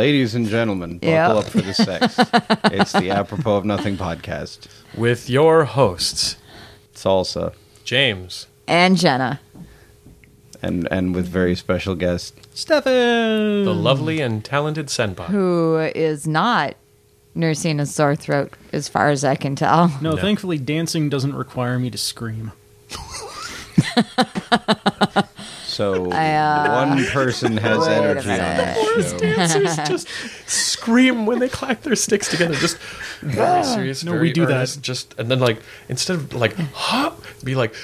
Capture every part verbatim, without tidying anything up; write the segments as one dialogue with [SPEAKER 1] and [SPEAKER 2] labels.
[SPEAKER 1] Ladies and gentlemen, buckle
[SPEAKER 2] Yep.
[SPEAKER 1] up for the sex. It's the Apropos of Nothing podcast.
[SPEAKER 3] With your hosts,
[SPEAKER 1] Salsa.
[SPEAKER 3] James.
[SPEAKER 2] And Jenna.
[SPEAKER 1] And and with very special guest,
[SPEAKER 4] Stefan!
[SPEAKER 3] The lovely and talented Senpai.
[SPEAKER 2] Who is not nursing a sore throat, as far as I can tell.
[SPEAKER 4] No,
[SPEAKER 3] No.
[SPEAKER 4] thankfully, dancing doesn't require me to scream.
[SPEAKER 1] so
[SPEAKER 2] I, uh,
[SPEAKER 1] one person has
[SPEAKER 2] wait a
[SPEAKER 1] energy on this show.
[SPEAKER 3] Dancers just scream when they clack their sticks together. Just very serious.
[SPEAKER 4] No,
[SPEAKER 3] very
[SPEAKER 4] we do that.
[SPEAKER 3] earnest, Just and then like instead of like, huh, be like,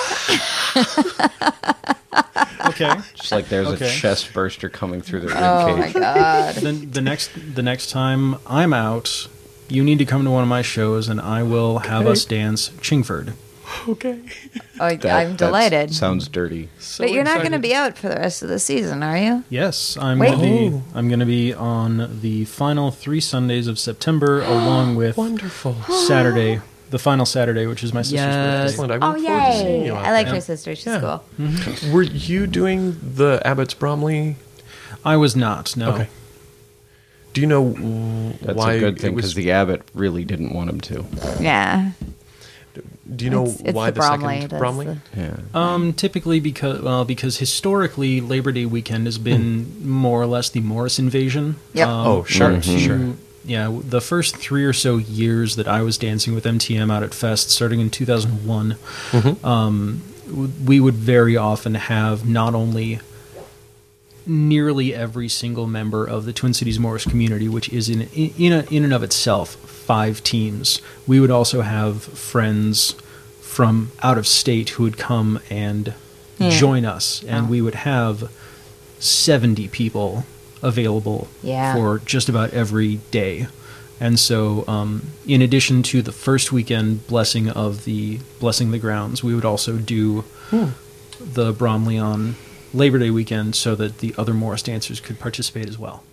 [SPEAKER 4] Okay.
[SPEAKER 1] Just like there's
[SPEAKER 4] Okay.
[SPEAKER 1] a chest burster coming through the
[SPEAKER 2] Oh my
[SPEAKER 1] ribcage.
[SPEAKER 2] god.
[SPEAKER 4] then the next the next time I'm out, you need to come to one of my shows, and I will have
[SPEAKER 3] Okay.
[SPEAKER 4] us dance Chingford.
[SPEAKER 3] okay.
[SPEAKER 2] Oh,
[SPEAKER 1] That-
[SPEAKER 2] I'm
[SPEAKER 1] that
[SPEAKER 2] delighted.
[SPEAKER 1] Sounds dirty.
[SPEAKER 3] So
[SPEAKER 2] But you're not going to
[SPEAKER 3] excited.
[SPEAKER 2] be out for the rest of the season, are you?
[SPEAKER 4] Yes, I'm
[SPEAKER 2] Wait.
[SPEAKER 4] gonna be.
[SPEAKER 3] Oh.
[SPEAKER 4] I'm gonna be on the final three Sundays of September, along with
[SPEAKER 3] Wonderful.
[SPEAKER 4] Saturday, the final Saturday, which is my sister's
[SPEAKER 2] Yes.
[SPEAKER 4] birthday.
[SPEAKER 3] Excellent. I
[SPEAKER 2] Oh,
[SPEAKER 3] look forward to seeing
[SPEAKER 2] yay.
[SPEAKER 3] you out
[SPEAKER 2] I like
[SPEAKER 3] there.
[SPEAKER 2] your sister. She's
[SPEAKER 3] Yeah.
[SPEAKER 2] cool.
[SPEAKER 3] Were you doing the Abbott's Bromley?
[SPEAKER 4] I was not. No.
[SPEAKER 3] Okay. Do you know w-
[SPEAKER 1] That's
[SPEAKER 3] why
[SPEAKER 1] a good thing
[SPEAKER 3] it
[SPEAKER 1] because
[SPEAKER 3] was?
[SPEAKER 1] the abbot really didn't want him to.
[SPEAKER 2] Yeah.
[SPEAKER 3] Do you know
[SPEAKER 2] It's- it's
[SPEAKER 3] why
[SPEAKER 2] the
[SPEAKER 3] the,
[SPEAKER 2] Bromley,
[SPEAKER 3] second
[SPEAKER 2] that's
[SPEAKER 3] Bromley?
[SPEAKER 2] the-
[SPEAKER 1] Yeah.
[SPEAKER 4] Um, typically because well, because historically Labor Day weekend has been more or less the Morris invasion.
[SPEAKER 2] Yep.
[SPEAKER 4] Um,
[SPEAKER 3] Oh, sure,
[SPEAKER 1] Mhm.
[SPEAKER 4] to-
[SPEAKER 3] sure.
[SPEAKER 4] Yeah, the first three or so years that I was dancing with M T M out at Fest, starting in two thousand one,
[SPEAKER 3] Mm-hmm.
[SPEAKER 4] um, w- we would very often have not only nearly every single member of the Twin Cities Morris community, which is in in, a, in and of itself five teams. We would also have friends from out of state who would come and
[SPEAKER 2] Yeah.
[SPEAKER 4] join us, and
[SPEAKER 2] Oh.
[SPEAKER 4] we would have seventy people available
[SPEAKER 2] Yeah.
[SPEAKER 4] for just about every day. And so, um, in addition to the first weekend blessing of the blessing the grounds, we would also do the Bromley on Labor Day weekend, so that the other Morris dancers could participate as well.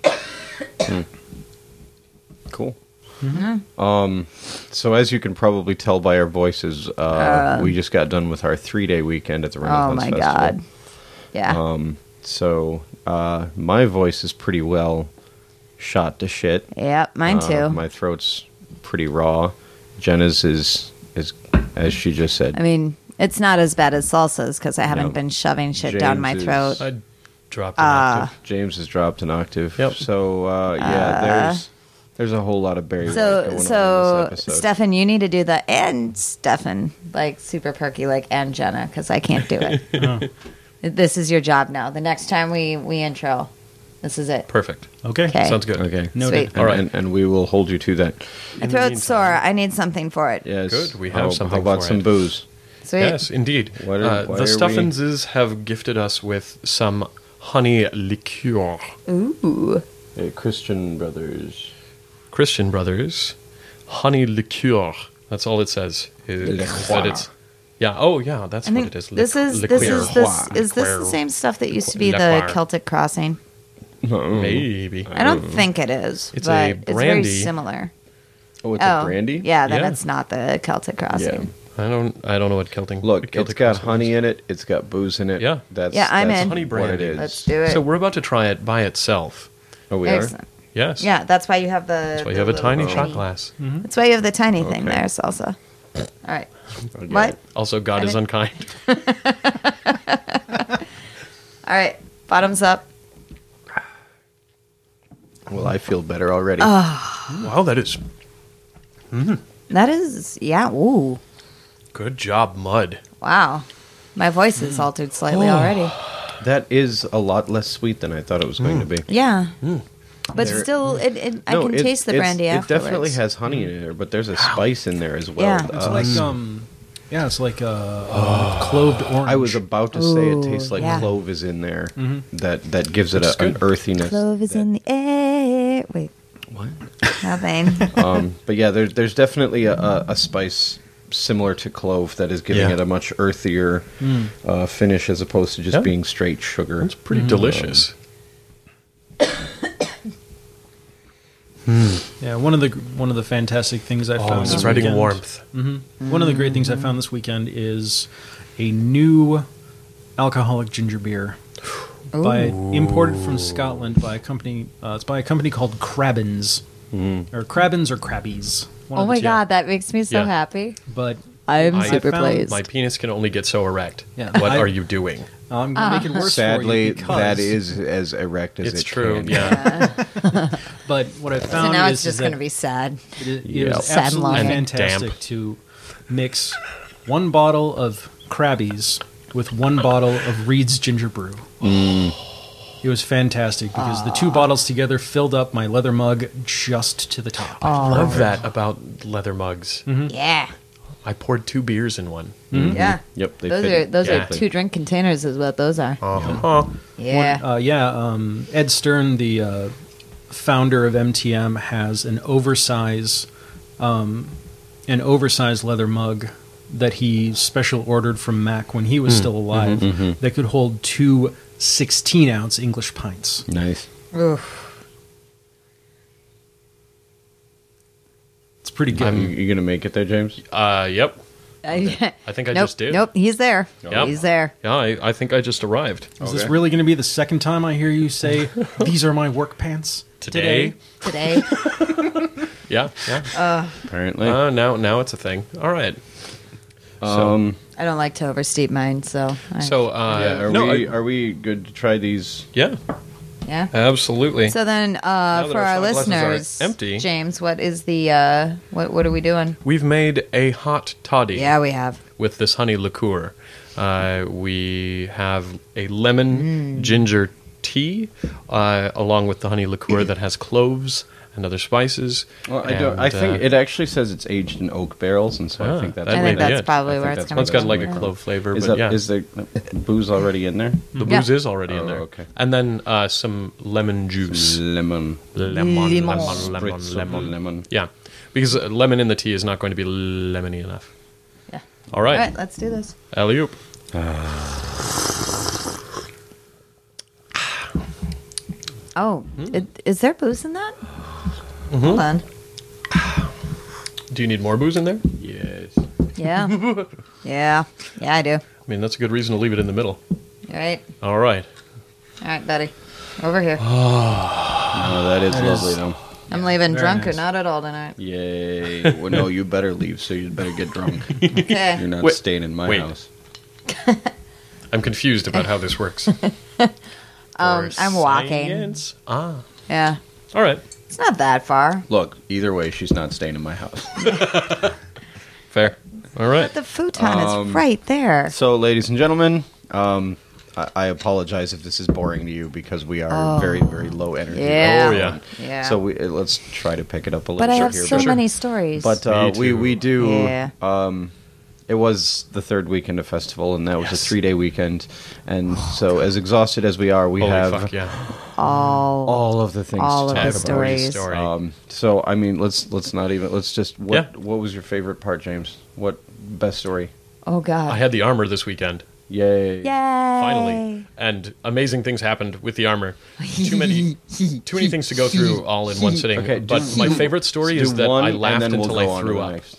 [SPEAKER 1] Cool. Um, so as you can probably tell by our voices, uh, we just got done with our three-day weekend at the
[SPEAKER 2] Oh
[SPEAKER 1] Renaissance
[SPEAKER 2] my
[SPEAKER 1] Festival.
[SPEAKER 2] god. Yeah.
[SPEAKER 1] Um, so uh, my voice is pretty well shot to shit.
[SPEAKER 2] Yep, mine
[SPEAKER 1] Uh,
[SPEAKER 2] too.
[SPEAKER 1] my throat's pretty raw. Jenna's is is as she just said.
[SPEAKER 2] I mean, it's not as bad as Salsa's because I haven't
[SPEAKER 1] No.
[SPEAKER 2] been shoving shit down my
[SPEAKER 1] James is-
[SPEAKER 2] throat.
[SPEAKER 3] I dropped an
[SPEAKER 2] Ah.
[SPEAKER 3] octave.
[SPEAKER 1] James has dropped an octave.
[SPEAKER 3] Yep.
[SPEAKER 1] So uh, yeah, there's there's a whole lot of Barry White
[SPEAKER 2] So,
[SPEAKER 1] going
[SPEAKER 2] so
[SPEAKER 1] on in this episode.
[SPEAKER 2] Stefan, you need to do the and Stefan like super perky like and Jenna because I can't do it.
[SPEAKER 4] Oh,
[SPEAKER 2] This is your job now. The next time we we intro, this is it.
[SPEAKER 3] Perfect.
[SPEAKER 4] okay.
[SPEAKER 2] Okay.
[SPEAKER 3] Sounds good.
[SPEAKER 1] Okay.
[SPEAKER 4] Noted.
[SPEAKER 2] Sweet.
[SPEAKER 1] All
[SPEAKER 3] right.
[SPEAKER 1] and, and we will hold you to that.
[SPEAKER 2] My
[SPEAKER 3] In the
[SPEAKER 2] throat's
[SPEAKER 3] meantime-
[SPEAKER 2] sore. I need something for it.
[SPEAKER 1] Yes.
[SPEAKER 3] Good, we have
[SPEAKER 1] how,
[SPEAKER 3] something
[SPEAKER 1] How about
[SPEAKER 3] for
[SPEAKER 1] some
[SPEAKER 3] it.
[SPEAKER 1] booze?
[SPEAKER 2] Sweet.
[SPEAKER 3] Yes, indeed.
[SPEAKER 1] What are-
[SPEAKER 3] uh,
[SPEAKER 1] why
[SPEAKER 3] the
[SPEAKER 1] are
[SPEAKER 3] Stuffinses have gifted us with some honey liqueur.
[SPEAKER 2] Ooh.
[SPEAKER 1] Hey, Christian Brothers.
[SPEAKER 3] Christian Brothers, honey liqueur. That's all it says. Is
[SPEAKER 1] Liqueur.
[SPEAKER 3] that it's yeah. Oh yeah, that's
[SPEAKER 2] I
[SPEAKER 3] what
[SPEAKER 2] think
[SPEAKER 3] it is.
[SPEAKER 2] this
[SPEAKER 3] Liq-
[SPEAKER 2] is this
[SPEAKER 3] liqueur.
[SPEAKER 2] is this is this
[SPEAKER 3] Liqueur.
[SPEAKER 2] the same stuff that used to be the
[SPEAKER 3] Liqueur.
[SPEAKER 2] Celtic Crossing?
[SPEAKER 3] Maybe.
[SPEAKER 2] I don't think it is.
[SPEAKER 3] It's
[SPEAKER 2] but
[SPEAKER 3] a
[SPEAKER 2] It's very
[SPEAKER 3] brandy.
[SPEAKER 2] similar.
[SPEAKER 1] Oh, it's
[SPEAKER 2] oh,
[SPEAKER 1] a brandy?
[SPEAKER 2] Yeah, then
[SPEAKER 3] Yeah.
[SPEAKER 2] it's not the Celtic
[SPEAKER 1] Yeah.
[SPEAKER 2] Crossing.
[SPEAKER 3] I don't. I don't know what Celtic.
[SPEAKER 1] Look,
[SPEAKER 3] Celtic
[SPEAKER 1] it's got
[SPEAKER 3] Crossing
[SPEAKER 1] honey
[SPEAKER 3] is.
[SPEAKER 1] in it. It's got booze in it.
[SPEAKER 3] Yeah.
[SPEAKER 1] That's
[SPEAKER 2] Yeah, I'm
[SPEAKER 1] that's
[SPEAKER 2] in.
[SPEAKER 3] Honey
[SPEAKER 1] what it
[SPEAKER 3] brandy.
[SPEAKER 1] is.
[SPEAKER 2] Let's do it.
[SPEAKER 3] So we're about to try it by itself.
[SPEAKER 1] Oh, we
[SPEAKER 2] Excellent.
[SPEAKER 3] Yes.
[SPEAKER 2] Yeah, that's why you have the.
[SPEAKER 3] That's why you
[SPEAKER 2] the
[SPEAKER 3] have a
[SPEAKER 2] little
[SPEAKER 3] tiny
[SPEAKER 2] tiny-
[SPEAKER 3] shot glass.
[SPEAKER 2] That's why you have the tiny thing
[SPEAKER 1] Okay.
[SPEAKER 2] there, salsa. All right.
[SPEAKER 1] are. Okay.
[SPEAKER 2] What?
[SPEAKER 3] Also, God
[SPEAKER 2] I
[SPEAKER 3] is
[SPEAKER 2] didn't-
[SPEAKER 3] unkind.
[SPEAKER 2] All right. Bottoms up.
[SPEAKER 1] Well, I feel better already.
[SPEAKER 3] Wow, that is
[SPEAKER 2] That is, yeah. Ooh.
[SPEAKER 3] good job, Mud.
[SPEAKER 2] Wow. My voice is altered slightly
[SPEAKER 3] Oh.
[SPEAKER 2] already.
[SPEAKER 1] That is a lot less sweet than I thought it was going to be.
[SPEAKER 2] Yeah. But
[SPEAKER 1] There-
[SPEAKER 2] still, it, it, I
[SPEAKER 1] No,
[SPEAKER 2] can
[SPEAKER 1] it-
[SPEAKER 2] taste the
[SPEAKER 1] it's-
[SPEAKER 2] brandy
[SPEAKER 1] It
[SPEAKER 2] afterwards.
[SPEAKER 1] definitely has honey in it, but there's a spice in there as well.
[SPEAKER 2] Yeah.
[SPEAKER 4] It's
[SPEAKER 1] Uh,
[SPEAKER 4] like um, yeah, it's like a, a cloved orange.
[SPEAKER 1] I was about to say it
[SPEAKER 2] Ooh,
[SPEAKER 1] tastes like
[SPEAKER 2] yeah.
[SPEAKER 1] clove is in there. That that gives it
[SPEAKER 3] Which is
[SPEAKER 1] a, an
[SPEAKER 3] good.
[SPEAKER 1] earthiness.
[SPEAKER 2] Clove is
[SPEAKER 1] that-
[SPEAKER 2] in the air. Wait,
[SPEAKER 1] What?
[SPEAKER 2] nothing.
[SPEAKER 1] um, but yeah, there's there's definitely a, a, a spice similar to clove that is giving
[SPEAKER 3] Yeah.
[SPEAKER 1] it a much earthier uh, finish as opposed to just
[SPEAKER 3] Yeah.
[SPEAKER 1] being straight sugar.
[SPEAKER 3] It's pretty delicious.
[SPEAKER 4] Yeah, one of the one of the fantastic things I
[SPEAKER 3] Oh,
[SPEAKER 4] found this
[SPEAKER 3] spreading
[SPEAKER 4] weekend.
[SPEAKER 3] warmth.
[SPEAKER 4] hmm One of the great things I found this weekend is a new alcoholic ginger beer by imported from Scotland by a company. Uh, it's by a company called Crabbins, or Crabbins or Crabbies. One
[SPEAKER 2] Oh
[SPEAKER 4] of the
[SPEAKER 2] my
[SPEAKER 4] two.
[SPEAKER 2] god, that makes me so
[SPEAKER 3] Yeah.
[SPEAKER 2] happy.
[SPEAKER 4] But
[SPEAKER 2] I am
[SPEAKER 3] I
[SPEAKER 2] super
[SPEAKER 4] found
[SPEAKER 2] pleased.
[SPEAKER 3] My penis can only get so erect.
[SPEAKER 4] Yeah.
[SPEAKER 3] What
[SPEAKER 4] I-
[SPEAKER 3] are you doing?
[SPEAKER 4] I'm going to make it worse
[SPEAKER 1] Sadly,
[SPEAKER 4] for you because
[SPEAKER 1] that is as erect as
[SPEAKER 3] It's
[SPEAKER 1] it
[SPEAKER 3] true.
[SPEAKER 1] can.
[SPEAKER 3] Yeah.
[SPEAKER 4] But what I
[SPEAKER 2] so
[SPEAKER 4] found
[SPEAKER 2] now
[SPEAKER 4] is,
[SPEAKER 2] it's
[SPEAKER 4] is
[SPEAKER 2] just
[SPEAKER 4] that
[SPEAKER 2] going to be sad.
[SPEAKER 4] it, it
[SPEAKER 1] Yeah.
[SPEAKER 4] was
[SPEAKER 2] Sad and
[SPEAKER 4] absolutely
[SPEAKER 2] longing.
[SPEAKER 4] fantastic
[SPEAKER 3] Damp.
[SPEAKER 4] to mix one bottle of Crabbies with one bottle of Reed's Ginger Brew. It was fantastic because the two bottles together filled up my leather mug just to the top.
[SPEAKER 3] I love that about leather mugs.
[SPEAKER 2] Yeah.
[SPEAKER 3] I poured two beers in one.
[SPEAKER 2] Yeah.
[SPEAKER 1] Yep, they
[SPEAKER 2] Those
[SPEAKER 1] fit
[SPEAKER 2] are those
[SPEAKER 3] Yeah.
[SPEAKER 2] are two drink containers is what those are.
[SPEAKER 3] Uh-huh.
[SPEAKER 2] Yeah.
[SPEAKER 4] One- uh, yeah, um, Ed Stern, the uh, founder of M T M, has an oversize, um, an oversized leather mug that he special ordered from Mac when he was still alive that could hold two sixteen ounce English pints.
[SPEAKER 1] Nice.
[SPEAKER 2] Oof.
[SPEAKER 4] It's pretty good.
[SPEAKER 1] You, you gonna make it there, James?
[SPEAKER 3] Uh, yep.
[SPEAKER 2] I
[SPEAKER 3] I think I
[SPEAKER 2] nope,
[SPEAKER 3] just did.
[SPEAKER 2] Nope, he's there.
[SPEAKER 3] Yep.
[SPEAKER 2] He's there.
[SPEAKER 3] Yeah, I, I think I just arrived.
[SPEAKER 4] Is this
[SPEAKER 1] Okay.
[SPEAKER 4] really going to be the second time I hear you say, "These are my work pants"?
[SPEAKER 3] Today?
[SPEAKER 2] Today.
[SPEAKER 3] Yeah, yeah.
[SPEAKER 1] Apparently.
[SPEAKER 3] Uh, now, now it's a thing. All right.
[SPEAKER 1] um.
[SPEAKER 2] I don't like to oversteep mine, so I,
[SPEAKER 3] So, uh,
[SPEAKER 1] yeah. Are
[SPEAKER 3] no,
[SPEAKER 1] we
[SPEAKER 3] I-
[SPEAKER 1] are we good to try these?
[SPEAKER 3] yeah,
[SPEAKER 2] yeah.
[SPEAKER 3] absolutely.
[SPEAKER 2] So then, uh,
[SPEAKER 3] that
[SPEAKER 2] for
[SPEAKER 3] our
[SPEAKER 2] our
[SPEAKER 3] shot glasses are
[SPEAKER 2] listeners,
[SPEAKER 3] empty-
[SPEAKER 2] James, what is the uh, what what are we doing?
[SPEAKER 3] We've made a hot toddy.
[SPEAKER 2] Yeah, we have.
[SPEAKER 3] With this honey liqueur. Uh, we have a lemon ginger tea, uh, along with the honey liqueur that has cloves and other spices.
[SPEAKER 1] Well, I don't. I
[SPEAKER 3] And,
[SPEAKER 1] think
[SPEAKER 3] uh,
[SPEAKER 1] it actually says it's aged in oak barrels, and so
[SPEAKER 3] Ah,
[SPEAKER 1] I think that's.
[SPEAKER 3] that
[SPEAKER 2] I
[SPEAKER 3] may
[SPEAKER 2] think
[SPEAKER 3] be
[SPEAKER 2] that's
[SPEAKER 3] it.
[SPEAKER 2] probably
[SPEAKER 1] I
[SPEAKER 2] where
[SPEAKER 1] think
[SPEAKER 2] it's
[SPEAKER 1] that's
[SPEAKER 2] coming
[SPEAKER 3] It's got
[SPEAKER 2] from.
[SPEAKER 3] like a
[SPEAKER 2] yeah.
[SPEAKER 3] clove flavor,
[SPEAKER 1] Is
[SPEAKER 3] but
[SPEAKER 1] that
[SPEAKER 3] yeah.
[SPEAKER 1] is there booze already in there?
[SPEAKER 3] The
[SPEAKER 2] Yeah.
[SPEAKER 3] booze is already in
[SPEAKER 1] Oh,
[SPEAKER 3] there.
[SPEAKER 1] okay.
[SPEAKER 3] And then uh, some lemon juice.
[SPEAKER 1] Lemon.
[SPEAKER 3] Lemon,
[SPEAKER 2] Lemon.
[SPEAKER 3] lemon, lemon,
[SPEAKER 1] Spritz of
[SPEAKER 3] lemon.
[SPEAKER 1] lemon.
[SPEAKER 3] Yeah, because uh, lemon in the tea is not going to be lemony enough.
[SPEAKER 2] Yeah.
[SPEAKER 3] All right,
[SPEAKER 2] All right, let's do this.
[SPEAKER 3] alley-oop.
[SPEAKER 2] Oh,
[SPEAKER 3] Hmm.
[SPEAKER 2] it, is there booze in that?
[SPEAKER 3] Mm-hmm.
[SPEAKER 2] Hold on.
[SPEAKER 3] Do you need more booze in there?
[SPEAKER 1] Yes.
[SPEAKER 2] Yeah. yeah. Yeah, I do.
[SPEAKER 3] I mean, that's a good reason to leave it in the middle.
[SPEAKER 2] All right.
[SPEAKER 3] All right.
[SPEAKER 2] All right, buddy. Over here.
[SPEAKER 1] Oh, that is
[SPEAKER 4] That
[SPEAKER 1] lovely,
[SPEAKER 4] is-
[SPEAKER 1] though.
[SPEAKER 2] I'm leaving
[SPEAKER 4] very
[SPEAKER 2] drunk
[SPEAKER 4] nice.
[SPEAKER 2] or not at all tonight.
[SPEAKER 1] Yay. Well, no, you better leave, so you better get drunk.
[SPEAKER 2] Okay.
[SPEAKER 1] You're not
[SPEAKER 3] Wait,
[SPEAKER 1] staying in my
[SPEAKER 3] wait.
[SPEAKER 1] house.
[SPEAKER 3] I'm confused about how this works.
[SPEAKER 2] Um,
[SPEAKER 3] For
[SPEAKER 2] I'm walking.
[SPEAKER 3] science? Ah.
[SPEAKER 2] Yeah.
[SPEAKER 3] All right.
[SPEAKER 2] It's not that far.
[SPEAKER 1] Look, either way, she's not staying in my house.
[SPEAKER 3] Fair. All right.
[SPEAKER 2] But the futon
[SPEAKER 1] Um,
[SPEAKER 2] is right there.
[SPEAKER 1] So, ladies and gentlemen, um, I, I apologize if this is boring to you because we are
[SPEAKER 2] Oh.
[SPEAKER 1] very, very low energy.
[SPEAKER 2] Yeah.
[SPEAKER 3] Oh, yeah.
[SPEAKER 2] Yeah.
[SPEAKER 1] So we, uh, let's try to pick it up a little
[SPEAKER 2] but I
[SPEAKER 1] bit
[SPEAKER 2] have
[SPEAKER 1] here.
[SPEAKER 2] so
[SPEAKER 1] but-
[SPEAKER 2] many stories.
[SPEAKER 1] But uh,
[SPEAKER 3] Me
[SPEAKER 1] we
[SPEAKER 3] too.
[SPEAKER 1] we do.
[SPEAKER 2] Yeah.
[SPEAKER 1] Um, it was the third weekend of festival, and that was
[SPEAKER 3] Yes.
[SPEAKER 1] a three day weekend. And so, as exhausted as we are, we
[SPEAKER 3] Holy
[SPEAKER 1] have
[SPEAKER 3] fuck, yeah.
[SPEAKER 2] all
[SPEAKER 1] all of the things
[SPEAKER 2] all
[SPEAKER 1] to
[SPEAKER 2] of
[SPEAKER 1] talk
[SPEAKER 2] the
[SPEAKER 1] about.
[SPEAKER 2] stories.
[SPEAKER 3] Story.
[SPEAKER 1] Um, so I mean, let's let's not even let's just what
[SPEAKER 3] Yeah.
[SPEAKER 1] what was your favorite part, James? What best story?
[SPEAKER 2] Oh God.
[SPEAKER 3] I had the armor this weekend.
[SPEAKER 1] Yay!
[SPEAKER 2] Yay.
[SPEAKER 3] Finally, and amazing things happened with the armor. Too many, too many things to go through all in one sitting.
[SPEAKER 1] Okay,
[SPEAKER 3] but
[SPEAKER 1] do-
[SPEAKER 3] my favorite story
[SPEAKER 1] Do
[SPEAKER 3] is that
[SPEAKER 1] one,
[SPEAKER 3] I
[SPEAKER 1] and
[SPEAKER 3] laughed
[SPEAKER 1] then we'll
[SPEAKER 3] until
[SPEAKER 1] go
[SPEAKER 3] I
[SPEAKER 1] on to
[SPEAKER 3] threw
[SPEAKER 1] the
[SPEAKER 3] up.
[SPEAKER 1] next.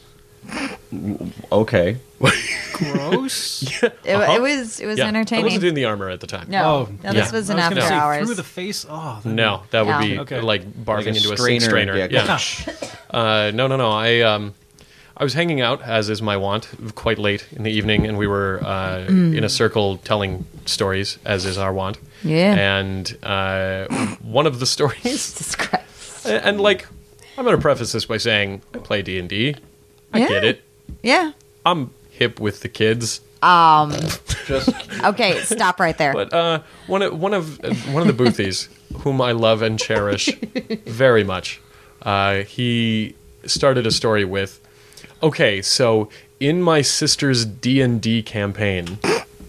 [SPEAKER 1] Okay.
[SPEAKER 4] Gross.
[SPEAKER 2] It,
[SPEAKER 3] Uh-huh.
[SPEAKER 2] it was it was
[SPEAKER 3] Yeah,
[SPEAKER 2] entertaining.
[SPEAKER 3] I wasn't in the armor at the time.
[SPEAKER 2] no,
[SPEAKER 4] Oh,
[SPEAKER 2] no, this
[SPEAKER 3] yeah.
[SPEAKER 2] was
[SPEAKER 4] I
[SPEAKER 2] an
[SPEAKER 4] was
[SPEAKER 2] after
[SPEAKER 4] gonna say,
[SPEAKER 2] hours.
[SPEAKER 4] through the face. Oh, that-
[SPEAKER 3] No, that would
[SPEAKER 2] No.
[SPEAKER 3] be
[SPEAKER 4] Okay.
[SPEAKER 3] like barfing
[SPEAKER 1] Like a
[SPEAKER 3] into a
[SPEAKER 1] strainer,
[SPEAKER 3] sink strainer.
[SPEAKER 1] yeah.
[SPEAKER 3] Yeah. uh, no, no, no. I um, I was hanging out, as is my wont, quite late in the evening, and we were uh, in a circle telling stories, as is our wont.
[SPEAKER 2] Yeah.
[SPEAKER 3] And uh, one of the stories,
[SPEAKER 2] Jesus Christ.
[SPEAKER 3] and, and like, I'm going to preface this by saying I play D and D. I
[SPEAKER 2] Yeah.
[SPEAKER 3] get it.
[SPEAKER 2] Yeah.
[SPEAKER 3] I'm hip with the kids.
[SPEAKER 2] Um.
[SPEAKER 1] Just
[SPEAKER 2] Okay. Stop right there.
[SPEAKER 3] But uh, one of one of uh, one of the Boothies, whom I love and cherish very much, uh, he started a story with, "Okay, so in my sister's D and D campaign."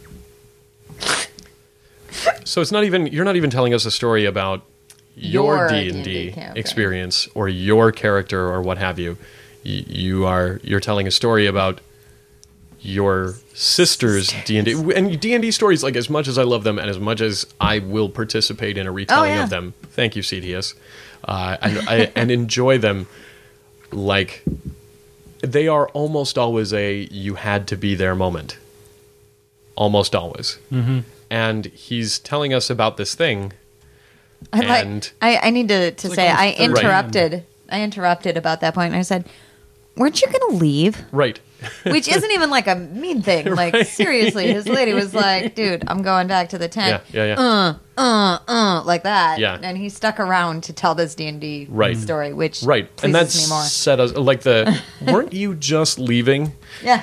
[SPEAKER 3] So it's not even you're not even telling us a story about your
[SPEAKER 2] Your
[SPEAKER 3] D and
[SPEAKER 2] D
[SPEAKER 3] D
[SPEAKER 2] campaign.
[SPEAKER 3] experience or your character or what have you. Y- You are you're telling a story about your sister's D and D. And D and D stories, like, as much as I love them and as much as I will participate in a retelling
[SPEAKER 2] Oh, yeah.
[SPEAKER 3] of them, thank you, C D S, uh, and, I, and enjoy them, like, they are almost always a you had to be there moment. Almost always. Mm-hmm. and he's telling us about this thing.
[SPEAKER 2] I like.
[SPEAKER 3] And-
[SPEAKER 2] I, I need to, to
[SPEAKER 4] like
[SPEAKER 2] say
[SPEAKER 4] on
[SPEAKER 2] I
[SPEAKER 4] his third
[SPEAKER 2] interrupted.
[SPEAKER 4] hand.
[SPEAKER 2] I interrupted about that point, and I said, "Weren't you going to leave?"
[SPEAKER 3] Right.
[SPEAKER 2] Which isn't even like a mean thing. Like
[SPEAKER 3] Right.
[SPEAKER 2] seriously, his lady was like, "Dude, I'm going back to the tent."
[SPEAKER 3] Yeah, yeah, yeah.
[SPEAKER 2] Uh, uh, uh, like that.
[SPEAKER 3] Yeah.
[SPEAKER 2] And he stuck around to tell this D and D
[SPEAKER 3] Right.
[SPEAKER 2] story, which
[SPEAKER 3] Right.
[SPEAKER 2] pleases
[SPEAKER 3] And that's
[SPEAKER 2] me more.
[SPEAKER 3] set us like the weren't you just leaving?
[SPEAKER 2] Yeah.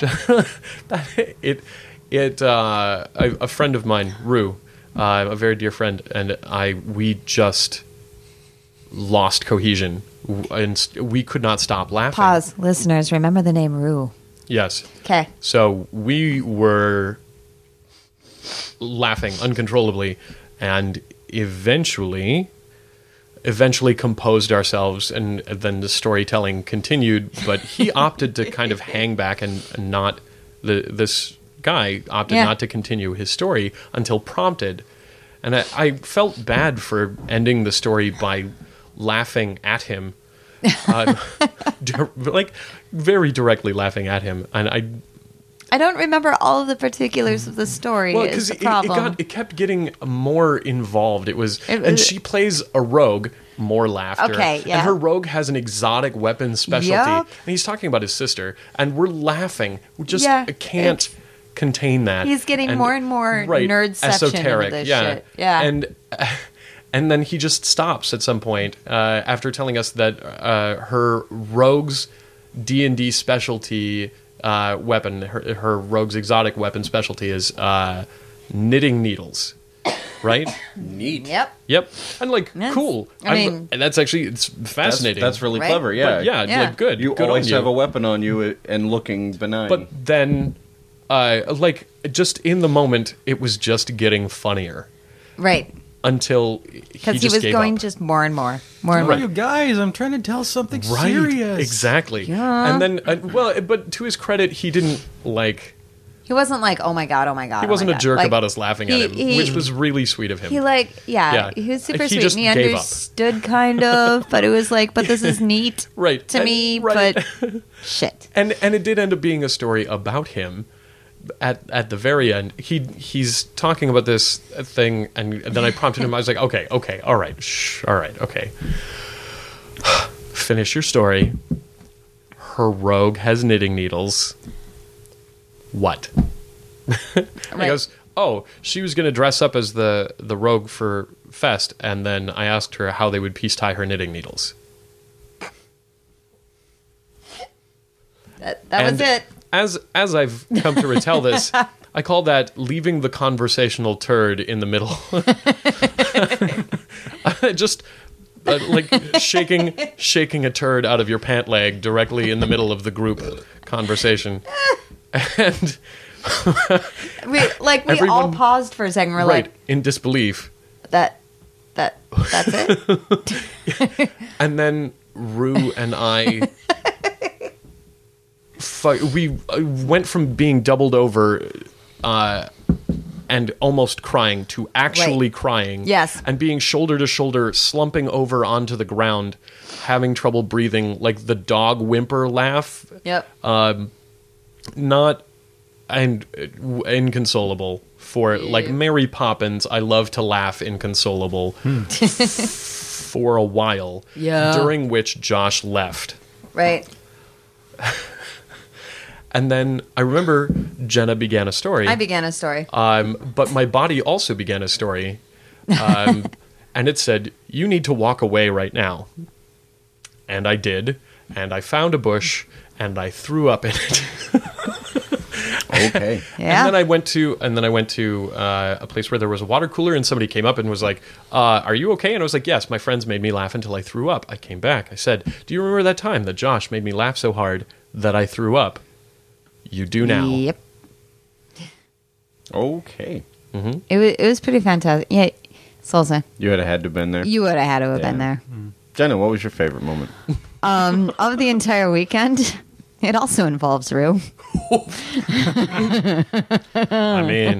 [SPEAKER 3] it it uh, a, a friend of mine, Rue, uh, a very dear friend, and I we just lost cohesion, w- and st- we could not stop laughing.
[SPEAKER 2] Pause, listeners. Remember the name Rue.
[SPEAKER 3] Yes.
[SPEAKER 2] Okay.
[SPEAKER 3] So we were laughing uncontrollably, and eventually, eventually composed ourselves, and then the storytelling continued. But he opted to kind of hang back and, and not the this guy opted
[SPEAKER 2] Yeah.
[SPEAKER 3] not to continue his story until prompted, and I, I felt bad for ending the story by laughing at him. uh, di- like very directly laughing at him, and I
[SPEAKER 2] I don't remember all of the particulars of the story.
[SPEAKER 3] well
[SPEAKER 2] is
[SPEAKER 3] because
[SPEAKER 2] the
[SPEAKER 3] it, it
[SPEAKER 2] problem.
[SPEAKER 3] got it kept getting more involved. It was,
[SPEAKER 2] It
[SPEAKER 3] and
[SPEAKER 2] was-
[SPEAKER 3] she plays a rogue. More laughter.
[SPEAKER 2] Okay, yeah.
[SPEAKER 3] And her rogue has an exotic weapon specialty,
[SPEAKER 2] Yup.
[SPEAKER 3] and he's talking about his sister, and we're laughing. We just
[SPEAKER 2] Yeah,
[SPEAKER 3] can't
[SPEAKER 2] it's-
[SPEAKER 3] contain that.
[SPEAKER 2] He's getting more and more
[SPEAKER 3] right,
[SPEAKER 2] nerdception into
[SPEAKER 3] esoteric,
[SPEAKER 2] this
[SPEAKER 3] yeah.
[SPEAKER 2] shit. Yeah.
[SPEAKER 3] and. And then he just stops at some point uh, after telling us that uh, her rogue's D and D specialty uh, weapon, her, her rogue's exotic weapon specialty is uh, knitting needles, right?
[SPEAKER 1] Neat.
[SPEAKER 2] Yep.
[SPEAKER 3] Yep. And like,
[SPEAKER 2] That's-
[SPEAKER 3] cool.
[SPEAKER 2] I
[SPEAKER 3] I'm-
[SPEAKER 2] mean-
[SPEAKER 3] and that's actually it's
[SPEAKER 1] That's,
[SPEAKER 3] fascinating.
[SPEAKER 1] that's really
[SPEAKER 2] Right?
[SPEAKER 1] clever. Yeah.
[SPEAKER 3] But yeah,
[SPEAKER 2] Yeah.
[SPEAKER 3] like good.
[SPEAKER 1] You
[SPEAKER 3] good
[SPEAKER 1] always
[SPEAKER 3] on you.
[SPEAKER 1] have a weapon on you and looking benign.
[SPEAKER 3] But then, uh, like, just in the moment, it was just getting funnier
[SPEAKER 2] Right.
[SPEAKER 3] until
[SPEAKER 2] Because
[SPEAKER 3] he
[SPEAKER 2] he,
[SPEAKER 3] just
[SPEAKER 2] was
[SPEAKER 3] gave
[SPEAKER 2] going
[SPEAKER 3] up.
[SPEAKER 2] just more and more, more and
[SPEAKER 3] Right.
[SPEAKER 2] more.
[SPEAKER 4] You guys, I'm trying to tell something
[SPEAKER 3] Right,
[SPEAKER 4] serious.
[SPEAKER 3] exactly.
[SPEAKER 2] Yeah.
[SPEAKER 3] And then, uh, well, but to his credit, he didn't like.
[SPEAKER 2] He wasn't like, oh my god, oh my god.
[SPEAKER 3] He
[SPEAKER 2] oh
[SPEAKER 3] wasn't
[SPEAKER 2] my
[SPEAKER 3] a
[SPEAKER 2] God.
[SPEAKER 3] jerk
[SPEAKER 2] Like,
[SPEAKER 3] about us laughing
[SPEAKER 2] he-
[SPEAKER 3] at him,
[SPEAKER 2] he-
[SPEAKER 3] which was really sweet of him.
[SPEAKER 2] He like, yeah,
[SPEAKER 3] Yeah.
[SPEAKER 2] he was super
[SPEAKER 3] He
[SPEAKER 2] sweet.
[SPEAKER 3] just
[SPEAKER 2] And he
[SPEAKER 3] gave up.
[SPEAKER 2] understood kind of, but it was like, but this is neat
[SPEAKER 3] Right.
[SPEAKER 2] to
[SPEAKER 3] And-
[SPEAKER 2] me,
[SPEAKER 3] right.
[SPEAKER 2] but shit.
[SPEAKER 3] and and it did end up being a story about him. At at the very end, he he's talking about this thing, and, and then I prompted him. I was like, okay, okay, all right, shh, all right, okay. Finish your story. Her rogue has knitting needles. What? And he
[SPEAKER 2] Right.
[SPEAKER 3] goes, oh, she was going to dress up as the the rogue for Fest, and then I asked her how they would piece tie her knitting needles.
[SPEAKER 2] That, that was
[SPEAKER 3] And
[SPEAKER 2] it.
[SPEAKER 3] As as I've come to retell this, I call that leaving the conversational turd in the middle. Just uh, like shaking shaking a turd out of your pant leg directly in the middle of the group conversation. And
[SPEAKER 2] We like we all
[SPEAKER 3] everyone-
[SPEAKER 2] paused for a second. We're
[SPEAKER 3] right,
[SPEAKER 2] like,
[SPEAKER 3] in disbelief.
[SPEAKER 2] that, that, that's it.
[SPEAKER 3] And then Rue and I, fu- we uh, went from being doubled over uh, and almost crying to actually
[SPEAKER 2] Right.
[SPEAKER 3] crying.
[SPEAKER 2] Yes.
[SPEAKER 3] And being shoulder to shoulder, slumping over onto the ground, having trouble breathing, like the dog whimper laugh.
[SPEAKER 2] Yep.
[SPEAKER 3] Not and uh, inconsolable for like Mary Poppins. I love to laugh inconsolable for a while.
[SPEAKER 2] Yeah.
[SPEAKER 3] During which Josh left.
[SPEAKER 2] Right.
[SPEAKER 3] And then I remember Jenna began a story.
[SPEAKER 2] I began a story.
[SPEAKER 3] um, but my body also began a story. Um, and it said, you need to walk away right now. And I did. And I found a bush and I threw up in it.
[SPEAKER 1] okay.
[SPEAKER 2] Yeah.
[SPEAKER 3] And then I went to and then I went to uh, a place where there was a water cooler, and somebody came up and was like, uh, "Are you okay?" And I was like, "Yes, my friends made me laugh until I threw up." I came back. I said, "Do you remember that time that Josh made me laugh so hard that I threw up?" You do now.
[SPEAKER 2] Yep.
[SPEAKER 1] Okay.
[SPEAKER 2] It was it was pretty fantastic. Yeah, Salsa,
[SPEAKER 1] You had had to been there.
[SPEAKER 2] you would have had to have been
[SPEAKER 1] Yeah.
[SPEAKER 2] there.
[SPEAKER 1] Jenna, what was your favorite moment?
[SPEAKER 2] Um, of the entire weekend, it also involves Rue.
[SPEAKER 3] I mean,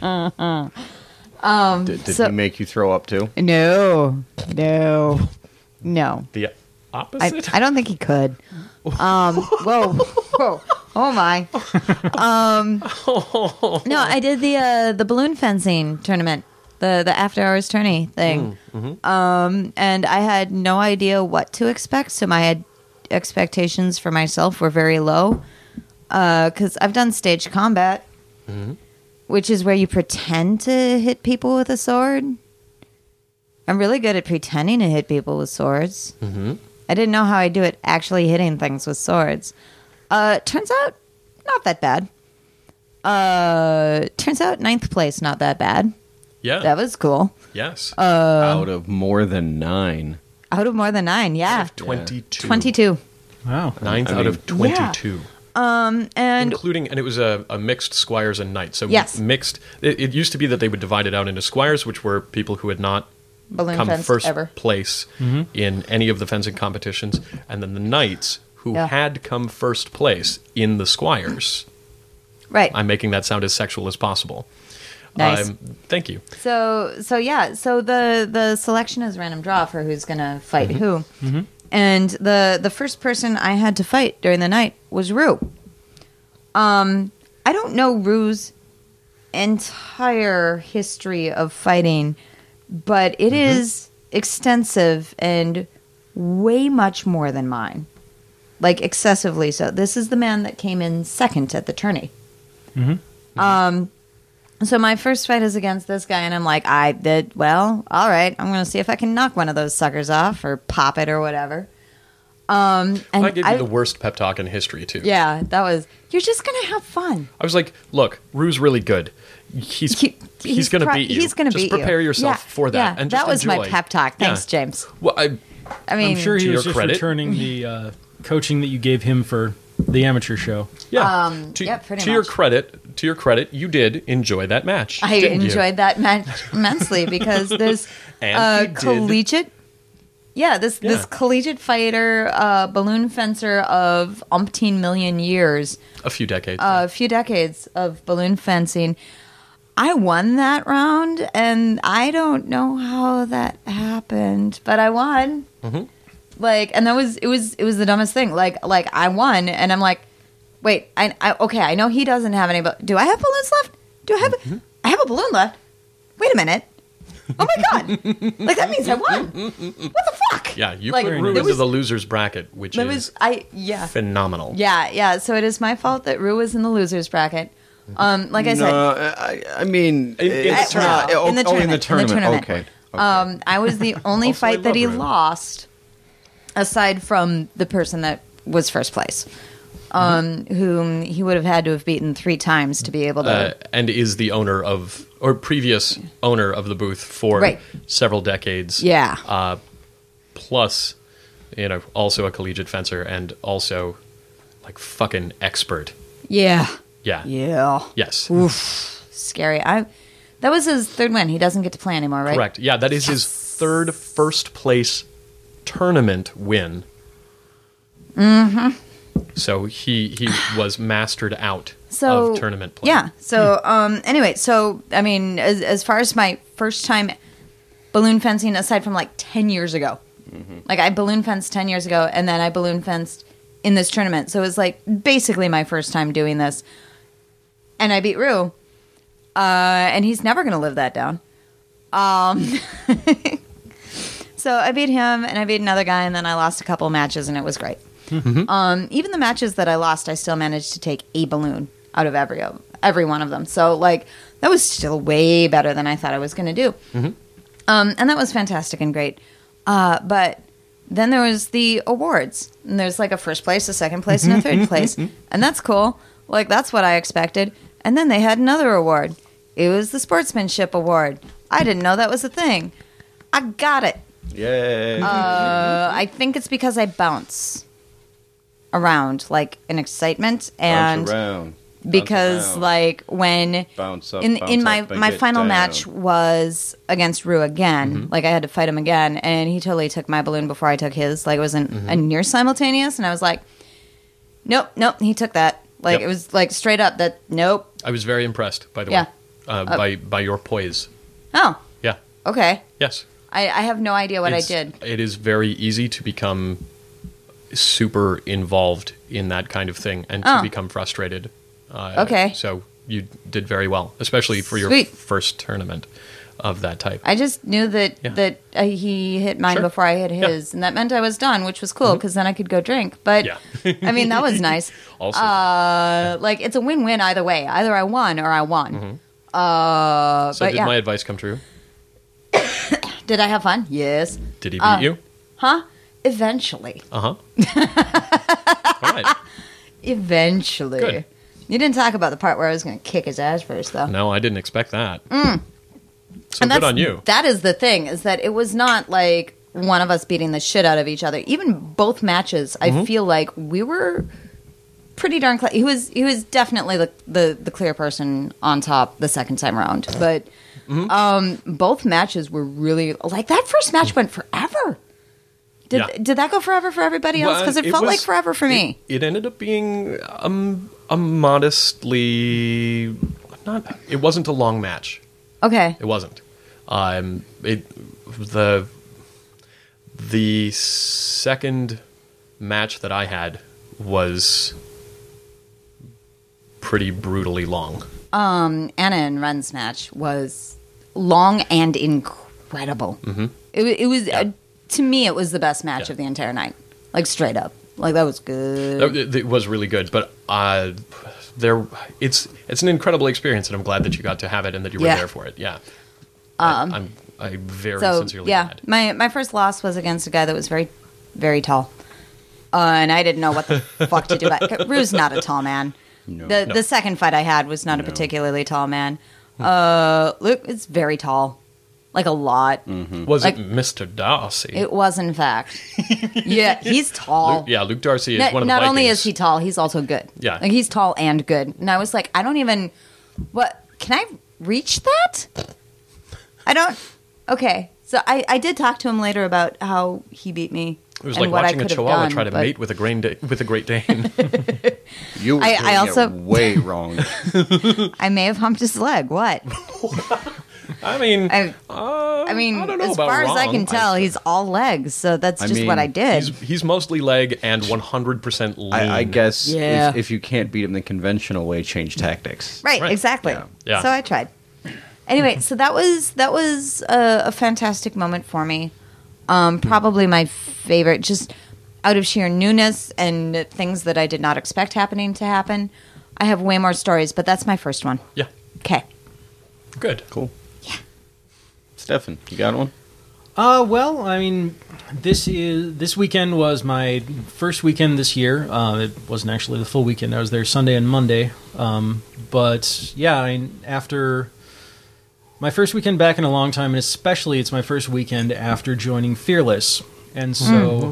[SPEAKER 1] Did, did
[SPEAKER 2] so-
[SPEAKER 1] he make you throw up too?
[SPEAKER 2] No, no, no.
[SPEAKER 3] the
[SPEAKER 2] I,
[SPEAKER 3] opposite.
[SPEAKER 2] I don't think he could. Um, whoa, whoa. Oh my. Um, no, I did the uh, the balloon fencing tournament, the the after hours tourney thing,
[SPEAKER 3] Mm, mm-hmm.
[SPEAKER 2] um, and I had no idea what to expect. So my ed- expectations for myself were very low because I've done stage combat,
[SPEAKER 3] Mm-hmm.
[SPEAKER 2] which is where you pretend to hit people with a sword. I'm really good at pretending to hit people with swords.
[SPEAKER 3] Mm-hmm.
[SPEAKER 2] I didn't know how I do it actually hitting things with swords. Uh, turns out, not that bad. Uh, turns out ninth place, not that bad.
[SPEAKER 3] Yeah.
[SPEAKER 2] That was cool.
[SPEAKER 3] yes.
[SPEAKER 2] Uh,
[SPEAKER 1] Out of more than nine.
[SPEAKER 2] Out of more than nine, yeah.
[SPEAKER 3] twenty-two.
[SPEAKER 2] twenty-two.
[SPEAKER 4] Wow.
[SPEAKER 3] Ninth
[SPEAKER 1] I
[SPEAKER 3] out
[SPEAKER 1] mean-
[SPEAKER 3] of twenty-two.
[SPEAKER 2] Um, and
[SPEAKER 3] Including, and it was a, a mixed squires and knights. So
[SPEAKER 2] Yes.
[SPEAKER 3] mixed. It, it used to be that they would divide it out into squires, which were people who had not
[SPEAKER 2] balloon
[SPEAKER 3] come
[SPEAKER 2] fenced
[SPEAKER 3] first
[SPEAKER 2] ever.
[SPEAKER 3] place in any of the fencing competitions, and then the knights who
[SPEAKER 2] Yeah.
[SPEAKER 3] had come first place in the squires.
[SPEAKER 2] Right.
[SPEAKER 3] I'm making that sound as sexual as possible.
[SPEAKER 2] Nice.
[SPEAKER 3] Um, thank you.
[SPEAKER 2] So so yeah, so the the selection is random draw for who's gonna fight who, and the the first person I had to fight during the night was Rue. Um, I don't know Rue's entire history of fighting, but it is extensive and way much more than mine, like excessively so. This is the man that came in second at the tourney. Um. So my first fight is against this guy, and I'm like, I did well. All right, I'm going to see if I can knock one of those suckers off or pop it or whatever. Um, and
[SPEAKER 3] I gave you the worst pep talk in history, too.
[SPEAKER 2] yeah, that was. You're just going to have fun.
[SPEAKER 3] I was like, look, Rue's really good. He's
[SPEAKER 2] He-
[SPEAKER 3] he's, going to
[SPEAKER 2] pro-
[SPEAKER 3] beat you.
[SPEAKER 2] He's going to
[SPEAKER 3] just
[SPEAKER 2] beat you.
[SPEAKER 3] prepare yourself
[SPEAKER 2] Yeah,
[SPEAKER 3] for that.
[SPEAKER 2] Yeah,
[SPEAKER 3] and just
[SPEAKER 2] that was my
[SPEAKER 3] enjoy.
[SPEAKER 2] pep talk. Thanks,
[SPEAKER 3] Yeah.
[SPEAKER 2] James.
[SPEAKER 3] Well, I,
[SPEAKER 2] I mean,
[SPEAKER 4] I'm sure he
[SPEAKER 3] To
[SPEAKER 4] was
[SPEAKER 3] your
[SPEAKER 4] just
[SPEAKER 3] credit.
[SPEAKER 4] returning the uh, coaching that you gave him for the amateur show.
[SPEAKER 3] yeah.
[SPEAKER 2] Um,
[SPEAKER 3] to,
[SPEAKER 2] yeah, pretty
[SPEAKER 3] to your
[SPEAKER 2] much.
[SPEAKER 3] credit, to your credit, you did enjoy that match.
[SPEAKER 2] I
[SPEAKER 3] didn't you?
[SPEAKER 2] enjoyed that match immensely because this
[SPEAKER 3] And
[SPEAKER 2] uh,
[SPEAKER 3] he did-
[SPEAKER 2] collegiate, yeah, this this
[SPEAKER 3] Yeah.
[SPEAKER 2] collegiate fighter, uh, balloon fencer of umpteen million years.
[SPEAKER 3] a few decades.
[SPEAKER 2] A few decades of balloon fencing. I won that round, and I don't know how that happened, but I won.
[SPEAKER 3] Mhm.
[SPEAKER 2] Like, and that was it was it was the dumbest thing. Like, like I won, and I'm like, wait, I, I okay, I know he doesn't have any, but do I have balloons left? Do I have?
[SPEAKER 3] Mm-hmm.
[SPEAKER 2] I have a balloon left. Wait a minute. Oh my god! Like that means I won. What the fuck?
[SPEAKER 3] yeah, you
[SPEAKER 2] like,
[SPEAKER 3] put
[SPEAKER 2] there
[SPEAKER 3] Rue into
[SPEAKER 2] was-
[SPEAKER 3] the losers bracket, which
[SPEAKER 2] That
[SPEAKER 3] is
[SPEAKER 2] was I yeah.
[SPEAKER 3] phenomenal.
[SPEAKER 2] Yeah, yeah. So it is my fault that Rue was in the losers bracket. Um, like I said,
[SPEAKER 1] No, I, I mean,
[SPEAKER 3] In- in the
[SPEAKER 1] it's
[SPEAKER 3] tournament.
[SPEAKER 1] not. Oh,
[SPEAKER 2] In the
[SPEAKER 1] oh, in the
[SPEAKER 2] tournament, in the
[SPEAKER 1] tournament.
[SPEAKER 2] tournament.
[SPEAKER 1] Okay. okay.
[SPEAKER 2] um, I was the only
[SPEAKER 3] Also, I
[SPEAKER 2] fight that
[SPEAKER 3] love
[SPEAKER 2] he
[SPEAKER 3] Rue.
[SPEAKER 2] lost, aside from the person that was first place, um, whom he would have had to have beaten three times to be able to.
[SPEAKER 3] Uh, and is the owner of, or previous owner of the booth for
[SPEAKER 2] Right.
[SPEAKER 3] several decades.
[SPEAKER 2] Yeah.
[SPEAKER 3] Uh, plus, you know, also a collegiate fencer and also like fucking expert.
[SPEAKER 2] yeah,
[SPEAKER 3] Yeah.
[SPEAKER 2] yeah.
[SPEAKER 3] Yes.
[SPEAKER 2] Oof, scary. I. That was his third win. He doesn't get to play anymore, right?
[SPEAKER 3] Correct. Yeah, that is his third first place tournament win. Mm-hmm. So he he was mastered out
[SPEAKER 2] So
[SPEAKER 3] of tournament play.
[SPEAKER 2] Yeah. So um. Anyway, so I mean, as as far as my first time balloon fencing, aside from like ten years ago, like I balloon fenced ten years ago, and then I balloon fenced in this tournament. So it was like basically my first time doing this, and I beat Rue, uh, and he's never gonna live that down. Um. So I beat him, and I beat another guy, and then I lost a couple matches, and it was great. Um, even the matches that I lost, I still managed to take a balloon out of every every one of them. So like that was still way better than I thought I was going to do. Um, and that was fantastic and great. Uh, but then there was the awards, and there's like a first place, a second place, and a third place, and that's cool. Like that's what I expected. And then they had another award. It was the sportsmanship award. I didn't know that was a thing. I got it.
[SPEAKER 1] Yay.
[SPEAKER 2] Uh, I think it's because I bounce around like in excitement and
[SPEAKER 1] Bounce around. Bounce
[SPEAKER 2] because
[SPEAKER 1] around.
[SPEAKER 2] like when
[SPEAKER 1] Bounce up,
[SPEAKER 2] in
[SPEAKER 1] bounce
[SPEAKER 2] in my
[SPEAKER 1] up, and
[SPEAKER 2] my
[SPEAKER 1] get
[SPEAKER 2] final
[SPEAKER 1] down.
[SPEAKER 2] match was against Rue again. Like I had to fight him again, and he totally took my balloon before I took his. Like it was an, a near simultaneous, and I was like, nope, nope, he took that. Like
[SPEAKER 3] Yep.
[SPEAKER 2] it was like straight up that nope.
[SPEAKER 3] I was very impressed, by the
[SPEAKER 2] Yeah.
[SPEAKER 3] way, uh, by by your poise.
[SPEAKER 2] Oh,
[SPEAKER 3] Yeah.
[SPEAKER 2] okay.
[SPEAKER 3] Yes.
[SPEAKER 2] I, I have no idea what
[SPEAKER 3] It's-
[SPEAKER 2] I did.
[SPEAKER 3] It is very easy to become super involved in that kind of thing and to
[SPEAKER 2] Oh.
[SPEAKER 3] become frustrated. Uh,
[SPEAKER 2] Okay.
[SPEAKER 3] So you did very well, especially for your
[SPEAKER 2] Sweet.
[SPEAKER 3] first tournament of that type.
[SPEAKER 2] I just knew that
[SPEAKER 3] Yeah.
[SPEAKER 2] that uh, he hit mine
[SPEAKER 3] Sure.
[SPEAKER 2] before I hit
[SPEAKER 3] Yeah.
[SPEAKER 2] his, and that meant I was done, which was cool because then I could go drink. But
[SPEAKER 3] Yeah.
[SPEAKER 2] I mean, that was nice.
[SPEAKER 3] Also,
[SPEAKER 2] Uh, like it's a win-win either way. Either I won or I won. Uh,
[SPEAKER 3] so
[SPEAKER 2] but
[SPEAKER 3] did
[SPEAKER 2] yeah,
[SPEAKER 3] my advice come true?
[SPEAKER 2] did I have fun? Yes.
[SPEAKER 3] Did he beat
[SPEAKER 2] Uh,
[SPEAKER 3] you?
[SPEAKER 2] Huh? Eventually.
[SPEAKER 3] Uh huh. All right.
[SPEAKER 2] Eventually.
[SPEAKER 3] Good.
[SPEAKER 2] You didn't talk about the part where I was going to kick his ass first, though.
[SPEAKER 3] No, I didn't expect that. So
[SPEAKER 2] Mm. And
[SPEAKER 3] good
[SPEAKER 2] that's,
[SPEAKER 3] on you.
[SPEAKER 2] That is the thing, is that it was not like one of us beating the shit out of each other. Even both matches, I
[SPEAKER 3] Mm-hmm.
[SPEAKER 2] feel like we were pretty darn close. He was he was definitely the, the the clear person on top the second time around. But
[SPEAKER 3] Mm-hmm.
[SPEAKER 2] um, both matches were really like that first match went forever. Did
[SPEAKER 3] Yeah.
[SPEAKER 2] did that go forever for everybody else?
[SPEAKER 3] Well,
[SPEAKER 2] Because it,
[SPEAKER 3] it
[SPEAKER 2] felt
[SPEAKER 3] was-
[SPEAKER 2] like forever for me.
[SPEAKER 3] It, it ended up being um, a modestly not. It wasn't a long match.
[SPEAKER 2] Okay.
[SPEAKER 3] It wasn't. Um, it the the second match that I had was pretty brutally long.
[SPEAKER 2] Um, Anna and Ren's match was long and incredible. Mm-hmm. It, wa- it was uh, to me, it was the best match
[SPEAKER 3] Yeah.
[SPEAKER 2] of the entire night. Like straight up, like that was good.
[SPEAKER 3] It, it was really good, but uh, there it's it's an incredible experience, and I'm glad that you got to have it and that you were
[SPEAKER 2] Yeah.
[SPEAKER 3] there for it. Yeah, um, I, I'm I very
[SPEAKER 2] So
[SPEAKER 3] sincerely
[SPEAKER 2] yeah,
[SPEAKER 3] glad.
[SPEAKER 2] my my first loss was against a guy that was very, very tall, uh, and I didn't know what the fuck to do about it. Rue's not a tall man.
[SPEAKER 1] No.
[SPEAKER 2] The
[SPEAKER 3] No.
[SPEAKER 2] the second fight I had was not a
[SPEAKER 1] No.
[SPEAKER 2] particularly tall man. Uh, Luke is very tall, like a lot.
[SPEAKER 3] Was
[SPEAKER 2] like-
[SPEAKER 3] it Mister Darcy?
[SPEAKER 2] It was in fact. Yeah, he's tall.
[SPEAKER 3] Luke, yeah, Luke Darcy is
[SPEAKER 2] Not,
[SPEAKER 3] one of the
[SPEAKER 2] not only
[SPEAKER 3] Vikings.
[SPEAKER 2] is he tall, he's also good.
[SPEAKER 3] Yeah.
[SPEAKER 2] like he's tall and good. And I was like, I don't even. What can I reach that? I don't. Okay, so I, I did talk to him later about how he beat me.
[SPEAKER 3] It was
[SPEAKER 2] and
[SPEAKER 3] like
[SPEAKER 2] what
[SPEAKER 3] watching
[SPEAKER 2] I
[SPEAKER 3] a
[SPEAKER 2] could have
[SPEAKER 3] Chihuahua
[SPEAKER 2] done,
[SPEAKER 3] try to
[SPEAKER 2] but-
[SPEAKER 3] mate with a grain da- with a Great Dane.
[SPEAKER 1] You were
[SPEAKER 2] I-
[SPEAKER 1] doing
[SPEAKER 2] I also-
[SPEAKER 1] it way wrong.
[SPEAKER 2] I may have humped his leg. What?
[SPEAKER 3] I mean,
[SPEAKER 2] I,
[SPEAKER 3] uh,
[SPEAKER 2] I mean,
[SPEAKER 3] I don't know
[SPEAKER 2] as
[SPEAKER 3] about
[SPEAKER 2] far as I
[SPEAKER 3] wrong.
[SPEAKER 2] can tell, he's all legs. So that's
[SPEAKER 1] I
[SPEAKER 2] just what
[SPEAKER 1] mean,
[SPEAKER 2] I did.
[SPEAKER 3] He's, he's mostly leg and one hundred percent lean.
[SPEAKER 1] I, I guess
[SPEAKER 2] Yeah.
[SPEAKER 1] if, if you can't beat him the conventional way, change tactics.
[SPEAKER 2] Right,
[SPEAKER 3] Right.
[SPEAKER 2] exactly.
[SPEAKER 1] Yeah.
[SPEAKER 3] Yeah.
[SPEAKER 2] So I tried. Anyway, so that was that was a, a fantastic moment for me. Um, probably my favorite, just out of sheer newness and things that I did not expect happening to happen. I have way more stories, but that's my first one.
[SPEAKER 3] Yeah,
[SPEAKER 2] Okay.
[SPEAKER 3] good.
[SPEAKER 1] Cool. Yeah. Stefan, you got one?
[SPEAKER 4] Uh, well, I mean, this is this weekend was my first weekend this year. Uh, it wasn't actually the full weekend. I was there Sunday and Monday. Um, but yeah, I mean, after my first weekend back in a long time, and especially it's my first weekend after joining Fearless, and so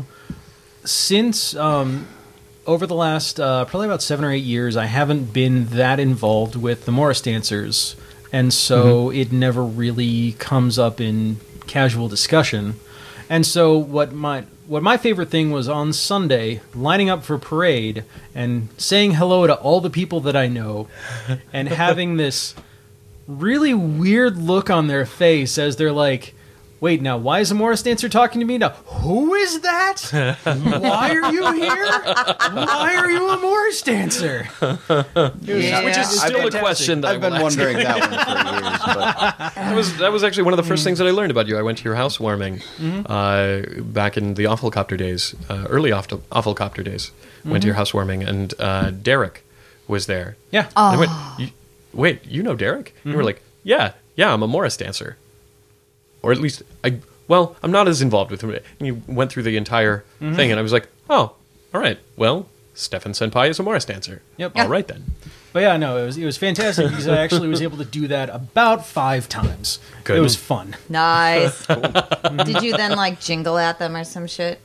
[SPEAKER 4] since um, over the last uh, probably about seven or eight years, I haven't been that involved with the Morris dancers, and so it never really comes up in casual discussion. And so what my what my favorite thing was on Sunday, lining up for parade and saying hello to all the people that I know, and having this really weird look on their face as they're like, wait, now, why is a Morris dancer talking to me now? Who is that? Why are you here? Why are you a Morris dancer?
[SPEAKER 2] Yeah.
[SPEAKER 3] Which is still a
[SPEAKER 4] fantastic.
[SPEAKER 3] question that
[SPEAKER 1] I've
[SPEAKER 3] I
[SPEAKER 1] been
[SPEAKER 3] will ask.
[SPEAKER 1] wondering that one for years. But
[SPEAKER 3] That was that was actually one of the first things that I learned about you. I went to your housewarming uh, back in the Awfulcopter days, uh, early Awful- Awfulcopter days. Went to your housewarming, and uh, Derek was there.
[SPEAKER 4] Yeah.
[SPEAKER 3] And I went, "You- wait, you know Derek? And you were like, yeah, yeah, I'm a Morris dancer. Or at least, I well, I'm not as involved with him. And you went through the entire thing, and I was like, oh, all right, well, Stefan Senpai is a Morris dancer.
[SPEAKER 4] Yep.
[SPEAKER 3] All right, then.
[SPEAKER 4] But yeah, no, it was it was fantastic because I actually was able to do that about five times.
[SPEAKER 3] Good.
[SPEAKER 4] It was fun.
[SPEAKER 2] Nice. Did you then like jingle at them or some shit?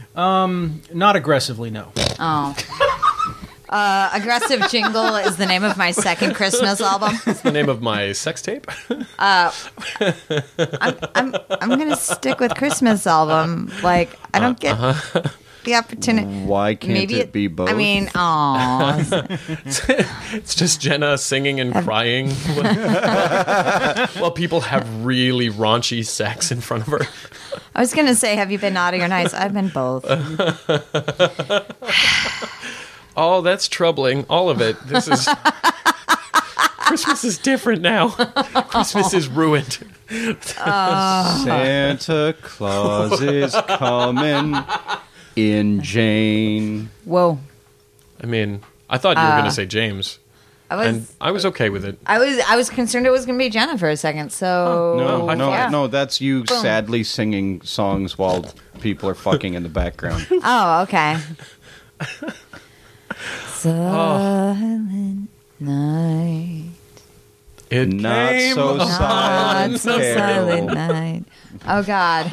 [SPEAKER 4] Not aggressively, no.
[SPEAKER 2] Oh. Uh, Aggressive Jingle is the name of my second Christmas album.
[SPEAKER 3] The name of my sex tape.
[SPEAKER 2] I'm I'm I'm gonna stick with Christmas album. Like I don't get the opportunity.
[SPEAKER 1] why can't
[SPEAKER 2] Maybe
[SPEAKER 1] it be both?
[SPEAKER 2] I mean, oh,
[SPEAKER 3] It's just Jenna singing and crying while people have really raunchy sex in front of her.
[SPEAKER 2] I was going to say, have you been naughty or nice? I've been both.
[SPEAKER 3] Oh, that's troubling. All of it. This is... Christmas is different now. Christmas is ruined.
[SPEAKER 2] Uh,
[SPEAKER 1] Santa Claus is coming in Jane.
[SPEAKER 2] Whoa.
[SPEAKER 3] I mean, I thought you were
[SPEAKER 2] Uh,
[SPEAKER 3] going to say James.
[SPEAKER 2] I was
[SPEAKER 3] And I was okay with it.
[SPEAKER 2] I was I was concerned it was going to be Jenna for a second. So
[SPEAKER 1] No,
[SPEAKER 3] I
[SPEAKER 1] no,
[SPEAKER 2] yeah.
[SPEAKER 1] no, that's you
[SPEAKER 2] Boom.
[SPEAKER 1] sadly singing songs while people are fucking in the background.
[SPEAKER 2] Oh, okay. Silent night.
[SPEAKER 3] It
[SPEAKER 1] Not
[SPEAKER 3] came
[SPEAKER 1] so
[SPEAKER 3] upon
[SPEAKER 1] silent.
[SPEAKER 2] Not so
[SPEAKER 1] Carol.
[SPEAKER 2] silent night. Oh God.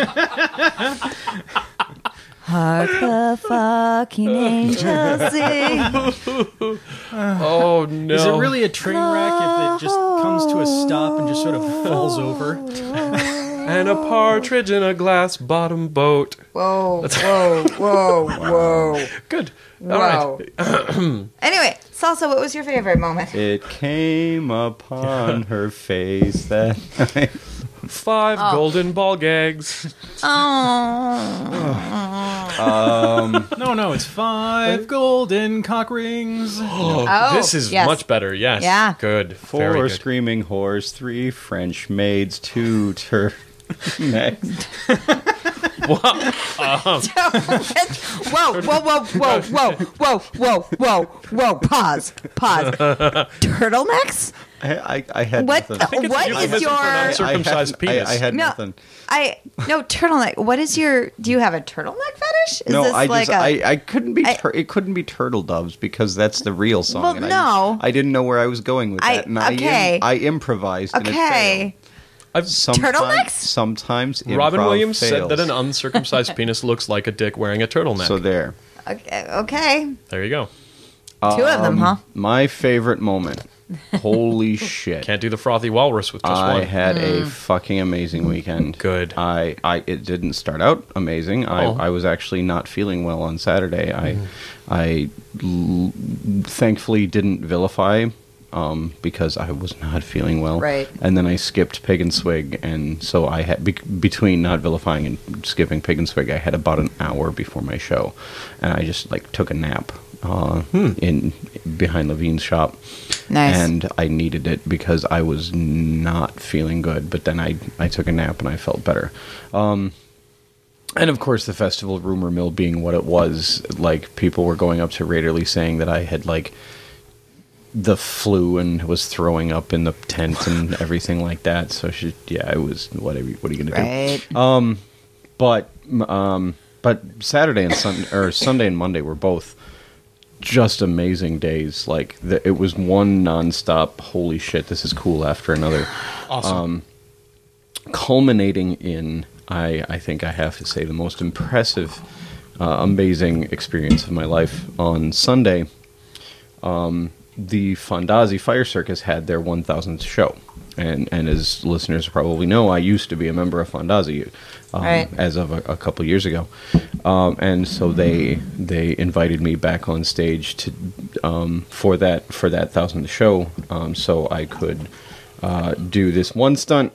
[SPEAKER 2] Hark the fucking angels sing.
[SPEAKER 3] Oh, no.
[SPEAKER 4] Is it really a train wreck if it just comes to a stop and just sort of falls over?
[SPEAKER 3] And a partridge in a glass bottom boat.
[SPEAKER 2] Whoa, whoa, whoa, whoa.
[SPEAKER 3] Good. All
[SPEAKER 2] Whoa.
[SPEAKER 3] right.
[SPEAKER 2] Anyway, Salsa, what was your favorite moment?
[SPEAKER 1] It came upon her face that night.
[SPEAKER 3] Five
[SPEAKER 2] Oh.
[SPEAKER 3] golden ball gags.
[SPEAKER 2] Oh.
[SPEAKER 1] Um,
[SPEAKER 4] No, no, it's five golden cock rings.
[SPEAKER 3] Oh,
[SPEAKER 2] Oh,
[SPEAKER 3] this is
[SPEAKER 2] yes.
[SPEAKER 3] much better. Yes.
[SPEAKER 2] Yeah.
[SPEAKER 3] Good.
[SPEAKER 1] Four
[SPEAKER 3] Very good.
[SPEAKER 1] screaming whores, three French maids, two tur. Next.
[SPEAKER 2] whoa, whoa, whoa, whoa, whoa, whoa, whoa, whoa, whoa, whoa, pause, pause. Turtlenecks?
[SPEAKER 1] I, I, I had
[SPEAKER 2] What?
[SPEAKER 1] nothing.
[SPEAKER 3] think it's
[SPEAKER 2] What
[SPEAKER 3] a
[SPEAKER 2] is
[SPEAKER 3] euphemism for
[SPEAKER 2] your?
[SPEAKER 3] an
[SPEAKER 1] I
[SPEAKER 3] uncircumcised
[SPEAKER 1] had,
[SPEAKER 3] penis.
[SPEAKER 1] I, I had
[SPEAKER 2] No,
[SPEAKER 1] nothing.
[SPEAKER 2] I no turtleneck. What is your? Do you have a turtleneck fetish? Is
[SPEAKER 1] No,
[SPEAKER 2] this
[SPEAKER 1] I
[SPEAKER 2] like
[SPEAKER 1] just
[SPEAKER 2] a?
[SPEAKER 1] I, I couldn't be
[SPEAKER 2] I-
[SPEAKER 1] tur- it couldn't be Turtle Doves because that's the real song.
[SPEAKER 2] Well,
[SPEAKER 1] and I,
[SPEAKER 2] no.
[SPEAKER 1] I didn't know where I was going with
[SPEAKER 2] I-
[SPEAKER 1] that, and
[SPEAKER 2] okay.
[SPEAKER 1] I, im- I improvised. And it
[SPEAKER 2] okay.
[SPEAKER 3] I've,
[SPEAKER 1] failed. Sometimes,
[SPEAKER 2] Turtlenecks?
[SPEAKER 1] Sometimes
[SPEAKER 3] Robin
[SPEAKER 1] improv
[SPEAKER 3] Williams said
[SPEAKER 1] fails.
[SPEAKER 3] that an uncircumcised penis looks like a dick wearing a turtleneck.
[SPEAKER 1] So there.
[SPEAKER 2] Okay. Okay.
[SPEAKER 3] there you go.
[SPEAKER 2] Two of them,
[SPEAKER 1] Um,
[SPEAKER 2] huh?
[SPEAKER 1] My favorite moment. Holy shit!
[SPEAKER 3] Can't do the frothy walrus with just
[SPEAKER 1] I
[SPEAKER 3] one.
[SPEAKER 1] had
[SPEAKER 2] Hmm.
[SPEAKER 1] a fucking amazing weekend.
[SPEAKER 3] Good.
[SPEAKER 1] I, I it didn't start out amazing. I,
[SPEAKER 3] Oh.
[SPEAKER 1] I was actually not feeling well on Saturday. I
[SPEAKER 3] Mm.
[SPEAKER 1] I l- thankfully didn't vilify um, because I was not feeling well.
[SPEAKER 2] Right.
[SPEAKER 1] And then I skipped Pig and Swig, and so I had be- between not vilifying and skipping Pig and Swig, I had about an hour before my show, and I just like took a nap uh, in behind Levine's shop.
[SPEAKER 2] Nice.
[SPEAKER 1] And I needed it because I was not feeling good. But then I, I took a nap and I felt better. Um, and of course, the festival rumor mill being what it was, like people were going up to Raiderly saying that I had like the flu and was throwing up in the tent and everything like that. So she, yeah, it was whatever. What are you gonna
[SPEAKER 2] Right.
[SPEAKER 1] do? Um, but um, but Saturday and Sunday or Sunday and Monday were both just amazing days. Like the, it was one nonstop. Holy shit, this is cool after another.
[SPEAKER 3] Awesome.
[SPEAKER 1] Culminating in, I I think I have to say, the most impressive, uh, amazing experience of my life on Sunday. Um, the Fondazi Fire Circus had their one thousandth show. And, and as listeners probably know, I used to be a member of Fondazi um,
[SPEAKER 2] Right.
[SPEAKER 1] as of a, a couple years ago. Um, and so they they invited me back on stage to um, for that for that thousandth show, um, so I could uh, do this one stunt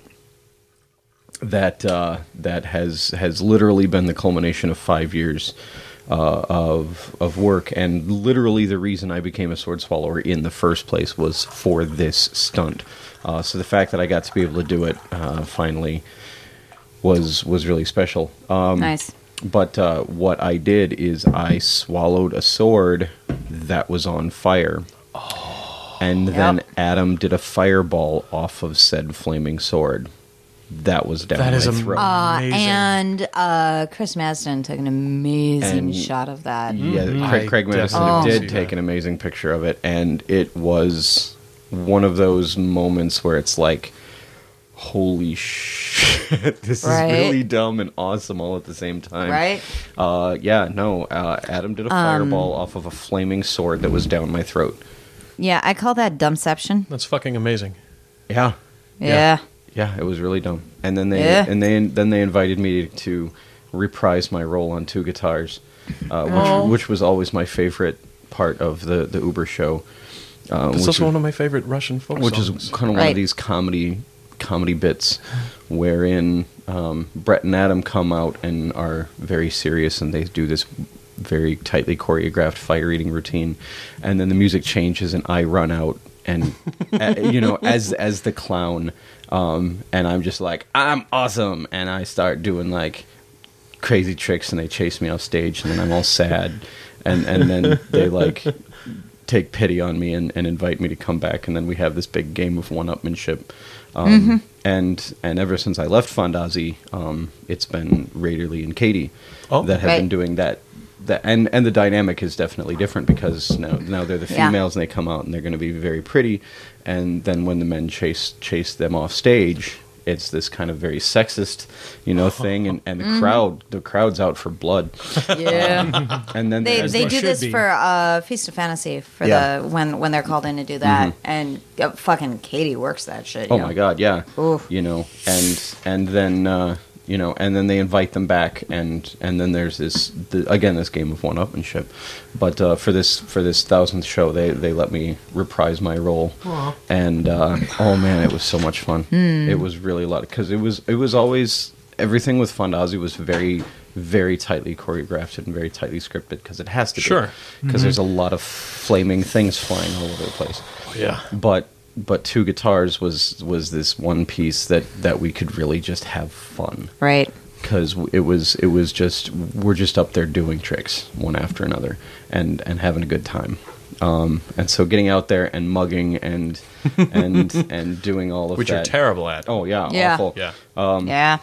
[SPEAKER 1] that uh, that has has literally been the culmination of five years uh, of of work, and literally the reason I became a sword swallower in the first place was for this stunt. Uh, so the fact that I got to be able to do it uh, finally was was really special. Um,
[SPEAKER 2] Nice.
[SPEAKER 1] But uh, what I did is I swallowed a sword that was on fire. And then
[SPEAKER 2] Yep.
[SPEAKER 1] Adam did a fireball off of said flaming sword. That was down
[SPEAKER 3] That
[SPEAKER 1] my
[SPEAKER 3] is am-
[SPEAKER 1] throat.
[SPEAKER 2] Uh,
[SPEAKER 3] Amazing.
[SPEAKER 2] and uh, Chris Masden took an amazing
[SPEAKER 1] And-
[SPEAKER 2] shot of that.
[SPEAKER 1] Yeah,
[SPEAKER 3] Mhm.
[SPEAKER 1] Craig,
[SPEAKER 3] I
[SPEAKER 1] Craig Madison
[SPEAKER 3] definitely
[SPEAKER 1] did
[SPEAKER 3] see
[SPEAKER 1] take
[SPEAKER 3] that.
[SPEAKER 1] an amazing picture of it, and it was one of those moments where it's like, holy shit, this
[SPEAKER 2] Right.
[SPEAKER 1] is really dumb and awesome all at the same time.
[SPEAKER 2] Right?
[SPEAKER 1] Uh, yeah, no, uh, Adam did a
[SPEAKER 2] Um,
[SPEAKER 1] fireball off of a flaming sword that was down my throat.
[SPEAKER 2] Yeah, I call that dumbception.
[SPEAKER 3] That's fucking amazing.
[SPEAKER 1] Yeah,
[SPEAKER 2] Yeah.
[SPEAKER 1] yeah, it was really dumb. And then they
[SPEAKER 2] Yeah.
[SPEAKER 1] and they then they invited me to reprise my role on two guitars, uh, which
[SPEAKER 2] Oh.
[SPEAKER 1] which was always my favorite part of the the Uber show. Uh,
[SPEAKER 3] It's
[SPEAKER 1] which
[SPEAKER 3] also
[SPEAKER 1] was-
[SPEAKER 3] one of my favorite Russian folk
[SPEAKER 1] which
[SPEAKER 3] songs.
[SPEAKER 1] is kind of one
[SPEAKER 2] Right.
[SPEAKER 1] of these comedy comedy bits wherein um, Brett and Adam come out and are very serious, and they do this very tightly choreographed fire eating routine, and then the music changes and I run out and uh, you know as as the clown, um, and I'm just like, I'm awesome, and I start doing like crazy tricks, and they chase me off stage, and then I'm all sad, and and then they like take pity on me and, and invite me to come back, and then we have this big game of one-upmanship. Um, mm-hmm. And and ever since I left Fondazi, um, it's been Raiderly and Katie
[SPEAKER 3] oh,
[SPEAKER 1] that have
[SPEAKER 2] right.
[SPEAKER 1] been doing that. That and, and the dynamic is definitely different because now now they're the females
[SPEAKER 2] yeah.
[SPEAKER 1] and they come out and they're going to be very pretty, and then when the men chase chase them off stage, it's this kind of very sexist, you know, thing, and, and the mm. crowd the crowd's out for blood.
[SPEAKER 2] Yeah,
[SPEAKER 1] um, and then
[SPEAKER 2] they they
[SPEAKER 4] well
[SPEAKER 2] do
[SPEAKER 4] should
[SPEAKER 2] this
[SPEAKER 4] be.
[SPEAKER 2] for uh, Feast of Fantasy for
[SPEAKER 1] Yeah.
[SPEAKER 2] the when when they're called in to do that,
[SPEAKER 1] Mm-hmm.
[SPEAKER 2] and uh, fucking Katie works that shit.
[SPEAKER 1] Oh
[SPEAKER 2] yo.
[SPEAKER 1] my god, yeah.
[SPEAKER 2] Oof.
[SPEAKER 1] You know, and and then uh, you know, and then they invite them back, and and then there's this the, again this game of one-upmanship. But uh, for this for this thousandth show, they they let me reprise my role,
[SPEAKER 3] Aww.
[SPEAKER 1] and uh, oh man, it was so much fun.
[SPEAKER 2] Hmm.
[SPEAKER 1] It was really a lot because it was it was always everything with Fondazi was very very tightly choreographed and very tightly scripted because it has to
[SPEAKER 3] Sure.
[SPEAKER 1] be because
[SPEAKER 4] Mm-hmm.
[SPEAKER 1] there's a lot of flaming things flying all over the place.
[SPEAKER 3] Yeah.
[SPEAKER 1] But but two guitars was was this one piece that, that we could really just have fun
[SPEAKER 2] Right.
[SPEAKER 1] because it was it was just we're just up there doing tricks one after another and, and having a good time, um, and so getting out there and mugging and and and doing all of
[SPEAKER 3] Which
[SPEAKER 1] that.
[SPEAKER 3] you're terrible at.
[SPEAKER 1] Oh yeah,
[SPEAKER 2] Yeah.
[SPEAKER 1] awful.
[SPEAKER 3] Yeah.
[SPEAKER 2] yeah.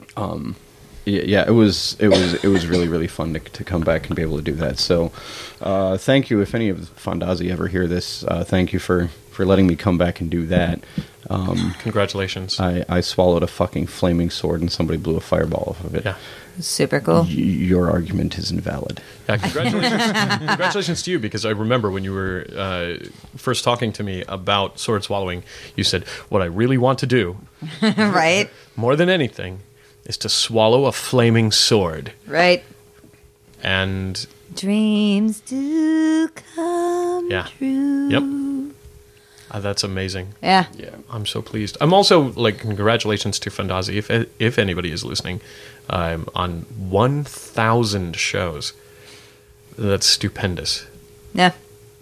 [SPEAKER 1] Yeah, yeah, it was it was it was really really fun to to come back and be able to do that. So, uh, thank you. If any of Fondazi ever hear this, uh, thank you for, for letting me come back and do that. Um,
[SPEAKER 3] Congratulations.
[SPEAKER 1] I, I swallowed a fucking flaming sword and somebody blew a fireball off of it.
[SPEAKER 3] yeah.
[SPEAKER 2] Super cool.
[SPEAKER 1] Y- your argument is invalid.
[SPEAKER 3] Yeah, congratulations. Congratulations to you, because I remember when you were uh, first talking to me about sword swallowing, you said, what I really want to do,
[SPEAKER 2] Right.
[SPEAKER 3] more than anything, is to swallow a flaming sword.
[SPEAKER 2] Right.
[SPEAKER 3] And
[SPEAKER 2] Dreams do come
[SPEAKER 3] Yeah.
[SPEAKER 2] true.
[SPEAKER 3] Yep. uh, that's amazing.
[SPEAKER 2] Yeah.
[SPEAKER 1] Yeah.
[SPEAKER 3] I'm so pleased. I'm also, like, congratulations to Fondazi, if if anybody is listening, um, on one thousand shows. That's stupendous.
[SPEAKER 2] Yeah.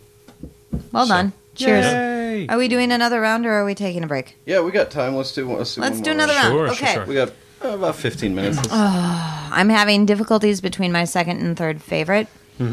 [SPEAKER 2] Well
[SPEAKER 3] So-
[SPEAKER 2] done. Cheers.
[SPEAKER 4] Yay!
[SPEAKER 2] Are we doing another round or are we taking a break?
[SPEAKER 1] Yeah, we got time. Let's do let's do,
[SPEAKER 2] Let's
[SPEAKER 1] one
[SPEAKER 2] do
[SPEAKER 1] more
[SPEAKER 2] another
[SPEAKER 1] round.
[SPEAKER 2] round.
[SPEAKER 3] Sure, sure,
[SPEAKER 2] Okay.
[SPEAKER 3] sure.
[SPEAKER 1] We got uh, about fifteen minutes. Let's,
[SPEAKER 2] I'm having difficulties between my second and third favorite.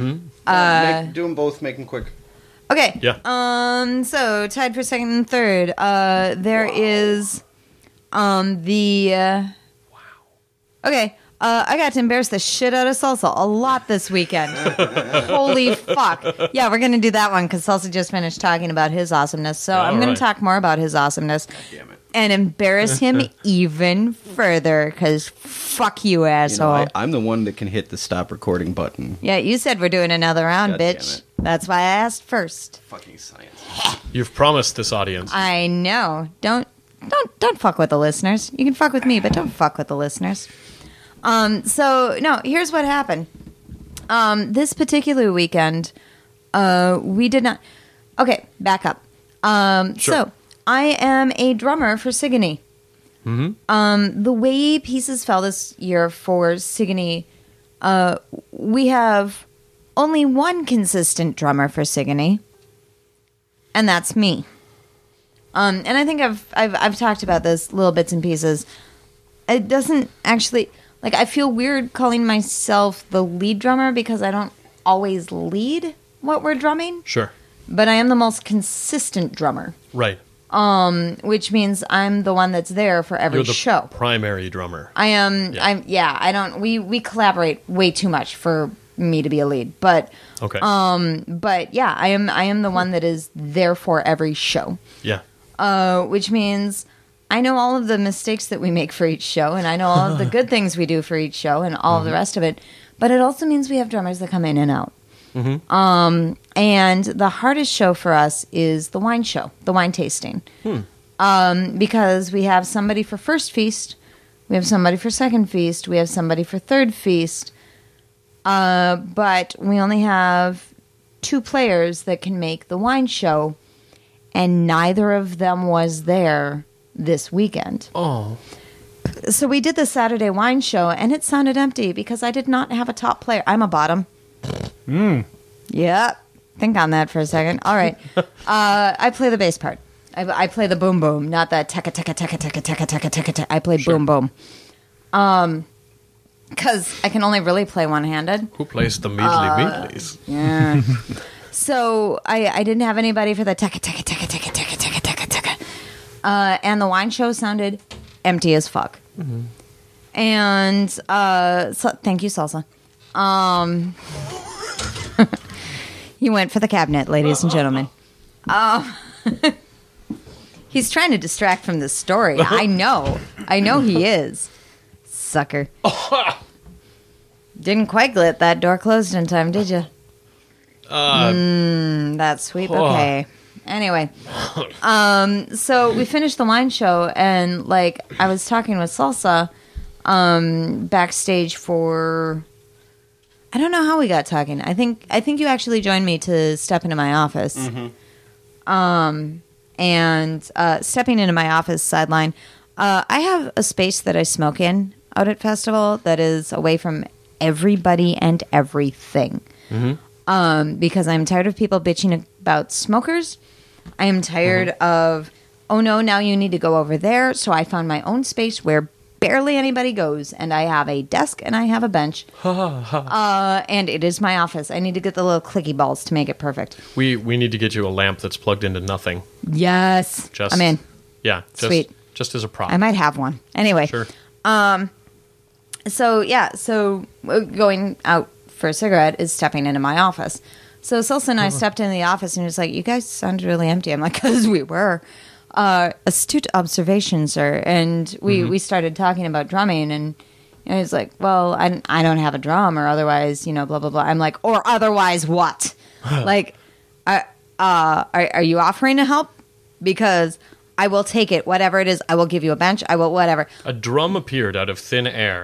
[SPEAKER 1] uh, make, do them both. Make them quick.
[SPEAKER 2] Okay.
[SPEAKER 3] Yeah.
[SPEAKER 2] Um. So tied for second and third. Uh. There is, um. The. Uh, wow. Okay. Uh. I got to embarrass the shit out of Salsa a lot this weekend. Holy fuck. Yeah, we're gonna do that one because Salsa just finished talking about his awesomeness. So I'm gonna
[SPEAKER 3] right.
[SPEAKER 2] talk more about his awesomeness.
[SPEAKER 1] Damn it.
[SPEAKER 2] And embarrass him even further because fuck you,
[SPEAKER 1] You
[SPEAKER 2] asshole.
[SPEAKER 1] know, I, I'm the one that can hit the stop recording button.
[SPEAKER 2] Yeah, you said we're doing another round,
[SPEAKER 1] God damn
[SPEAKER 2] bitch.
[SPEAKER 1] it.
[SPEAKER 2] That's why I asked first.
[SPEAKER 1] Fucking science.
[SPEAKER 3] You've promised this audience.
[SPEAKER 2] I know. Don't don't don't fuck with the listeners. You can fuck with me, but don't fuck with the listeners. Um. So no, here's what happened. Um. This particular weekend, uh, we did not. Okay, back up. Um.
[SPEAKER 3] Sure.
[SPEAKER 2] So I am a drummer for Sigony.
[SPEAKER 3] Mm-hmm.
[SPEAKER 2] Um. The way pieces fell this year for Sigony, uh, we have only one consistent drummer for Sigony, and that's me. Um, and I think I've, I've I've talked about this little bits and pieces. It doesn't actually, like, I feel weird calling myself the lead drummer because I don't always lead what we're drumming,
[SPEAKER 3] Sure.
[SPEAKER 2] but I am the most consistent drummer,
[SPEAKER 3] Right.
[SPEAKER 2] which means I'm the one that's there for every
[SPEAKER 3] You're the
[SPEAKER 2] show.
[SPEAKER 3] primary drummer.
[SPEAKER 2] I am.
[SPEAKER 3] Yeah.
[SPEAKER 2] I'm. Yeah. I don't. We we collaborate way too much for me to be a lead, but
[SPEAKER 3] Okay.
[SPEAKER 2] um, but yeah, I am. I am the one that is there for every show.
[SPEAKER 3] yeah.
[SPEAKER 2] Uh, which means I know all of the mistakes that we make for each show, and I know all of the good things we do for each show, and all of the rest of it. But it also means we have drummers that come in and out. Um, and the hardest show for us is the wine show, the wine tasting, um, because we have somebody for first feast, we have somebody for second feast, we have somebody for third feast, uh, but we only have two players that can make the wine show. And neither of them was there this weekend.
[SPEAKER 3] Oh,
[SPEAKER 2] So we did the Saturday wine show, and it sounded empty because I did not have a top player. I'm a bottom.
[SPEAKER 4] Mm.
[SPEAKER 2] Yep. Think on that for a second. All right. uh, I play the bass part. I, I play the boom boom, not the tekka tekka tekka tekka tekka tekka tekka tekka. I play boom boom. Um, because I can only really play one handed.
[SPEAKER 3] who plays the measly meatlies?
[SPEAKER 2] Yeah. So I, I didn't have anybody for the tekka tekka tekka tekka tekka tekka tekka tekka. Uh, and the wine show sounded empty as fuck.
[SPEAKER 3] Mm-hmm.
[SPEAKER 2] And uh, so, thank you, Salsa. Um, he went for the cabinet, ladies and gentlemen. Um, he's trying to distract from the story. I know. I know he is. Sucker. Didn't quite get that door closed in time, did you?
[SPEAKER 3] Uh,
[SPEAKER 2] Mm, that's sweet.
[SPEAKER 3] Oh.
[SPEAKER 2] Okay. Anyway, um, so we finished the wine show, and like I was talking with Salsa um, backstage for. I don't know how we got talking. I think I think you actually joined me to step into my office. Um, and uh, stepping into my office sideline, uh, I have a space that I smoke in out at festival that is away from everybody and everything. Um, because I'm tired of people bitching about smokers. I am tired of, oh no, now you need to go over there. So I found my own space where barely anybody goes, and I have a desk and I have a bench. uh, and it is my office. I need to get the little clicky balls to make it perfect.
[SPEAKER 3] we we need to get you a lamp that's plugged into nothing.
[SPEAKER 2] Yes.
[SPEAKER 3] Just
[SPEAKER 2] I'm in.
[SPEAKER 3] Yeah, just,
[SPEAKER 2] Sweet.
[SPEAKER 3] Just as a prop.
[SPEAKER 2] I might have one. Anyway.
[SPEAKER 3] Sure.
[SPEAKER 2] So yeah, so uh, going out for a cigarette is stepping into my office. So Salsa and I stepped into the office, and he was like, "You guys sounded really empty." I'm like, "Cause we were." Uh, astute observation, sir. And we, we started talking about drumming, and you know, he's like, "Well, I, I don't have a drum, or otherwise, you know, blah blah blah." I'm like, "Or otherwise what? Like, uh, uh, are are you offering to help? Because I will take it, whatever it is. I will give you a bench. I will whatever."
[SPEAKER 3] A drum appeared out of thin air.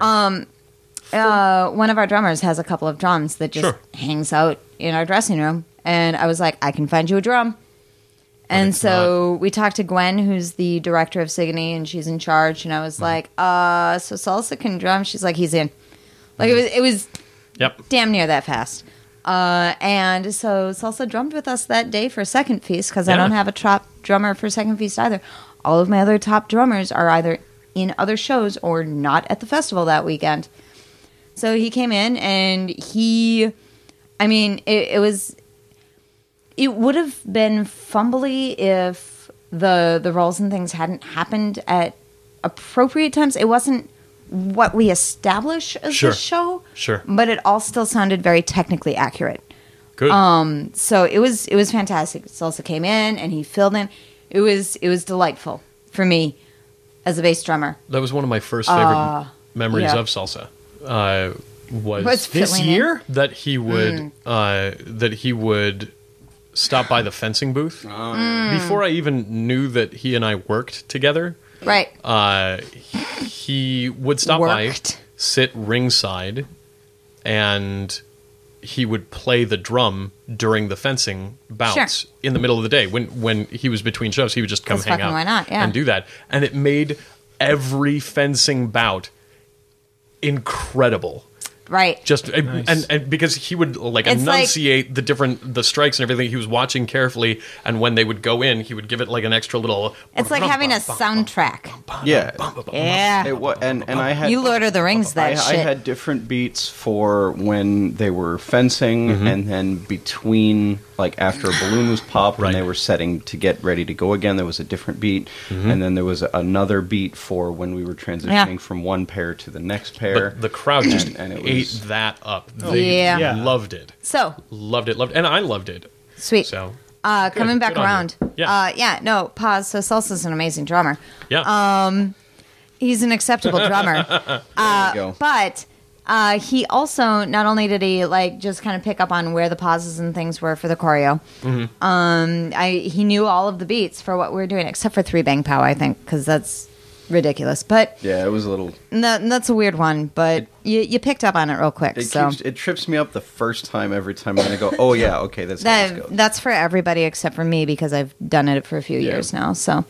[SPEAKER 2] Uh, one of our drummers has a couple of drums that just
[SPEAKER 3] Sure.
[SPEAKER 2] hangs out in our dressing room. And I was like, I can find you a drum. And
[SPEAKER 3] it's
[SPEAKER 2] so we talked to Gwen, who's the director of Signy, and she's in charge. And I was like, uh, so Salsa can drum? She's like, he's in. Like, it was, it was
[SPEAKER 3] Yep.
[SPEAKER 2] damn near that fast. Uh, and so Salsa drummed with us that day for Second Feast, because I
[SPEAKER 3] Yeah.
[SPEAKER 2] don't have a top drummer for Second Feast either. All of my other top drummers are either in other shows or not at the festival that weekend. So he came in, and he, I mean, it, it was, it would have been fumbly if the the roles and things hadn't happened at appropriate times. It wasn't what we establish as
[SPEAKER 3] Sure.
[SPEAKER 2] the show,
[SPEAKER 3] Sure.
[SPEAKER 2] but it all still sounded very technically accurate.
[SPEAKER 3] Good.
[SPEAKER 2] Um, so it was it was fantastic. Salsa came in and he filled in. It was it was delightful for me as a bass drummer.
[SPEAKER 3] that was one of my first favorite
[SPEAKER 2] uh,
[SPEAKER 3] memories
[SPEAKER 2] yeah.
[SPEAKER 3] of salsa. Uh, was
[SPEAKER 2] Was
[SPEAKER 4] This
[SPEAKER 2] filling in.
[SPEAKER 4] year?
[SPEAKER 3] that he would
[SPEAKER 2] Mm.
[SPEAKER 3] uh, that he would stop by the fencing booth
[SPEAKER 2] Mm.
[SPEAKER 3] before I even knew that he and I worked together.
[SPEAKER 2] Right.
[SPEAKER 3] Uh, he would stop
[SPEAKER 2] Worked.
[SPEAKER 3] by, sit ringside, and he would play the drum during the fencing bouts
[SPEAKER 2] Sure.
[SPEAKER 3] in the middle of the day. When when he was between shows, he would just come
[SPEAKER 2] 'Cause
[SPEAKER 3] hang
[SPEAKER 2] fucking
[SPEAKER 3] out
[SPEAKER 2] why not? Yeah.
[SPEAKER 3] and do that. And it made every fencing bout incredible.
[SPEAKER 2] Right.
[SPEAKER 3] Just uh,
[SPEAKER 4] Nice.
[SPEAKER 3] and, and because he would like
[SPEAKER 2] It's like-
[SPEAKER 3] enunciate the different the strikes and everything, he was watching carefully, and when they would go in, he would give it like an extra little.
[SPEAKER 2] It's like having a soundtrack.
[SPEAKER 1] Yeah.
[SPEAKER 2] Yeah.
[SPEAKER 1] It wa- and and I had
[SPEAKER 2] You Lord of the Rings that
[SPEAKER 1] I, I
[SPEAKER 2] shit.
[SPEAKER 1] had different beats for when they were fencing, and then between, like after a balloon was popped
[SPEAKER 3] Right.
[SPEAKER 1] and they were setting to get ready to go again, there was a different beat, and then there was another beat for when we were transitioning
[SPEAKER 2] Yeah.
[SPEAKER 1] from one pair to the next pair.
[SPEAKER 3] But the crowd just
[SPEAKER 1] And- and it
[SPEAKER 3] ate
[SPEAKER 1] was-
[SPEAKER 3] that up. They
[SPEAKER 2] Yeah.
[SPEAKER 4] Yeah.
[SPEAKER 3] loved it,
[SPEAKER 2] So
[SPEAKER 3] loved it, loved, and I loved it.
[SPEAKER 2] sweet.
[SPEAKER 3] So
[SPEAKER 2] Uh,
[SPEAKER 3] Good.
[SPEAKER 2] coming back
[SPEAKER 3] Good on you.
[SPEAKER 2] around.
[SPEAKER 3] Yeah.
[SPEAKER 2] Uh, yeah. No. Pause. So Salsa's an amazing drummer.
[SPEAKER 3] yeah,
[SPEAKER 2] He's an acceptable drummer.
[SPEAKER 1] There you go.
[SPEAKER 2] But uh, he also not only did he like just kind of pick up on where the pauses and things were for the choreo.
[SPEAKER 3] Mm-hmm.
[SPEAKER 2] Um, I he knew all of the beats for what we were doing, except for Three Bang Pow, I think, because that's ridiculous. But
[SPEAKER 1] Yeah, it was a little.
[SPEAKER 2] that, that's a weird one. But you you picked up on it real quick.
[SPEAKER 1] It
[SPEAKER 2] so
[SPEAKER 1] keeps, it trips me up the first time every time, and I go, "Oh yeah, okay, that's how this
[SPEAKER 2] that
[SPEAKER 1] goes."
[SPEAKER 2] that's for everybody except for me because I've done it for a few
[SPEAKER 1] Yeah.
[SPEAKER 2] years now. So.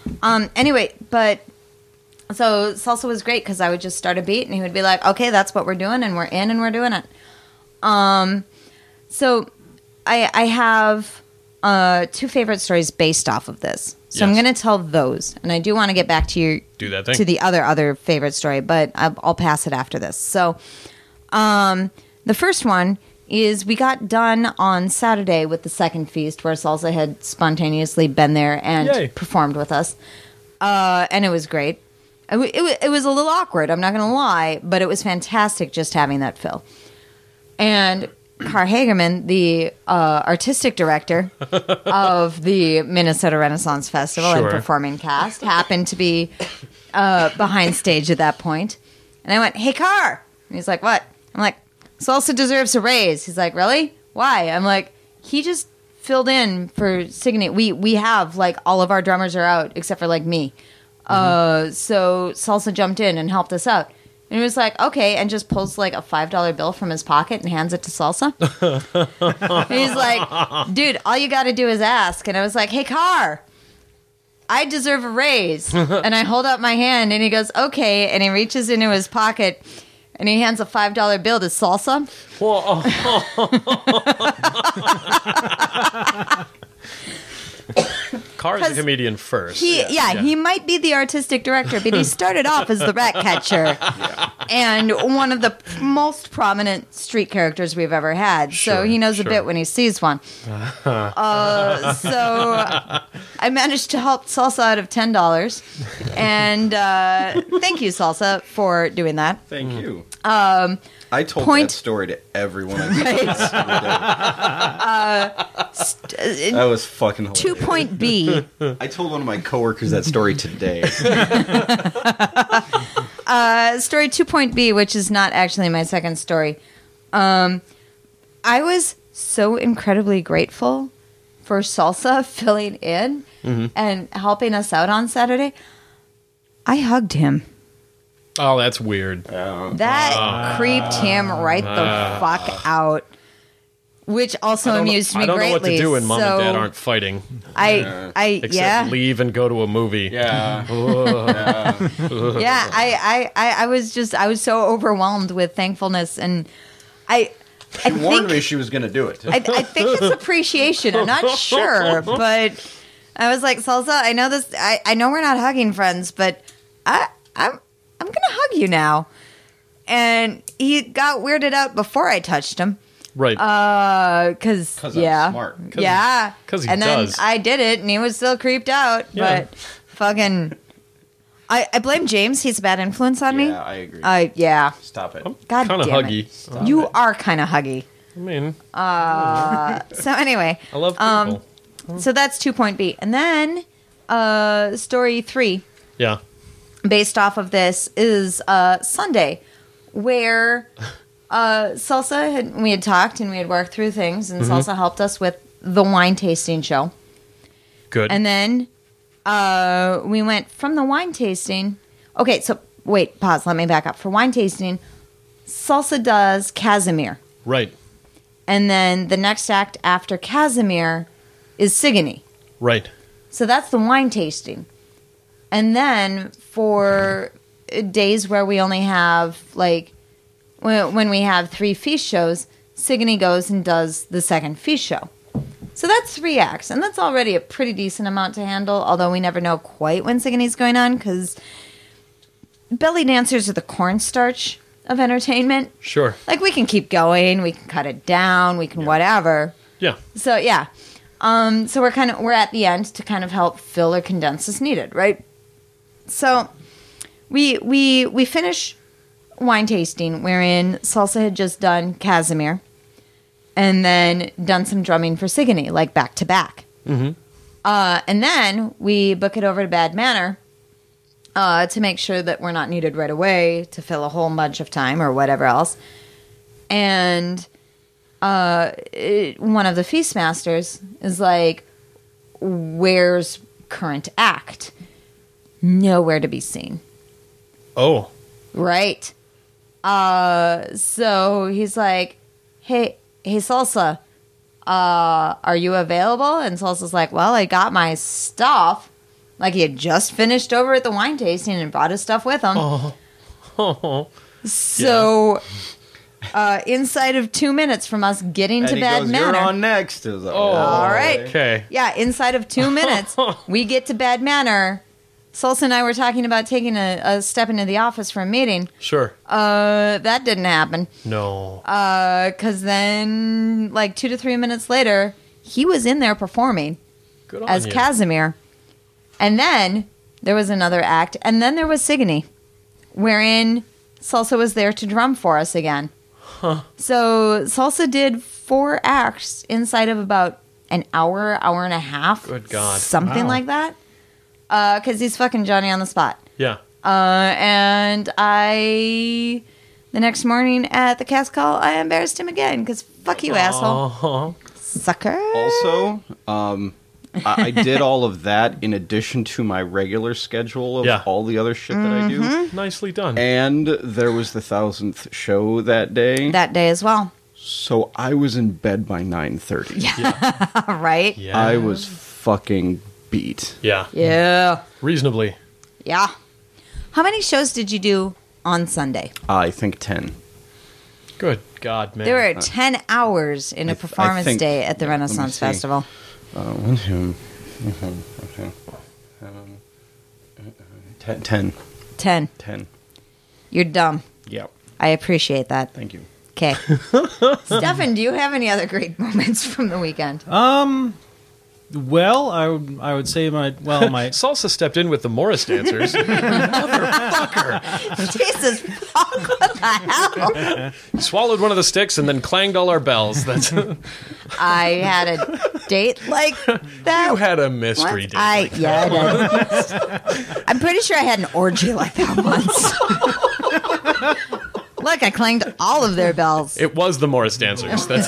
[SPEAKER 2] Um, anyway, but so salsa was great because I would just start a beat and he would be like, okay, that's what we're doing and we're in and we're doing it. Um, so I, I have uh, two favorite stories based off of this. So
[SPEAKER 3] Yes.
[SPEAKER 2] I'm going to tell those. And I do want to get back to your
[SPEAKER 3] Do that thing.
[SPEAKER 2] to the other other favorite story, but I'll, I'll pass it after this. So um, the first one is we got done on Saturday with the second feast where Salsa had spontaneously been there and
[SPEAKER 3] Yay.
[SPEAKER 2] performed with us. Uh, and it was great. It, w- it, w- it was a little awkward, I'm not going to lie, but it was fantastic just having that fill. And Car Hagerman, the uh, artistic director of the Minnesota Renaissance Festival and
[SPEAKER 3] Sure.
[SPEAKER 2] performing cast, happened to be uh, behind stage at that point. And I went, hey, Car. And he's like, what? I'm like, Salsa deserves a raise. He's like, really? Why? I'm like, he just filled in for Sigourney. We, we have, like, all of our drummers are out except for, like, me. Uh, so Salsa jumped in and helped us out. And he was like, okay, and just pulls like a five dollar bill from his pocket and hands it to Salsa. And he's like, dude, all you got to do is ask. And I was like, hey, Car, I deserve a raise. And I hold up my hand and he goes, okay. And he reaches into his pocket and he hands a five dollar bill to Salsa.
[SPEAKER 3] Car's a
[SPEAKER 2] 'Cause
[SPEAKER 3] comedian first.
[SPEAKER 2] He, yeah,
[SPEAKER 3] Yeah.
[SPEAKER 2] he might be the artistic director, but he started off as the rat catcher and one of the most prominent street characters we've ever had. so
[SPEAKER 3] Sure,
[SPEAKER 2] he knows
[SPEAKER 3] sure.
[SPEAKER 2] a bit when he sees one. uh, so I managed to help Salsa out of ten dollars. And uh, thank you, Salsa, for doing that.
[SPEAKER 1] Thank you.
[SPEAKER 2] Um,
[SPEAKER 1] I told
[SPEAKER 2] point-
[SPEAKER 1] that story to everyone I met. That was fucking hilarious.
[SPEAKER 2] two point B.
[SPEAKER 1] I told one of my coworkers that story today.
[SPEAKER 2] Uh, story two point B, which is not actually my second story. Um, I was so incredibly grateful for Salsa filling in and helping us out on Saturday. I hugged him.
[SPEAKER 3] Oh, that's weird.
[SPEAKER 2] That creeped him right the fuck out, which also
[SPEAKER 3] I don't, know,
[SPEAKER 2] amused me
[SPEAKER 3] I don't know what
[SPEAKER 2] greatly.
[SPEAKER 3] to do when mom
[SPEAKER 2] so
[SPEAKER 3] and dad aren't fighting,
[SPEAKER 2] I, I,
[SPEAKER 3] except
[SPEAKER 2] yeah,
[SPEAKER 3] leave and go to a movie.
[SPEAKER 1] Yeah.
[SPEAKER 2] yeah. I, I, I, I was just, I was so overwhelmed with thankfulness, and I, I
[SPEAKER 1] She warned
[SPEAKER 2] think,
[SPEAKER 1] me she was going to do it.
[SPEAKER 2] I, I think it's appreciation. I'm not sure, but I was like, Salsa, I know this. I, I know we're not hugging friends, but I, I'm, I'm gonna hug you now. And he got weirded out before I touched him.
[SPEAKER 3] Right.
[SPEAKER 2] Uh, cause,
[SPEAKER 1] 'Cause I'm
[SPEAKER 2] yeah,
[SPEAKER 1] smart. 'Cause-
[SPEAKER 2] yeah,
[SPEAKER 3] 'cause he
[SPEAKER 2] and then
[SPEAKER 3] does.
[SPEAKER 2] I did it, and he was still creeped out.
[SPEAKER 3] Yeah.
[SPEAKER 2] But fucking, I, I blame James. He's a bad influence on me.
[SPEAKER 1] Yeah, I agree.
[SPEAKER 2] Uh, yeah.
[SPEAKER 1] Stop it.
[SPEAKER 2] God
[SPEAKER 3] kind of
[SPEAKER 2] damn
[SPEAKER 3] huggy.
[SPEAKER 2] it.
[SPEAKER 1] Stop
[SPEAKER 2] You
[SPEAKER 1] it.
[SPEAKER 2] are kind of huggy.
[SPEAKER 3] I mean,
[SPEAKER 2] So anyway,
[SPEAKER 3] I love people.
[SPEAKER 2] um, so that's two point B, and then uh, story three,
[SPEAKER 3] yeah.
[SPEAKER 2] based off of this, is uh, Sunday, where uh, Salsa had, we had talked and we had worked through things, and Salsa helped us with the wine tasting show.
[SPEAKER 3] Good.
[SPEAKER 2] And then uh, we went from the wine tasting. Okay, so wait, pause. Let me back up. For wine tasting, Salsa does Casimir.
[SPEAKER 3] right.
[SPEAKER 2] And then the next act after Casimir is Sigourney.
[SPEAKER 3] Right.
[SPEAKER 2] So that's the wine tasting. And then for days where we only have, like, when when we have three feast shows, Sigourney goes and does the second feast show. So that's three acts. And that's already a pretty decent amount to handle, although we never know quite when Sigourney's going on, because belly dancers are the cornstarch of entertainment.
[SPEAKER 3] Sure.
[SPEAKER 2] Like, we can keep going, we can cut it down, we can whatever.
[SPEAKER 3] Yeah.
[SPEAKER 2] So yeah, um, so we're kind of we're at the end to kind of help fill or condense as needed, right? So we we we finish wine tasting wherein Salsa had just done Casimir, and then done some drumming for Sigourney, like back to back. Mm-hmm. Uh, and then we book it over to Bad Manor uh, to make sure that we're not needed right away to fill a whole bunch of time or whatever else. And uh, it, one of the feast masters is like, "Where's current act?" Nowhere to be seen.
[SPEAKER 3] Oh.
[SPEAKER 2] Right. Uh, so he's like, "Hey, hey, Salsa, uh, are you available?" And Salsa's like, "Well, I got my stuff. Like he had just finished over at the wine tasting and brought his stuff with him.
[SPEAKER 3] Oh.
[SPEAKER 2] So, uh, inside of two minutes from us getting
[SPEAKER 1] And
[SPEAKER 2] to
[SPEAKER 1] he
[SPEAKER 2] Bad
[SPEAKER 1] goes,
[SPEAKER 2] Manor.
[SPEAKER 1] "You're on next." It was like,
[SPEAKER 3] Oh.
[SPEAKER 2] All right.
[SPEAKER 3] Okay.
[SPEAKER 2] Yeah, inside of two minutes, we get to Bad Manor. Salsa and I were talking about taking a, a step into the office for a meeting.
[SPEAKER 3] Sure.
[SPEAKER 2] Uh, that didn't happen.
[SPEAKER 3] No.
[SPEAKER 2] Uh, cause then, like two to three minutes later, he was in there performing
[SPEAKER 3] Good on
[SPEAKER 2] as
[SPEAKER 3] you.
[SPEAKER 2] Casimir. And then there was another act, and then there was Signy, wherein Salsa was there to drum for us again.
[SPEAKER 3] Huh.
[SPEAKER 2] So Salsa did four acts inside of about an hour, hour and a half.
[SPEAKER 3] Good God.
[SPEAKER 2] Something
[SPEAKER 4] Wow.
[SPEAKER 2] like that. Uh, cause he's fucking Johnny on the spot.
[SPEAKER 3] Yeah.
[SPEAKER 2] Uh, and I, the next morning at the cast call, I embarrassed him again, because fuck you, asshole.
[SPEAKER 3] Uh-huh.
[SPEAKER 2] Sucker.
[SPEAKER 1] Also, um, I, I did all of that in addition to my regular schedule of
[SPEAKER 3] Yeah.
[SPEAKER 1] all the other shit that I
[SPEAKER 2] Mm-hmm.
[SPEAKER 1] do.
[SPEAKER 3] Nicely done.
[SPEAKER 1] And there was the thousandth show that day,
[SPEAKER 2] That day as well.
[SPEAKER 1] so I was in bed by nine thirty.
[SPEAKER 3] yeah.
[SPEAKER 2] Right?
[SPEAKER 3] Yeah.
[SPEAKER 1] I was fucking beat.
[SPEAKER 3] Yeah.
[SPEAKER 2] Yeah.
[SPEAKER 3] Reasonably.
[SPEAKER 2] Yeah. How many shows did you do on Sunday?
[SPEAKER 1] I think ten.
[SPEAKER 3] Good God, man.
[SPEAKER 2] There were ten hours in a
[SPEAKER 1] I th- I
[SPEAKER 2] performance
[SPEAKER 1] think-
[SPEAKER 2] day at the
[SPEAKER 1] let me
[SPEAKER 2] Renaissance
[SPEAKER 1] see.
[SPEAKER 2] Festival.
[SPEAKER 1] Uh, one, two, mhm, okay. Um, ten, ten.
[SPEAKER 2] ten.
[SPEAKER 1] ten.
[SPEAKER 2] You're dumb.
[SPEAKER 1] Yep.
[SPEAKER 2] I appreciate that.
[SPEAKER 1] Thank you.
[SPEAKER 2] Okay. Stefan, do you have any other great moments from the weekend?
[SPEAKER 4] Um, well, I would I would say my well my
[SPEAKER 3] Salsa stepped in with the Morris dancers.
[SPEAKER 2] Jesus fuck, what the hell?
[SPEAKER 3] Swallowed one of the sticks and then clanged all our bells. That's
[SPEAKER 2] I had a date like that.
[SPEAKER 3] you had a mystery
[SPEAKER 2] What?
[SPEAKER 3] date.
[SPEAKER 2] I,
[SPEAKER 3] like
[SPEAKER 2] yeah, I did. I'm pretty sure I had an orgy like that once. Look, I clanged all of their bells.
[SPEAKER 3] It was the Morris dancers. That's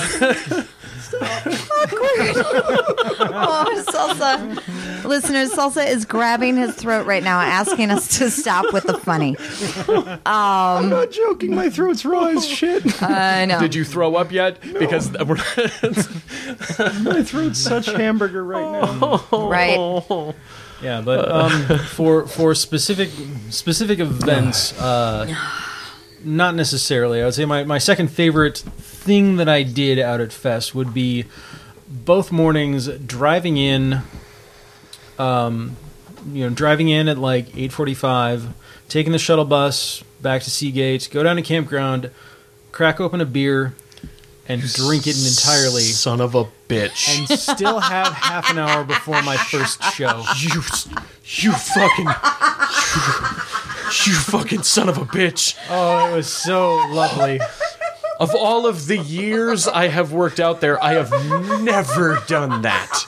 [SPEAKER 2] Oh, Salsa. Listeners, Salsa is grabbing his throat right now, asking us to stop with the funny.
[SPEAKER 1] I'm not joking. My throat's raw as shit.
[SPEAKER 2] I know.
[SPEAKER 3] Did you throw up yet? Because we're
[SPEAKER 1] My throat's such hamburger right now.
[SPEAKER 2] Right.
[SPEAKER 4] yeah, but um for for specific specific events, uh, not necessarily. I would say my my second favorite thing that I did out at Fest would be both mornings driving in. Um, you know, driving in at like eight forty-five, taking the shuttle bus back to Seagate, go down to campground, crack open a beer, and drink it entirely,
[SPEAKER 3] son of a bitch.
[SPEAKER 4] and still have half an hour before my first show.
[SPEAKER 3] you, you fucking, you, you fucking son of a bitch.
[SPEAKER 4] Oh, it was so lovely.
[SPEAKER 3] Of all of the years I have worked out there, I have never done that.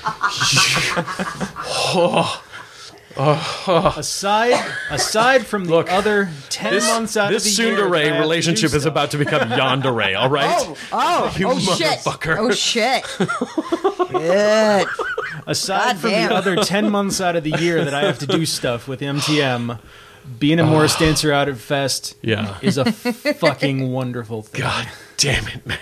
[SPEAKER 4] Aside, aside from the
[SPEAKER 3] Look,
[SPEAKER 4] other ten
[SPEAKER 3] This,
[SPEAKER 4] months out
[SPEAKER 3] this
[SPEAKER 4] of the year, that I
[SPEAKER 3] tsundere
[SPEAKER 4] have to
[SPEAKER 3] relationship
[SPEAKER 4] do
[SPEAKER 3] is
[SPEAKER 4] stuff.
[SPEAKER 3] about to become yandere, all right?
[SPEAKER 2] Oh, oh,
[SPEAKER 3] You
[SPEAKER 2] oh shit.
[SPEAKER 3] motherfucker.
[SPEAKER 2] Oh shit. Good.
[SPEAKER 4] Aside from
[SPEAKER 2] Goddamn.
[SPEAKER 4] the other ten months out of the year that I have to do stuff with M T M, being a Morris dancer out at Fest
[SPEAKER 3] Yeah.
[SPEAKER 4] is a fucking wonderful thing.
[SPEAKER 3] God damn it, man.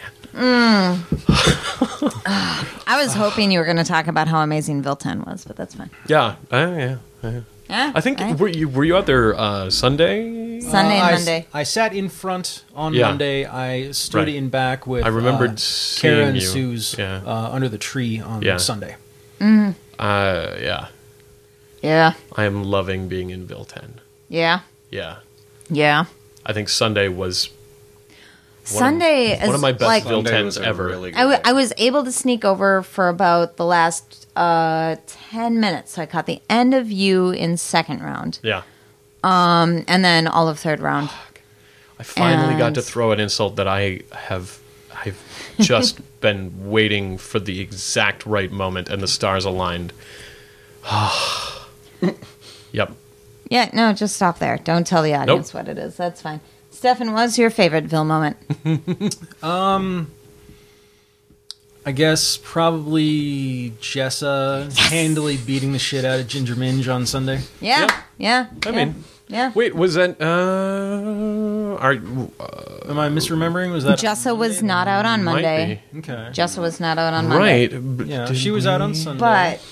[SPEAKER 2] I was hoping you were going to talk about how amazing Vilten was, but that's fine.
[SPEAKER 3] Yeah, uh, yeah. uh,
[SPEAKER 2] Yeah,
[SPEAKER 3] I think
[SPEAKER 2] right.
[SPEAKER 3] were you were you out there uh, Sunday?
[SPEAKER 2] Sunday
[SPEAKER 4] Uh,
[SPEAKER 2] and
[SPEAKER 4] I,
[SPEAKER 2] Monday.
[SPEAKER 4] I sat in front on
[SPEAKER 3] Yeah.
[SPEAKER 4] Monday. I stood
[SPEAKER 3] Right.
[SPEAKER 4] in back with
[SPEAKER 3] I remembered
[SPEAKER 4] uh,
[SPEAKER 3] seeing
[SPEAKER 4] Kara and
[SPEAKER 3] you.
[SPEAKER 4] Sue's
[SPEAKER 3] Yeah.
[SPEAKER 4] uh, under the tree on
[SPEAKER 3] Yeah.
[SPEAKER 4] Sunday.
[SPEAKER 3] Uh, yeah.
[SPEAKER 2] Yeah.
[SPEAKER 3] I am loving being in Vilten.
[SPEAKER 2] Yeah.
[SPEAKER 3] Yeah.
[SPEAKER 2] Yeah.
[SPEAKER 3] I think Sunday was one
[SPEAKER 2] Sunday
[SPEAKER 3] of, one
[SPEAKER 2] is
[SPEAKER 3] of my best
[SPEAKER 2] like
[SPEAKER 1] Sunday was
[SPEAKER 3] Viltens
[SPEAKER 1] a
[SPEAKER 3] ever.
[SPEAKER 1] really good
[SPEAKER 2] I, w-
[SPEAKER 1] day.
[SPEAKER 2] I was able to sneak over for about the last uh, ten minutes. So I caught the end of you in second round,
[SPEAKER 3] Yeah.
[SPEAKER 2] um, and then all of third round.
[SPEAKER 3] I finally got
[SPEAKER 2] And-
[SPEAKER 3] to throw an insult that I have I've just been waiting for the exact right moment and the stars aligned. Yep.
[SPEAKER 2] Yeah, no, just stop there. Don't tell the audience what it is. That's fine. Stefan, what's your favorite Ville moment?
[SPEAKER 4] I guess probably Jessa handily beating the shit out of Ginger Minge on Sunday.
[SPEAKER 2] Yeah,
[SPEAKER 3] Yeah.
[SPEAKER 2] yeah.
[SPEAKER 3] I
[SPEAKER 2] yeah,
[SPEAKER 3] mean,
[SPEAKER 2] yeah.
[SPEAKER 3] Wait, was that uh are uh,
[SPEAKER 4] Am I misremembering? Was that
[SPEAKER 2] Jessa was not out on
[SPEAKER 3] might
[SPEAKER 2] Monday.
[SPEAKER 3] be.
[SPEAKER 4] okay?
[SPEAKER 2] Jessa was not out on Monday.
[SPEAKER 3] Right. b-
[SPEAKER 4] Yeah,
[SPEAKER 3] did
[SPEAKER 4] she was out on
[SPEAKER 3] we-
[SPEAKER 4] Sunday.
[SPEAKER 2] But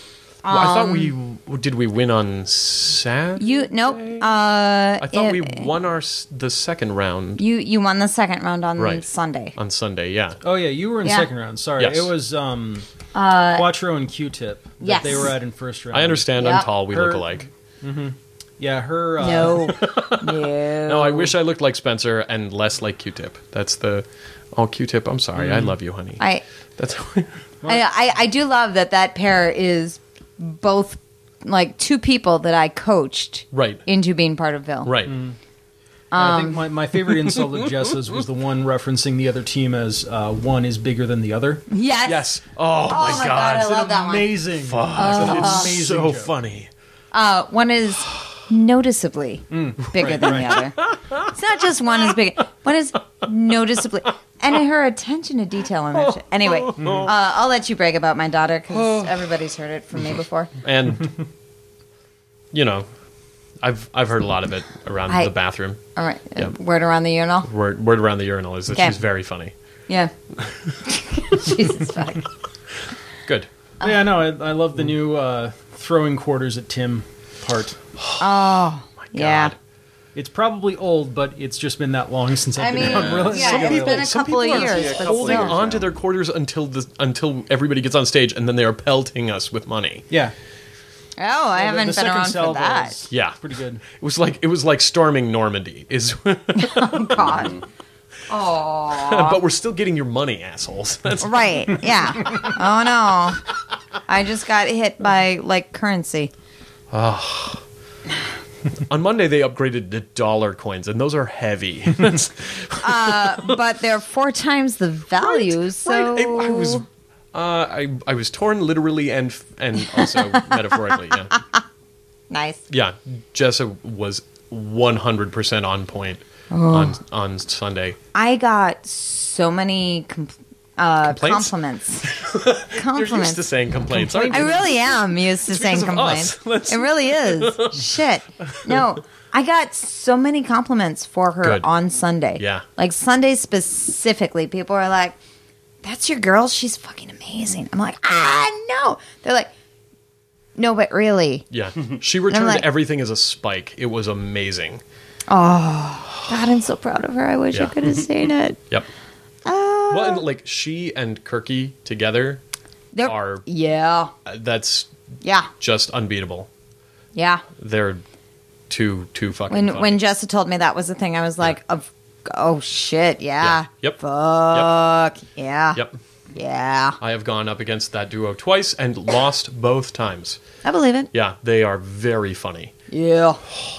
[SPEAKER 3] Well, I thought we did. We win on Saturday.
[SPEAKER 2] You nope. Uh,
[SPEAKER 3] I thought we
[SPEAKER 2] it-
[SPEAKER 3] won our s- the second round
[SPEAKER 2] You you won the second round on
[SPEAKER 3] Right.
[SPEAKER 2] Sunday.
[SPEAKER 3] on Sunday. Yeah.
[SPEAKER 4] Oh yeah, you were in
[SPEAKER 2] Yeah.
[SPEAKER 4] second round. Sorry,
[SPEAKER 3] Yes.
[SPEAKER 4] it was um, Quattro and Q-Tip that
[SPEAKER 2] yes.
[SPEAKER 4] they were at in first round.
[SPEAKER 3] I understand.
[SPEAKER 2] Yeah.
[SPEAKER 3] I'm tall. We
[SPEAKER 4] Her-
[SPEAKER 3] look alike.
[SPEAKER 4] Yeah, her. Uh,
[SPEAKER 2] No, no.
[SPEAKER 3] No, I wish I looked like Spencer and less like Q-Tip. That's the. Oh, Q-Tip. I'm sorry. I love you, honey.
[SPEAKER 2] I,
[SPEAKER 3] That's.
[SPEAKER 2] I I I do love that that pair is both like two people that I coached
[SPEAKER 3] Right.
[SPEAKER 2] into being part of Ville.
[SPEAKER 3] Right.
[SPEAKER 4] I
[SPEAKER 2] Um,
[SPEAKER 4] think my, my favorite insult of Jess's was the one referencing the other team as uh, one is bigger than the other.
[SPEAKER 2] Yes.
[SPEAKER 3] Yes. Oh, my,
[SPEAKER 2] my
[SPEAKER 3] God.
[SPEAKER 2] God, I love that one.
[SPEAKER 4] Amazing.
[SPEAKER 3] Fuck.
[SPEAKER 2] Uh-huh.
[SPEAKER 3] it's
[SPEAKER 4] amazing
[SPEAKER 3] so
[SPEAKER 4] joke.
[SPEAKER 3] funny.
[SPEAKER 2] Uh, one is noticeably bigger
[SPEAKER 4] right,
[SPEAKER 2] than
[SPEAKER 4] right.
[SPEAKER 2] the other. It's not just one is big. One is noticeably, and her attention to detail on that. Shit. Anyway, uh, I'll let you brag about my daughter because everybody's heard it from me before.
[SPEAKER 3] And, you know, I've I've heard a lot of it around
[SPEAKER 2] I-
[SPEAKER 3] the bathroom.
[SPEAKER 2] All right, uh,
[SPEAKER 3] Yep.
[SPEAKER 2] word around the urinal.
[SPEAKER 3] Word, word around the urinal is that
[SPEAKER 2] Okay.
[SPEAKER 3] she's very funny.
[SPEAKER 2] Yeah. Jesus fuck.
[SPEAKER 3] Good.
[SPEAKER 4] Yeah, no, I, I love the new uh, throwing quarters at Tim part.
[SPEAKER 2] Oh, yeah.
[SPEAKER 3] God.
[SPEAKER 4] It's probably old, but it's just been that long since I've
[SPEAKER 2] I
[SPEAKER 4] been
[SPEAKER 2] mean,
[SPEAKER 4] on Really.
[SPEAKER 2] yeah,
[SPEAKER 3] Some
[SPEAKER 2] it's
[SPEAKER 3] people-
[SPEAKER 2] been a
[SPEAKER 3] some
[SPEAKER 2] couple of
[SPEAKER 3] people are
[SPEAKER 2] years, but
[SPEAKER 3] Holding
[SPEAKER 2] still.
[SPEAKER 3] on to their quarters until the until everybody gets on stage, and then they are pelting us with money.
[SPEAKER 4] Yeah.
[SPEAKER 2] Oh, I
[SPEAKER 4] The-
[SPEAKER 2] haven't
[SPEAKER 4] the
[SPEAKER 2] been
[SPEAKER 4] second
[SPEAKER 2] around for
[SPEAKER 4] salvo
[SPEAKER 2] that.
[SPEAKER 4] is
[SPEAKER 3] Yeah.
[SPEAKER 4] pretty good.
[SPEAKER 3] It was like it was like storming Normandy. Is
[SPEAKER 2] God. Oh.
[SPEAKER 3] but we're still getting your money, assholes. That's
[SPEAKER 2] Right. Yeah. Oh no. I just got hit by like currency.
[SPEAKER 3] on Monday they upgraded to dollar coins, and those are heavy. That's-
[SPEAKER 2] But they're four times the value, so
[SPEAKER 3] Right. I, I was, uh, I I was torn literally and and also metaphorically. Yeah,
[SPEAKER 2] nice.
[SPEAKER 3] yeah. Jessa was one hundred percent on point
[SPEAKER 2] Oh.
[SPEAKER 3] on on Sunday.
[SPEAKER 2] I got so many com- uh,
[SPEAKER 3] Complaints?
[SPEAKER 2] compliments.
[SPEAKER 3] You're
[SPEAKER 2] compliments.
[SPEAKER 3] used to saying complaints, aren't
[SPEAKER 2] I
[SPEAKER 3] you?
[SPEAKER 2] really am used to saying
[SPEAKER 3] because of us.
[SPEAKER 2] complaints.
[SPEAKER 3] Let's-
[SPEAKER 2] It really is. Shit. No, I got so many compliments for her
[SPEAKER 3] Good.
[SPEAKER 2] on Sunday.
[SPEAKER 3] Yeah.
[SPEAKER 2] Like Sunday specifically, people are like, "That's your girl. She's fucking amazing." I'm like, "Ah, no." They're like, "No, but really."
[SPEAKER 3] Yeah, she returned
[SPEAKER 2] like-
[SPEAKER 3] everything as a spike. It was amazing.
[SPEAKER 2] God, I'm so proud of her. I wish I
[SPEAKER 3] Yeah.
[SPEAKER 2] could have seen it.
[SPEAKER 3] Yep. well, and like she and Kirky together,
[SPEAKER 2] They're,
[SPEAKER 3] Are-
[SPEAKER 2] yeah,
[SPEAKER 3] uh, that's
[SPEAKER 2] yeah,
[SPEAKER 3] just unbeatable.
[SPEAKER 2] yeah.
[SPEAKER 3] They're too too fucking.
[SPEAKER 2] When
[SPEAKER 3] funny.
[SPEAKER 2] when Jessa told me that was the thing, I was like, of, "Oh shit, yeah,
[SPEAKER 3] Yeah. Yep.
[SPEAKER 2] fuck, yeah,
[SPEAKER 3] Yep.
[SPEAKER 2] yeah."
[SPEAKER 3] I have gone up against that duo twice and lost both times.
[SPEAKER 2] I believe it.
[SPEAKER 3] Yeah, they are very funny.
[SPEAKER 2] Yeah.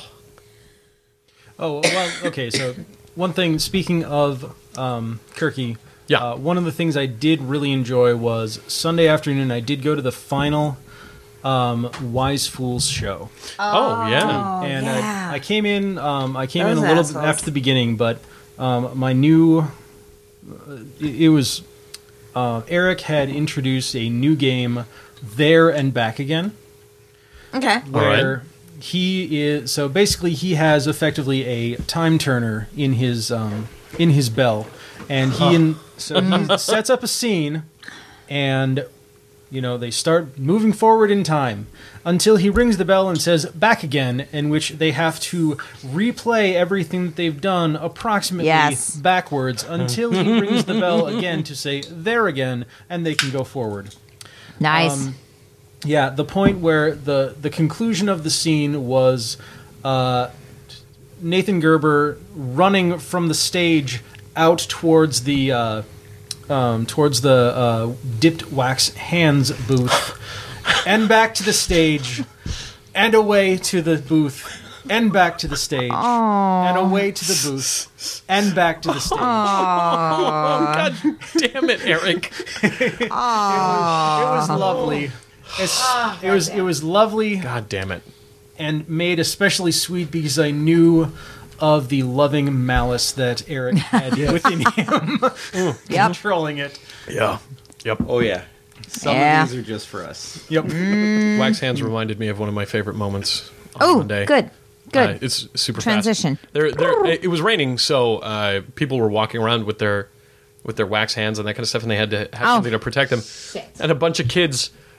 [SPEAKER 4] Oh, well, okay, so one thing, speaking of um, Kirky,
[SPEAKER 3] Yeah.
[SPEAKER 4] uh, one of the things I did really enjoy was Sunday afternoon, I did go to the final um, Wise Fools show.
[SPEAKER 3] Oh, yeah.
[SPEAKER 4] and
[SPEAKER 2] yeah.
[SPEAKER 4] I, I came in, um, I came
[SPEAKER 2] Those
[SPEAKER 4] in a little
[SPEAKER 2] assholes.
[SPEAKER 4] bit after the beginning, but um, my new, uh, it, it was, uh, Eric had introduced a new game, There and Back Again.
[SPEAKER 2] Okay.
[SPEAKER 4] Where he is so basically he has effectively a time turner in his um, in his bell, and he in, so he sets up a scene, and you know they start moving forward in time until he rings the bell and says back again, in which they have to replay everything that they've done approximately
[SPEAKER 2] Yes.
[SPEAKER 4] backwards until he rings the bell again to say there again, and they can go forward.
[SPEAKER 2] Nice.
[SPEAKER 4] Um, Yeah, the point where the the conclusion of the scene was uh, Nathan Gerber running from the stage out towards the uh, um, towards the uh, dipped wax hands booth, and back to the stage, and away to the booth, and back to the stage, and away to the booth, and back to the stage.
[SPEAKER 3] Oh, God damn it, Eric.
[SPEAKER 4] It was lovely. It's, it was it was lovely.
[SPEAKER 3] God damn it.
[SPEAKER 4] And made especially sweet because I knew of the loving malice that Eric had within him,
[SPEAKER 2] Yep.
[SPEAKER 4] controlling it.
[SPEAKER 3] Yeah. Yep.
[SPEAKER 1] Oh yeah, some
[SPEAKER 2] Yeah.
[SPEAKER 1] of these are just for us.
[SPEAKER 4] Yep.
[SPEAKER 3] Wax Hands reminded me of one of my favorite moments on
[SPEAKER 2] Oh,
[SPEAKER 3] Monday.
[SPEAKER 2] good. Good.
[SPEAKER 3] Uh, it's super
[SPEAKER 2] Transition.
[SPEAKER 3] fast. There, there. It was raining, so uh, people were walking around with their with their wax hands and that kind of stuff, and they had to have
[SPEAKER 2] Oh.
[SPEAKER 3] something to protect them. And a bunch of kids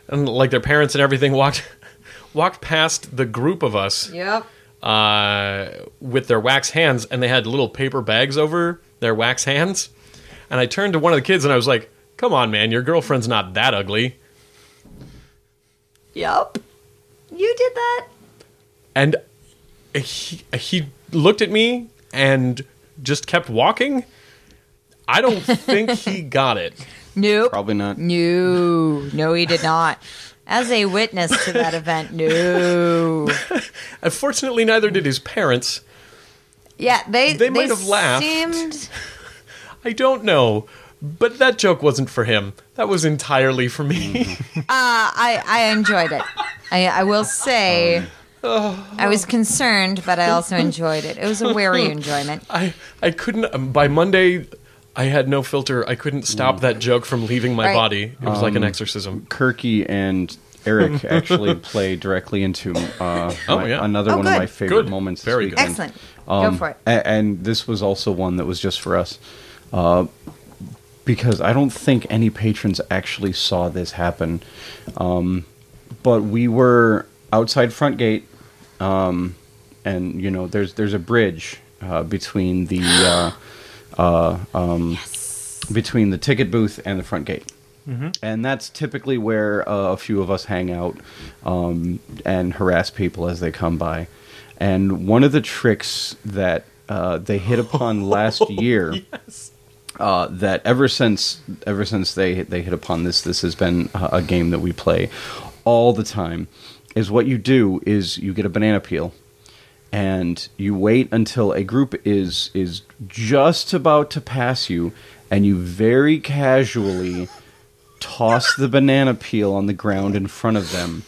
[SPEAKER 3] and like their parents and everything walked walked past the group of us
[SPEAKER 2] Yep.
[SPEAKER 3] uh, with their wax hands, and they had little paper bags over their wax hands. And I turned to one of the kids and I was like, "Come on, man, your girlfriend's not that ugly."
[SPEAKER 2] Yep. You did that.
[SPEAKER 3] And he, he looked at me and just kept walking. I don't think he got it.
[SPEAKER 2] Nope.
[SPEAKER 1] Probably not.
[SPEAKER 2] No. No, he did not. As a witness to that event, no.
[SPEAKER 3] Unfortunately, neither did his parents.
[SPEAKER 2] Yeah, they
[SPEAKER 3] They might have laughed.
[SPEAKER 2] Seemed...
[SPEAKER 3] I don't know. But that joke wasn't for him. That was entirely for me.
[SPEAKER 2] Uh, I, I enjoyed it. I, I will say I was concerned, but I also enjoyed it. It was a wary enjoyment.
[SPEAKER 3] I, I couldn't... um, By Monday, I had no filter. I couldn't stop that joke from leaving my
[SPEAKER 2] Right.
[SPEAKER 3] body. It was like an exorcism.
[SPEAKER 1] Kirky and Eric actually play directly into uh,
[SPEAKER 3] Oh,
[SPEAKER 1] my-
[SPEAKER 3] yeah.
[SPEAKER 1] another
[SPEAKER 2] Oh,
[SPEAKER 1] one
[SPEAKER 2] good.
[SPEAKER 1] of my favorite
[SPEAKER 3] Good.
[SPEAKER 1] moments.
[SPEAKER 3] Very
[SPEAKER 1] this
[SPEAKER 3] good.
[SPEAKER 1] weekend.
[SPEAKER 2] Excellent.
[SPEAKER 1] Um,
[SPEAKER 2] Go for it.
[SPEAKER 1] a- And this was also one that was just for us. Uh, because I don't think any patrons actually saw this happen. Um, but we were outside front gate, um, and, you know, there's there's a bridge uh, between the uh, uh, um, between the ticket booth and the front gate. And that's typically where uh, a few of us hang out um, and harass people as they come by. And one of the tricks that uh, they hit upon last year, uh, that ever since ever since they they hit upon this, this has been uh, a game that we play all the time. Is what you do is you get a banana peel, and you wait until a group is is just about to pass you, and you very casually toss the banana peel on the ground in front of them,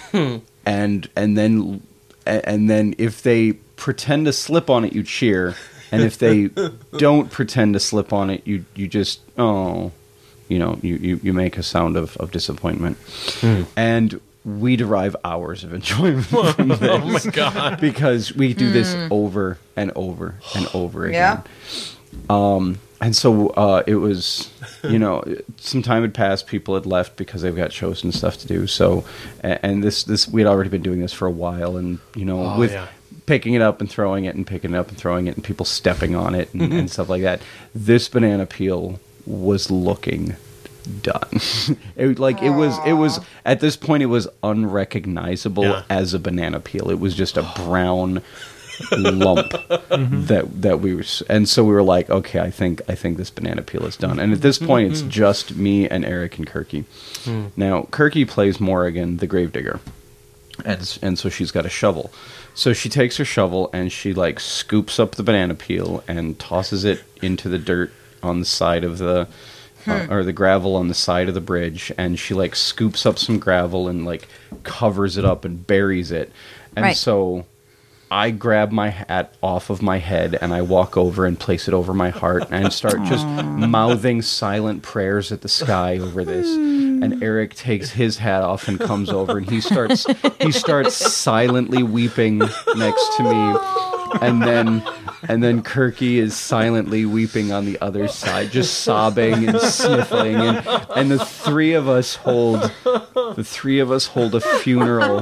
[SPEAKER 1] and and then and then if they pretend to slip on it, you cheer, and if they don't pretend to slip on it, you you just oh, you know, you you, you make a sound of, of disappointment, and we derive hours of enjoyment from this.
[SPEAKER 3] Oh my god.
[SPEAKER 1] Because we do this over and over and over
[SPEAKER 2] Yeah.
[SPEAKER 1] again. Um, and so uh, it was, you know, some time had passed. People had left because they've got shows and stuff to do. So, a- and this, this we had already been doing this for a while, and you know,
[SPEAKER 3] Oh,
[SPEAKER 1] with
[SPEAKER 3] yeah.
[SPEAKER 1] picking it up and throwing it and picking it up and throwing it, and people stepping on it and, and stuff like that. This banana peel was looking done. it, like it was, it was at this point, it was unrecognizable
[SPEAKER 3] Yeah.
[SPEAKER 1] as a banana peel. It was just a brown lump that that we were, s- and so we were like, okay, I think I think this banana peel is done. And at this point, it's just me and Eric and Kirky. Now, Kirky plays Morrigan, the gravedigger, and s- and so she's got a shovel. So she takes her shovel and she like scoops up the banana peel and tosses it into the dirt on the side of the. Uh, or the gravel on the side of the bridge, and she like scoops up some gravel and like covers it up and buries it. And
[SPEAKER 2] Right.
[SPEAKER 1] so I grab my hat off of my head and I walk over and place it over my heart and start just mouthing silent prayers at the sky over this. And Eric takes his hat off and comes over and he starts he starts silently weeping next to me. And then and then Kirky is silently weeping on the other side, just sobbing and sniffling, and, and the three of us hold the three of us hold a funeral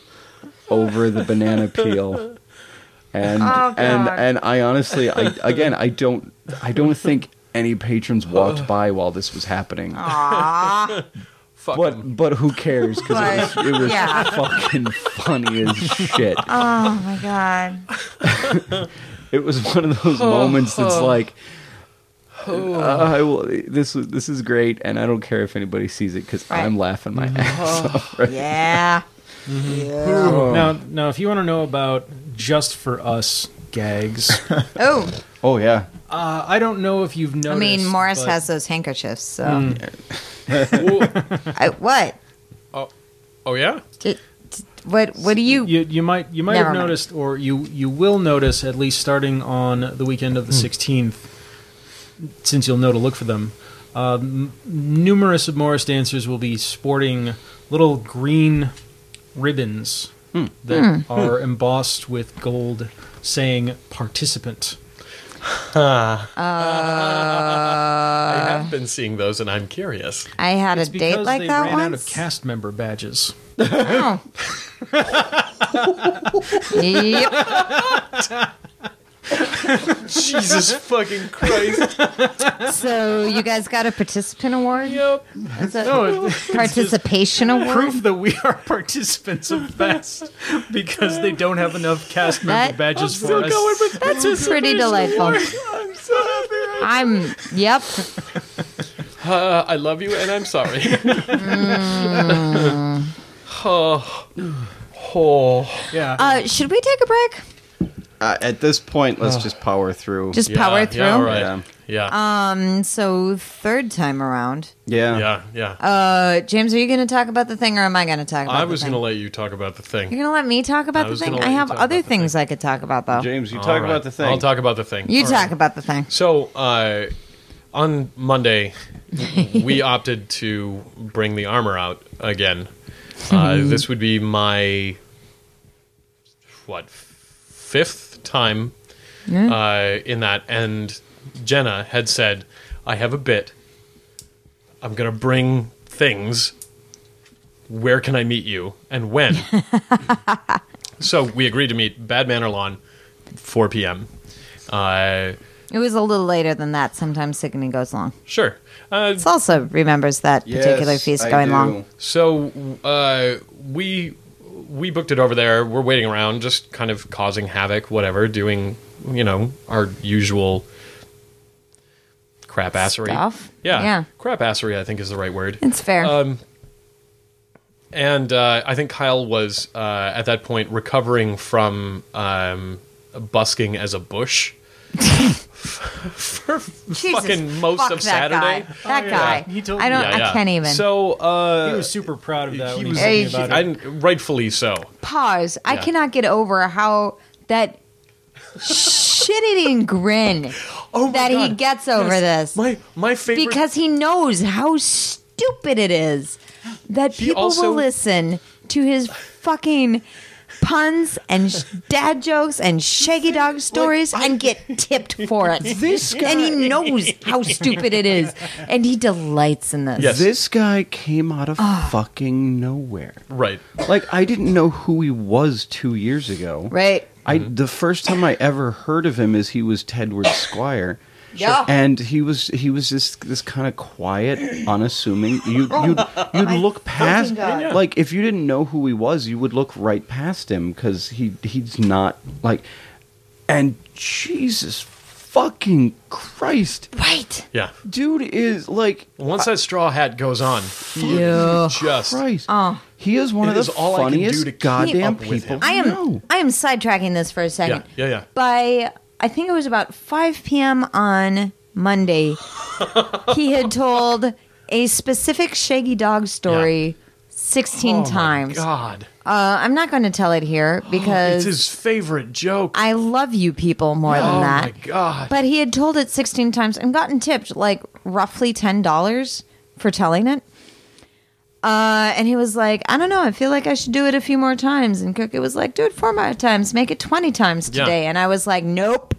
[SPEAKER 1] over the banana peel. And
[SPEAKER 2] Oh,
[SPEAKER 1] and
[SPEAKER 2] God.
[SPEAKER 1] and I honestly I again I don't I don't think any patrons walked by while this was happening.
[SPEAKER 2] Aw.
[SPEAKER 3] Fuck
[SPEAKER 1] But
[SPEAKER 3] 'em.
[SPEAKER 1] but who cares? Because it was, it was
[SPEAKER 2] Yeah.
[SPEAKER 1] fucking funny as shit.
[SPEAKER 2] Oh, my God.
[SPEAKER 1] It was one of those moments that's like, uh, I will, this this is great, and I don't care if anybody sees it because
[SPEAKER 2] Right.
[SPEAKER 1] I'm laughing my ass off. Right?
[SPEAKER 2] Yeah.
[SPEAKER 4] Now, now, if you want to know about just for us gags,
[SPEAKER 2] Oh,
[SPEAKER 1] Oh yeah,
[SPEAKER 4] uh, I don't know if you've noticed.
[SPEAKER 2] I mean, Morris
[SPEAKER 4] but-
[SPEAKER 2] has those handkerchiefs, so.
[SPEAKER 3] Well,
[SPEAKER 2] I, what?
[SPEAKER 3] oh yeah?
[SPEAKER 2] Did, did- what? What do you?
[SPEAKER 4] You, you might you might
[SPEAKER 2] Never
[SPEAKER 4] have
[SPEAKER 2] mind.
[SPEAKER 4] noticed, or you you will notice at least starting on the weekend of the sixteenth, since you'll know to look for them. Um, numerous of Morris dancers will be sporting little green ribbons that are embossed with gold, saying "participant."
[SPEAKER 3] I have been seeing those, and I'm curious.
[SPEAKER 2] I had
[SPEAKER 4] It's
[SPEAKER 2] a date
[SPEAKER 4] because
[SPEAKER 2] like
[SPEAKER 4] they
[SPEAKER 2] that
[SPEAKER 4] ran out
[SPEAKER 2] once.
[SPEAKER 4] of cast member badges.
[SPEAKER 2] Oh. Yep.
[SPEAKER 3] Jesus fucking Christ!
[SPEAKER 2] So you guys got a participant award?
[SPEAKER 3] Yep.
[SPEAKER 2] Is it
[SPEAKER 4] No,
[SPEAKER 2] participation award?
[SPEAKER 4] proof that we are participants of Fest because they don't have enough cast member
[SPEAKER 2] That-
[SPEAKER 4] badges
[SPEAKER 3] Still
[SPEAKER 4] for us.
[SPEAKER 3] going with
[SPEAKER 2] That's pretty delightful.
[SPEAKER 3] I'm so happy. Right
[SPEAKER 2] I'm. Yep.
[SPEAKER 3] Uh, I love you, and I'm sorry. oh, oh.
[SPEAKER 4] Yeah.
[SPEAKER 2] Uh, should we take a break?
[SPEAKER 1] Uh, at this point, let's just power through.
[SPEAKER 2] Just
[SPEAKER 3] Yeah,
[SPEAKER 2] power through.
[SPEAKER 3] Yeah, all right.
[SPEAKER 1] Yeah.
[SPEAKER 3] Yeah.
[SPEAKER 2] Um. So third time around.
[SPEAKER 1] yeah.
[SPEAKER 3] yeah. Yeah.
[SPEAKER 2] Uh, James, are you going to talk about the thing, or am I going to talk about?
[SPEAKER 3] I
[SPEAKER 2] the
[SPEAKER 3] was
[SPEAKER 2] thing?
[SPEAKER 3] going to let you talk about the thing.
[SPEAKER 2] You're going to let me talk about
[SPEAKER 3] I
[SPEAKER 2] the
[SPEAKER 3] was
[SPEAKER 2] thing?
[SPEAKER 3] gonna
[SPEAKER 2] I
[SPEAKER 3] let you
[SPEAKER 2] have
[SPEAKER 3] talk
[SPEAKER 2] other
[SPEAKER 3] about the
[SPEAKER 2] things
[SPEAKER 3] thing.
[SPEAKER 2] I could talk about, though.
[SPEAKER 1] James, you
[SPEAKER 3] All
[SPEAKER 1] talk
[SPEAKER 3] right.
[SPEAKER 1] about the thing.
[SPEAKER 3] I'll talk about the thing.
[SPEAKER 2] You
[SPEAKER 3] All
[SPEAKER 2] talk
[SPEAKER 3] right.
[SPEAKER 2] about the thing.
[SPEAKER 3] So, uh, on Monday, we opted to bring the armor out again. Uh, this would be my, what, fifth time uh, in that. And Jenna had said, I have a bit. I'm going to bring things. Where can I meet you? And when? So we agreed to meet Bad Manor Lawn, four p.m. Uh,
[SPEAKER 2] It was a little later than that. Sometimes sickening goes long.
[SPEAKER 3] sure. Uh,
[SPEAKER 2] It also remembers that
[SPEAKER 1] Yes,
[SPEAKER 2] particular feast
[SPEAKER 1] I
[SPEAKER 2] going
[SPEAKER 1] do.
[SPEAKER 2] long.
[SPEAKER 3] So uh, we we booked it over there. We're waiting around, just kind of causing havoc, whatever, doing you know our usual crap assery
[SPEAKER 2] Stuff.
[SPEAKER 3] Yeah,
[SPEAKER 2] Yeah.
[SPEAKER 3] crap assery, I think is the right word.
[SPEAKER 2] It's fair.
[SPEAKER 3] Um, and uh, I think Kyle was uh, at that point recovering from um, busking as a bush for
[SPEAKER 2] Jesus,
[SPEAKER 3] fucking most
[SPEAKER 2] fuck
[SPEAKER 3] of
[SPEAKER 2] that
[SPEAKER 3] Saturday.
[SPEAKER 2] Guy. That
[SPEAKER 4] Oh,
[SPEAKER 2] guy.
[SPEAKER 4] yeah. He told
[SPEAKER 2] I
[SPEAKER 4] me.
[SPEAKER 2] don't.
[SPEAKER 3] Yeah, yeah.
[SPEAKER 2] I can't even.
[SPEAKER 3] So uh,
[SPEAKER 4] he was super proud of that
[SPEAKER 3] he
[SPEAKER 4] when he
[SPEAKER 3] was-
[SPEAKER 4] told me
[SPEAKER 2] Hey,
[SPEAKER 4] about it.
[SPEAKER 3] and rightfully so.
[SPEAKER 2] Pause. I
[SPEAKER 3] Yeah.
[SPEAKER 2] cannot get over how that shit-eating grin
[SPEAKER 3] Oh my
[SPEAKER 2] that he
[SPEAKER 3] God.
[SPEAKER 2] gets over
[SPEAKER 3] Yes.
[SPEAKER 2] this
[SPEAKER 3] My my favorite
[SPEAKER 2] because he knows how stupid it is that
[SPEAKER 3] He
[SPEAKER 2] people
[SPEAKER 3] also-
[SPEAKER 2] will listen to his fucking puns and sh- dad jokes and shaggy dog stories and get tipped for it.
[SPEAKER 1] This guy-
[SPEAKER 2] and he knows how stupid it is, and he delights in this.
[SPEAKER 3] Yes.
[SPEAKER 1] This guy came out of
[SPEAKER 2] Ah.
[SPEAKER 1] fucking nowhere.
[SPEAKER 3] right.
[SPEAKER 1] Like, I didn't know who he was two years ago.
[SPEAKER 2] Right?
[SPEAKER 1] I the first time I ever heard of him is he was Tedward Squire.
[SPEAKER 2] Yeah.
[SPEAKER 1] And he was he was this this kind of quiet, unassuming. You you'd, you'd look past
[SPEAKER 2] God.
[SPEAKER 1] like if you didn't know who he was, you would look right past him because he he's not like. And Jesus fucking Christ,
[SPEAKER 2] Right.
[SPEAKER 3] Yeah.
[SPEAKER 1] dude is like
[SPEAKER 3] Once that straw hat goes on,
[SPEAKER 2] Yeah.
[SPEAKER 3] just
[SPEAKER 1] Christ.
[SPEAKER 2] Oh.
[SPEAKER 1] He is one
[SPEAKER 3] It
[SPEAKER 1] of
[SPEAKER 3] is
[SPEAKER 1] the
[SPEAKER 3] all I can do
[SPEAKER 1] funniest
[SPEAKER 3] to keep
[SPEAKER 1] goddamn
[SPEAKER 3] up with
[SPEAKER 1] people.
[SPEAKER 3] him.
[SPEAKER 2] I am
[SPEAKER 1] know.
[SPEAKER 2] I am sidetracking this for a second.
[SPEAKER 3] Yeah, yeah, yeah.
[SPEAKER 2] By I think it was about five p.m. on Monday, he had told a specific shaggy dog story sixteen
[SPEAKER 3] oh
[SPEAKER 2] times.
[SPEAKER 3] My God,
[SPEAKER 2] Uh, I'm not going to tell it here
[SPEAKER 3] it's
[SPEAKER 2] because
[SPEAKER 3] his favorite joke.
[SPEAKER 2] I love you people more
[SPEAKER 3] oh
[SPEAKER 2] than that.
[SPEAKER 3] my God.
[SPEAKER 2] But he had told it sixteen times and gotten tipped like roughly ten dollars for telling it. Uh, and he was like, I don't know, I feel like I should do it a few more times. And Cookie was like, do it four more times, make it twenty times
[SPEAKER 3] Yeah.
[SPEAKER 2] today. And I was like, nope.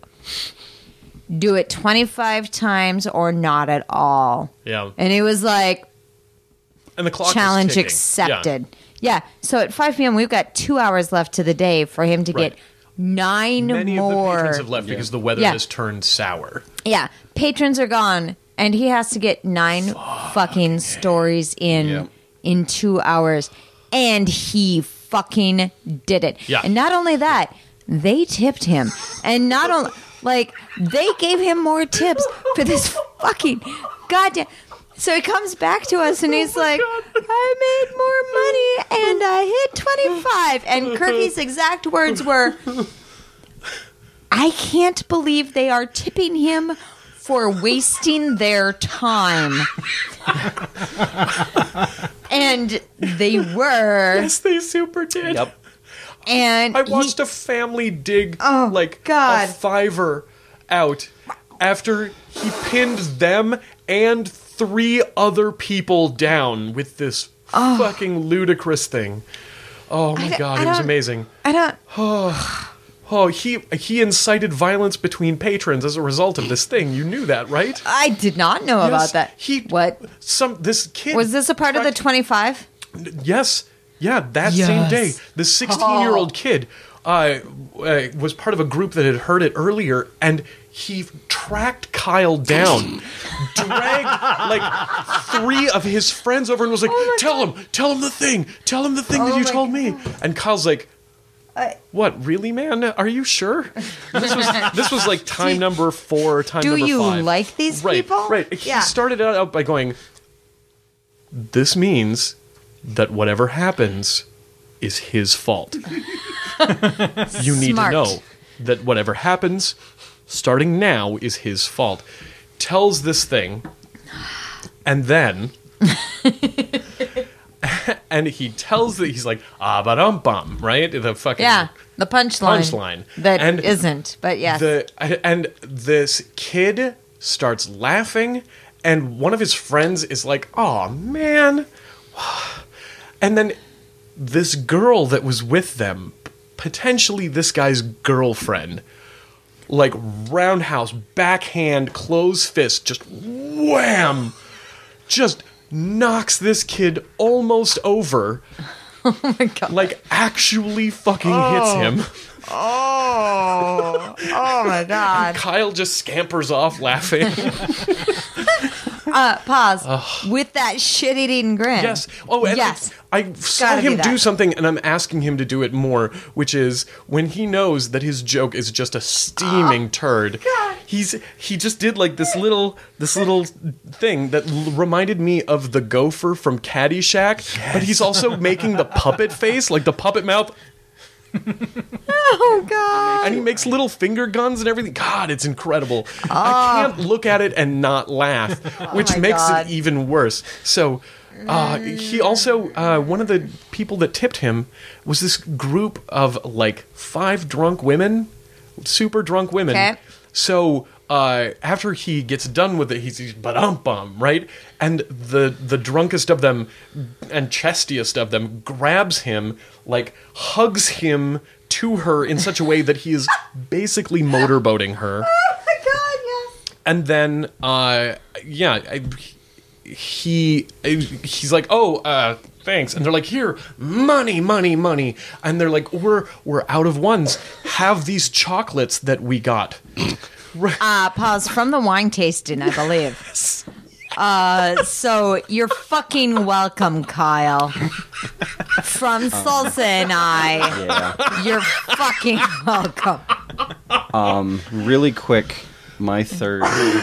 [SPEAKER 2] Do it twenty-five times or not at all.
[SPEAKER 3] Yeah.
[SPEAKER 2] And he was like,
[SPEAKER 3] And the clock is
[SPEAKER 2] challenge
[SPEAKER 3] ticking.
[SPEAKER 2] accepted. Yeah. So at five p.m., we've got two hours left to the day for him to
[SPEAKER 3] Right.
[SPEAKER 2] get nine
[SPEAKER 3] Yeah. Many of the
[SPEAKER 2] more.
[SPEAKER 3] patrons have left because the weather
[SPEAKER 2] Yeah.
[SPEAKER 3] has turned sour.
[SPEAKER 2] Yeah, patrons are gone, and he has to get nine fucking stories in
[SPEAKER 1] Yeah.
[SPEAKER 2] in two hours, and he fucking did it.
[SPEAKER 3] Yeah.
[SPEAKER 2] And not only that, they tipped him, and not only like they gave him more tips for this fucking goddamn. So he comes back to us and he's like, I made more money and I hit twenty-five. And Kirky's exact words were, I can't believe they are tipping him for wasting their time. And they were.
[SPEAKER 3] Yes, they super did.
[SPEAKER 1] Yep.
[SPEAKER 2] And
[SPEAKER 3] I
[SPEAKER 2] he-
[SPEAKER 3] watched a family dig
[SPEAKER 2] Oh,
[SPEAKER 3] like
[SPEAKER 2] God.
[SPEAKER 3] a fiver out after he pinned them and three other people down with this fucking ludicrous thing. Oh my
[SPEAKER 2] I-
[SPEAKER 3] God,
[SPEAKER 2] I
[SPEAKER 3] it was
[SPEAKER 2] don't-
[SPEAKER 3] amazing.
[SPEAKER 2] I don't.
[SPEAKER 3] oh, he he incited violence between patrons as a result of this thing. You knew that, right?
[SPEAKER 2] I did not know
[SPEAKER 3] Yes,
[SPEAKER 2] about that.
[SPEAKER 3] He
[SPEAKER 2] What?
[SPEAKER 3] Some this kid
[SPEAKER 2] Was this a part of the
[SPEAKER 3] tracked-
[SPEAKER 2] twenty-five?
[SPEAKER 3] Yes. Yeah, that same
[SPEAKER 2] Yes.
[SPEAKER 3] day, the sixteen-year-old kid uh, uh, was part of a group that had heard it earlier, and he tracked Kyle down, dragged like three of his friends over, and was like, "Tell him, tell him the thing, tell him the thing that
[SPEAKER 2] Oh
[SPEAKER 3] you
[SPEAKER 2] my
[SPEAKER 3] told me." And Kyle's like, "What, really, man? Are you sure?" This was this was like time number four, time
[SPEAKER 2] Do
[SPEAKER 3] number
[SPEAKER 2] you
[SPEAKER 3] five.
[SPEAKER 2] like these
[SPEAKER 3] right,
[SPEAKER 2] people?
[SPEAKER 3] Right, He
[SPEAKER 2] Yeah.
[SPEAKER 3] started it out by going, "This means that whatever happens is his fault. You need
[SPEAKER 2] Smart.
[SPEAKER 3] to know that whatever happens, starting now, is his fault." Tells this thing, and then, and he tells that he's like, ah, ba dum bum, right? The fucking
[SPEAKER 2] Yeah, the punchline.
[SPEAKER 3] punchline
[SPEAKER 2] That
[SPEAKER 3] and
[SPEAKER 2] not but yes.
[SPEAKER 3] The and this kid starts laughing, and one of his friends is like, "Oh man," and then this girl that was with them, potentially this guy's girlfriend, like roundhouse, backhand, closed fist, just wham, just knocks this kid almost over.
[SPEAKER 2] Oh my god.
[SPEAKER 3] Like actually fucking hits him.
[SPEAKER 2] Oh. Oh my god.
[SPEAKER 3] Kyle just scampers off laughing.
[SPEAKER 2] Uh, pause. With that shit-eating grin.
[SPEAKER 3] Yes. Oh, and
[SPEAKER 2] yes.
[SPEAKER 3] I saw
[SPEAKER 2] Gotta be
[SPEAKER 3] him do
[SPEAKER 2] that.
[SPEAKER 3] something, and I'm asking him to do it more, which is when he knows that his joke is just a steaming
[SPEAKER 2] Oh,
[SPEAKER 3] turd. He's he just did like this little this little thing that l- reminded me of the gopher from Caddyshack, but he's also making the puppet face, like the puppet mouth,
[SPEAKER 2] Oh god.
[SPEAKER 3] and he makes little finger guns and everything. God, it's incredible. I can't look at it and not laugh, which
[SPEAKER 2] Oh my
[SPEAKER 3] makes
[SPEAKER 2] God.
[SPEAKER 3] it even worse. So, uh, he also, uh, one of the people that tipped him was this group of like five drunk women, super drunk women.
[SPEAKER 2] Okay.
[SPEAKER 3] So, uh, after he gets done with it, he's, he's ba-dum-bum, right? And the the drunkest of them and chestiest of them grabs him, like hugs him to her in such a way that he is basically motorboating her.
[SPEAKER 2] Oh my god, yes.
[SPEAKER 3] And then, uh, yeah, I, he he's like, "Oh, uh, thanks," and they're like, "Here, money, money, money," and they're like, "We're we're out of ones. Have these chocolates that we got."
[SPEAKER 2] Uh, pause from the wine tasting, I believe. Uh, so you're fucking welcome, Kyle. From Salsa and I,
[SPEAKER 1] Yeah.
[SPEAKER 2] you're fucking welcome.
[SPEAKER 1] Really quick, my third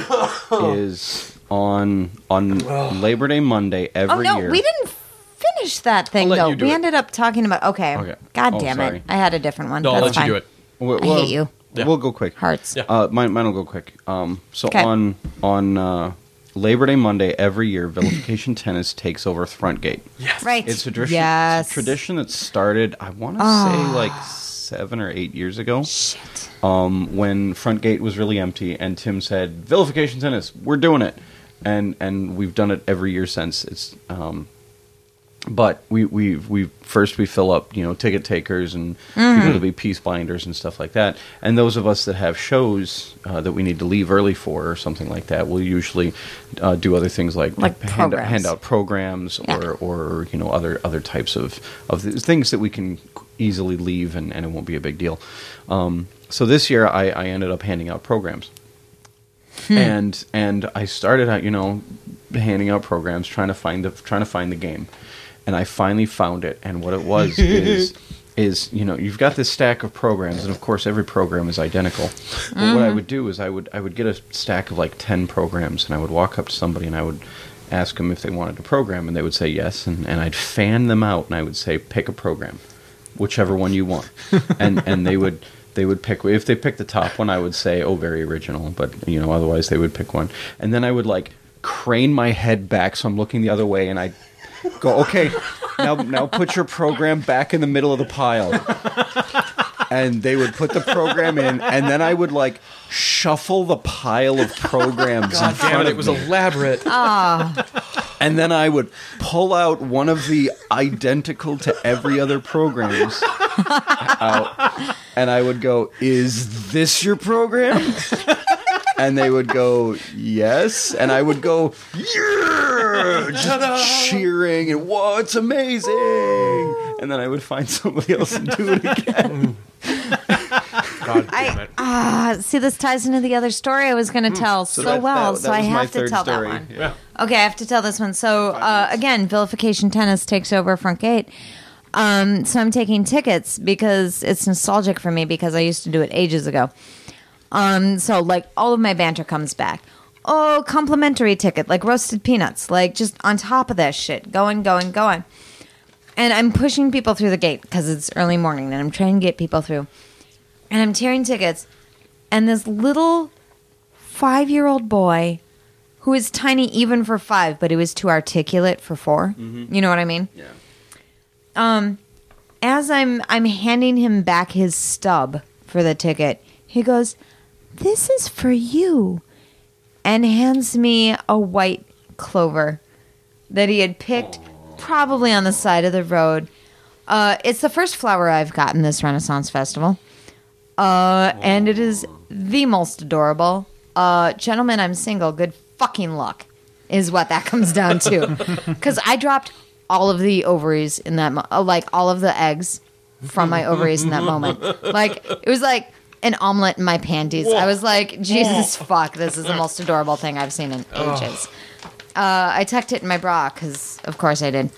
[SPEAKER 1] is on on Labor Day Monday
[SPEAKER 2] Oh
[SPEAKER 1] every
[SPEAKER 2] no,
[SPEAKER 1] year.
[SPEAKER 2] we didn't finish that thing
[SPEAKER 3] let
[SPEAKER 2] though.
[SPEAKER 3] you do
[SPEAKER 2] We
[SPEAKER 3] it.
[SPEAKER 2] ended up talking about. Okay,
[SPEAKER 1] Okay.
[SPEAKER 2] God
[SPEAKER 1] Oh,
[SPEAKER 2] damn
[SPEAKER 1] sorry.
[SPEAKER 2] it, I had a different one.
[SPEAKER 3] No, I'll
[SPEAKER 2] That's
[SPEAKER 3] let
[SPEAKER 2] fine.
[SPEAKER 3] you do it.
[SPEAKER 1] Well,
[SPEAKER 2] I hate you.
[SPEAKER 3] Yeah.
[SPEAKER 1] We'll go quick.
[SPEAKER 2] Hearts.
[SPEAKER 3] Yeah.
[SPEAKER 1] Uh, mine, mine will go quick. Um, so
[SPEAKER 2] 'Kay.
[SPEAKER 1] on on uh, Labor Day Monday every year, Vilification Tennis takes over Frontgate.
[SPEAKER 2] Right.
[SPEAKER 1] It's a tradition.
[SPEAKER 2] Yes.
[SPEAKER 1] It's a tradition that started, I want to say, like seven or eight years ago.
[SPEAKER 2] Shit.
[SPEAKER 1] Um, when Frontgate was really empty, and Tim said, "Vilification Tennis, we're doing it," and and we've done it every year since. It's um, but we we we first we fill up, you know, ticket takers and people to be peace binders and stuff like that. And those of us that have shows uh, that we need to leave early for or something like that, will usually uh, do other things like,
[SPEAKER 2] Like
[SPEAKER 1] hand,
[SPEAKER 2] programs.
[SPEAKER 1] hand out programs
[SPEAKER 2] Yeah.
[SPEAKER 1] or or you know other other types of of th- things that we can easily leave and, and it won't be a big deal. Um, so this year I, I ended up handing out programs. And and I started out, you know, handing out programs, trying to find the trying to find the game, and I finally found it. And what it was is is you know you've got this stack of programs, and of course every program is identical. But what I would do is I would I would get a stack of like ten programs, and I would walk up to somebody and I would ask them if they wanted a program, and they would say yes, and, and I'd fan them out, and I would say pick a program, whichever one you want, and and they would. They would pick, if they picked the top one, I would say, oh, very original, but, you know, otherwise they would pick one. And then I would, like, crane my head back so I'm looking the other way, and I'd go, okay, now now put your program back in the middle of the pile. And they would put the program in, and then I would, like, shuffle the pile of programs in
[SPEAKER 3] God
[SPEAKER 1] front
[SPEAKER 3] damn it,
[SPEAKER 1] of
[SPEAKER 3] it was
[SPEAKER 1] me.
[SPEAKER 3] elaborate.
[SPEAKER 2] Ah.
[SPEAKER 1] And And then I would pull out one of the identical to every other programs out, and I would go, "Is this your program?" And they would go, "Yes." And I would go, "Yeah!" Just cheering and, "Whoa, it's amazing!" And then I would find somebody else and do it again.
[SPEAKER 3] God damn
[SPEAKER 2] I
[SPEAKER 3] it.
[SPEAKER 2] ah see, this ties into the other story I was going to tell so,
[SPEAKER 1] that-
[SPEAKER 2] well,
[SPEAKER 1] that-
[SPEAKER 2] so
[SPEAKER 1] that
[SPEAKER 2] I
[SPEAKER 1] was my
[SPEAKER 2] have to
[SPEAKER 1] third
[SPEAKER 2] tell
[SPEAKER 1] story.
[SPEAKER 2] that one.
[SPEAKER 1] Yeah.
[SPEAKER 2] Okay, I have to tell this one. So uh, again, vilification tennis takes over front gate. Um, so I'm taking tickets because it's nostalgic for me because I used to do it ages ago. Um, so like all of my banter comes back. Oh, complimentary ticket, like roasted peanuts, like just on top of that shit, going, going, going. And I'm pushing people through the gate because it's early morning and I'm trying to get people through. And I'm tearing tickets. And this little five-year-old boy who is tiny even for five, but he was too articulate for four. Mm-hmm. You know what I mean?
[SPEAKER 1] Yeah.
[SPEAKER 2] Um, as I'm I'm handing him back his stub for the ticket, he goes, "This is for you," and hands me a white clover that he had picked probably on the side of the road. Uh, it's the first flower I've gotten this Renaissance Festival. Uh, and it is the most adorable. Uh, gentlemen, I'm single. Good fucking luck is what that comes down to. Because I dropped all of the ovaries in that, mo- uh, like all of the eggs from my ovaries in that moment. Like, it was like an omelet in my panties. I was like, Jesus fuck, this is the most adorable thing I've seen in ages. Uh, I tucked it in my bra because, of course, I did.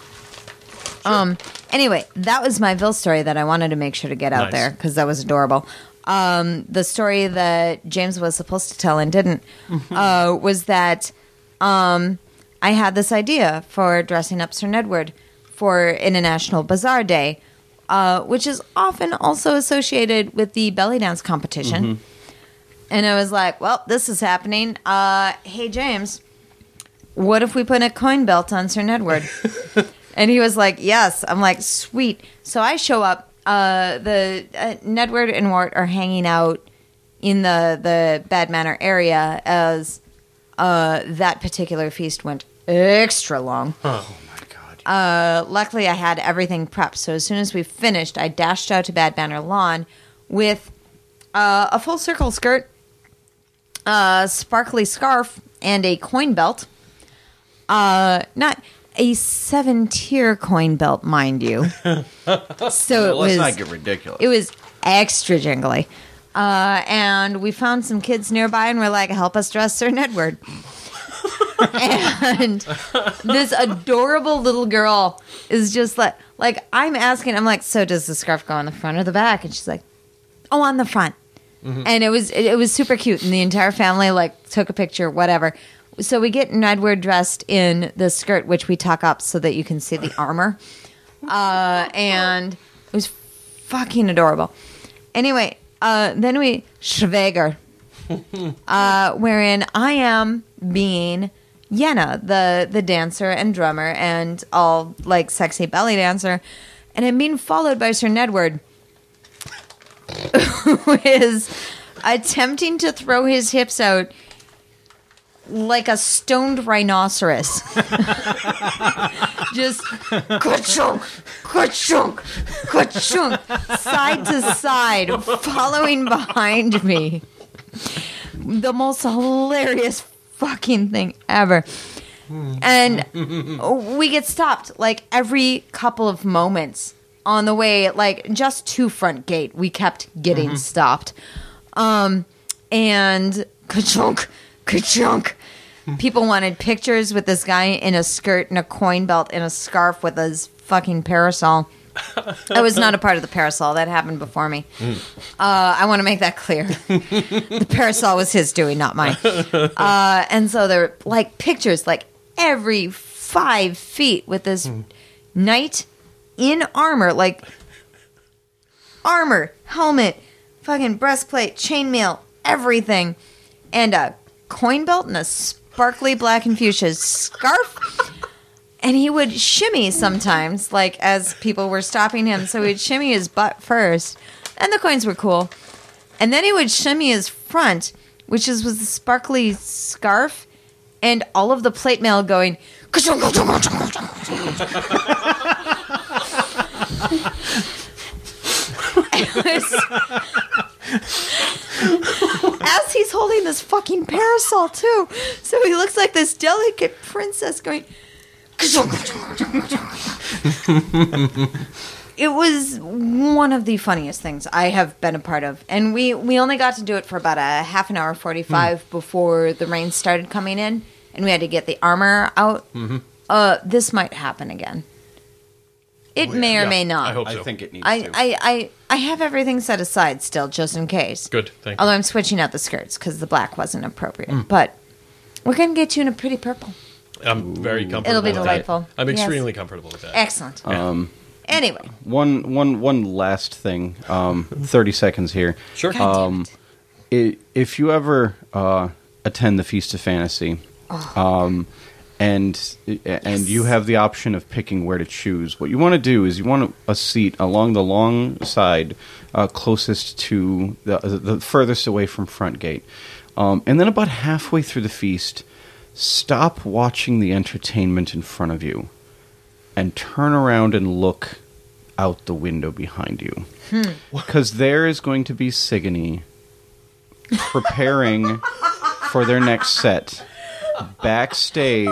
[SPEAKER 2] Um. Anyway, that was my Ville story that I wanted to make sure to get out
[SPEAKER 3] Nice.
[SPEAKER 2] there because that was adorable. Um, the story that James was supposed to tell and didn't uh, was that um, I had this idea for dressing up Sir Nedward for International Bazaar Day, uh, which is often also associated with the belly dance competition.
[SPEAKER 1] Mm-hmm.
[SPEAKER 2] And I was like, well, this is happening. Uh, hey, James, what if we put a coin belt on Sir Nedward? And he was like, yes. I'm like, sweet. So I show up. Uh, the uh, Nedward and Wart are hanging out in the, the Bad Manor area as uh, that particular feast went extra long.
[SPEAKER 3] Oh my god.
[SPEAKER 2] Uh, luckily, I had everything prepped. So as soon as we finished, I dashed out to Bad Manor Lawn with uh, a full circle skirt, a sparkly scarf, and a coin belt. Uh, not a seven-tier coin belt, mind you. So it
[SPEAKER 1] Well, let's
[SPEAKER 2] was.
[SPEAKER 1] not get ridiculous.
[SPEAKER 2] It was extra jingly. Uh, and we found some kids nearby and we're like, help us dress Sir Nedward. And this adorable little girl is just like, like I'm asking, I'm like, so does the scarf go on the front or the back? And she's like, oh, on the front. Mm-hmm. And it was, it, it was super cute. And the entire family like took a picture, whatever. So we get Nedward dressed in the skirt, which we tuck up so that you can see the armor. Uh, and it was fucking adorable. Anyway, uh, then we Schweiger, uh, wherein I am being Yenna, the the dancer and drummer and all like sexy belly dancer, and I'm being followed by Sir Nedward, who is attempting to throw his hips out like a stoned rhinoceros. Just ka-chunk, ka-chunk, ka-chunk, side to side, following behind me. The most hilarious fucking thing ever. And we get stopped like every couple of moments on the way, like just to front gate. We kept getting mm-hmm. stopped. Um, and ka-chunk, ka-chunk. People wanted pictures with this guy in a skirt and a coin belt and a scarf with his fucking parasol. I was not a part of the parasol. That happened before me. Mm. Uh, I want to make that clear. The parasol was his doing, not mine. Uh, and so there were like pictures like every five feet with this mm. knight in armor, like armor, helmet, fucking breastplate, chainmail, everything, and a coin belt and a sparkly black and fuchsia scarf. And he would shimmy sometimes, like as people were stopping him. So he'd shimmy his butt first, and the coins were cool. And then he would shimmy his front, which is was the sparkly scarf and all of the plate mail going. As he's holding this fucking parasol too, so he looks like this delicate princess going. It was one of the funniest things I have been a part of, and we we only got to do it for about a half an hour, forty-five mm. before the rain started coming in, and we had to get the armor out.
[SPEAKER 3] Mm-hmm.
[SPEAKER 2] Uh, this might happen again. It may or
[SPEAKER 3] yeah,
[SPEAKER 2] may not.
[SPEAKER 3] I hope so.
[SPEAKER 1] I think it needs
[SPEAKER 2] I,
[SPEAKER 1] to.
[SPEAKER 2] I, I, I have everything set aside still, just in case.
[SPEAKER 3] Good, thank you.
[SPEAKER 2] Although I'm switching out the skirts because the black wasn't appropriate.
[SPEAKER 3] Mm.
[SPEAKER 2] But we're going to get you in a pretty purple.
[SPEAKER 3] I'm very comfortable
[SPEAKER 2] It'll be
[SPEAKER 3] with
[SPEAKER 2] delightful.
[SPEAKER 3] that. I'm
[SPEAKER 2] Yes.
[SPEAKER 3] extremely comfortable with that.
[SPEAKER 2] Excellent.
[SPEAKER 1] Um,
[SPEAKER 2] Anyway.
[SPEAKER 1] one, one, one last thing. Um, thirty seconds here.
[SPEAKER 3] Sure.
[SPEAKER 2] God damn
[SPEAKER 1] Um,
[SPEAKER 2] it.
[SPEAKER 1] I if you ever uh, attend the Feast of Fantasy, um, and and you have the option of picking where to choose, what you want to do is you want a seat along the long side, uh, closest to the, the furthest away from front gate, um, and then about halfway through the feast, stop watching the entertainment in front of you, and turn around and look out the window behind you, because there is going to be Sigony preparing for their next set backstage.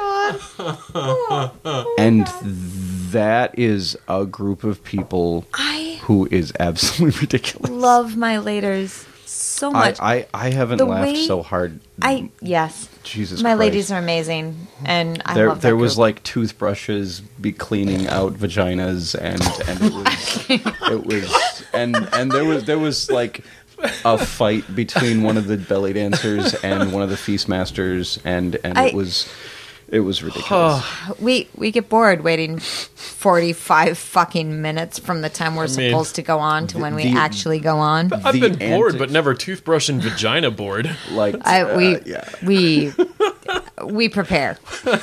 [SPEAKER 2] Oh, my God.
[SPEAKER 1] And that is a group of people
[SPEAKER 2] I
[SPEAKER 1] who is absolutely ridiculous.
[SPEAKER 2] love my laters so
[SPEAKER 1] I,
[SPEAKER 2] much.
[SPEAKER 1] I, I haven't
[SPEAKER 2] The
[SPEAKER 1] laughed
[SPEAKER 2] way
[SPEAKER 1] so hard.
[SPEAKER 2] I, yes.
[SPEAKER 1] Jesus
[SPEAKER 2] My
[SPEAKER 1] Christ.
[SPEAKER 2] ladies are amazing, and I
[SPEAKER 1] There,
[SPEAKER 2] love that
[SPEAKER 1] there was
[SPEAKER 2] group.
[SPEAKER 1] like toothbrushes be cleaning out vaginas, and, and it was, it was, and and there was there was like a fight between one of the belly dancers and one of the feast masters, and and
[SPEAKER 2] I-
[SPEAKER 1] it was it was ridiculous.
[SPEAKER 2] we we get bored waiting forty-five fucking minutes from the time we're
[SPEAKER 3] mean,
[SPEAKER 2] supposed to go on to when we
[SPEAKER 1] the-
[SPEAKER 2] actually go on.
[SPEAKER 3] I've
[SPEAKER 1] The
[SPEAKER 3] been bored,
[SPEAKER 1] antics-
[SPEAKER 3] but never toothbrush and vagina bored.
[SPEAKER 1] Like
[SPEAKER 2] I, we
[SPEAKER 1] uh, yeah.
[SPEAKER 2] we we prepare.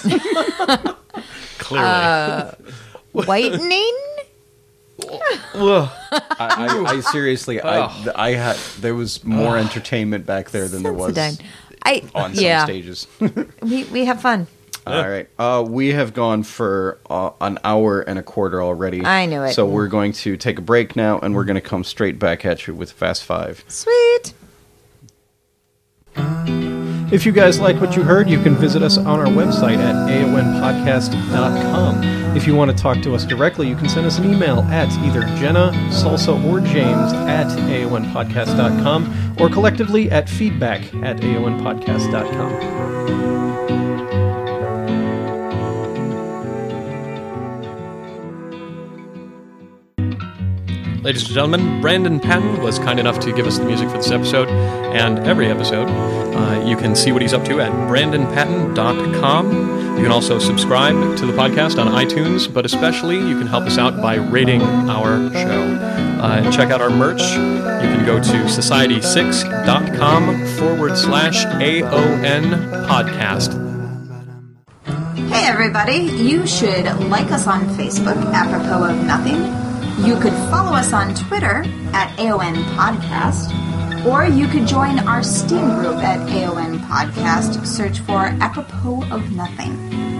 [SPEAKER 3] Clearly.
[SPEAKER 2] Uh, Whitening?
[SPEAKER 3] Ugh.
[SPEAKER 1] I, I, I seriously, I, I had there was more entertainment back there than there was
[SPEAKER 2] Sensodyne. I
[SPEAKER 1] on some
[SPEAKER 2] yeah.
[SPEAKER 1] stages.
[SPEAKER 2] We we have fun.
[SPEAKER 1] All right, uh, we have gone for uh, an hour and a quarter already.
[SPEAKER 2] I knew it.
[SPEAKER 1] So we're going to take a break now, and we're going to come straight back at you with Fast Five.
[SPEAKER 2] Sweet.
[SPEAKER 4] If you guys like what you heard, you can visit us on our website at A O N podcast dot com. If you want to talk to us directly, you can send us an email at either Jenna, Salsa, or James at A O N podcast dot com, or collectively at feedback at A O N podcast dot com.
[SPEAKER 3] Ladies and gentlemen, Brandon Patton was kind enough to give us the music for this episode and every episode. Uh, you can see what he's up to at brandon patton dot com. You can also subscribe to the podcast on iTunes, but especially you can help us out by rating our show. Uh, check out our merch. You can go to society six dot com forward slash A O N podcast.
[SPEAKER 2] Hey everybody, you should like us on Facebook, apropos of nothing. You could follow us on Twitter at A O N Podcast, or you could join our Steam group at A O N Podcast. Search for Apropos of Nothing.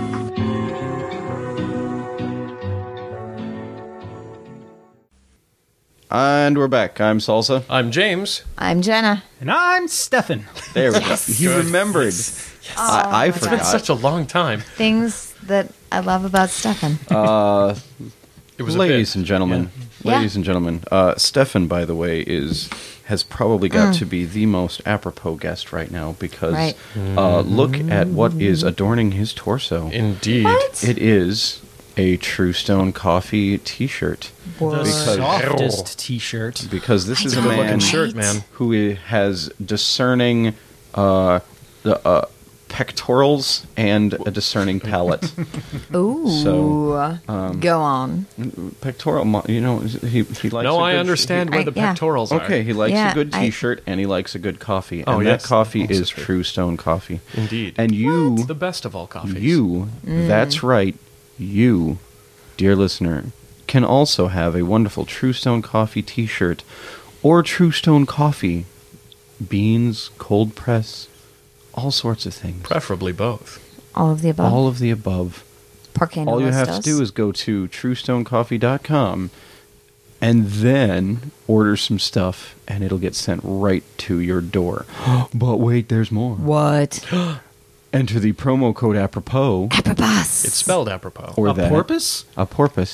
[SPEAKER 1] And we're back. I'm Salsa.
[SPEAKER 3] I'm James.
[SPEAKER 2] I'm Jenna.
[SPEAKER 4] And I'm Stefan.
[SPEAKER 1] There we go. You remembered. I, I
[SPEAKER 3] It's been
[SPEAKER 1] forgot.
[SPEAKER 3] such a long time.
[SPEAKER 2] Things that I love about Stefan.
[SPEAKER 1] Uh,
[SPEAKER 3] It was a
[SPEAKER 1] ladies
[SPEAKER 3] bit.
[SPEAKER 1] and gentlemen,
[SPEAKER 2] Yeah.
[SPEAKER 1] ladies and gentlemen, uh, Stefan, by the way, is has probably got to be the most apropos guest right now because
[SPEAKER 2] Right.
[SPEAKER 1] uh, look at what is adorning his torso.
[SPEAKER 3] Indeed.
[SPEAKER 2] What?
[SPEAKER 1] It is a True Stone Coffee T-shirt
[SPEAKER 4] The
[SPEAKER 1] Because-
[SPEAKER 4] softest t-shirt.
[SPEAKER 1] because this is a
[SPEAKER 3] Good
[SPEAKER 1] man
[SPEAKER 3] looking shirt, man.
[SPEAKER 1] who has discerning uh, the uh, pectorals and a discerning palate.
[SPEAKER 2] Ooh.
[SPEAKER 1] So, um,
[SPEAKER 2] Go on.
[SPEAKER 1] Pectoral, mo- you know, he he likes.
[SPEAKER 3] No,
[SPEAKER 1] a
[SPEAKER 3] I
[SPEAKER 1] good-
[SPEAKER 3] understand
[SPEAKER 2] I-
[SPEAKER 3] where the
[SPEAKER 2] yeah.
[SPEAKER 3] pectorals are.
[SPEAKER 1] Okay, he likes
[SPEAKER 2] Yeah,
[SPEAKER 1] a good
[SPEAKER 2] I-
[SPEAKER 1] T-shirt and he likes a good coffee, and
[SPEAKER 3] Oh,
[SPEAKER 1] that
[SPEAKER 3] yes.
[SPEAKER 1] coffee
[SPEAKER 3] Also
[SPEAKER 1] is
[SPEAKER 3] true.
[SPEAKER 1] True Stone Coffee.
[SPEAKER 3] Indeed.
[SPEAKER 1] And you,
[SPEAKER 3] It's the best of all coffees.
[SPEAKER 1] you, that's right, you, dear listener, can also have a wonderful True Stone Coffee T-shirt or True Stone Coffee, beans, cold press, all sorts of things.
[SPEAKER 3] Preferably both.
[SPEAKER 2] All of the above.
[SPEAKER 1] All of the above.
[SPEAKER 2] Porque no
[SPEAKER 1] All you
[SPEAKER 2] los
[SPEAKER 1] have to
[SPEAKER 2] dos?
[SPEAKER 1] do is go to true stone coffee dot com and then order some stuff, and it'll get sent right to your door. But wait, there's more.
[SPEAKER 2] What?
[SPEAKER 1] Enter the promo code apropos
[SPEAKER 2] Apropos.
[SPEAKER 3] It's spelled apropos.
[SPEAKER 1] or
[SPEAKER 4] A
[SPEAKER 1] that
[SPEAKER 4] porpoise?
[SPEAKER 1] a porpoise,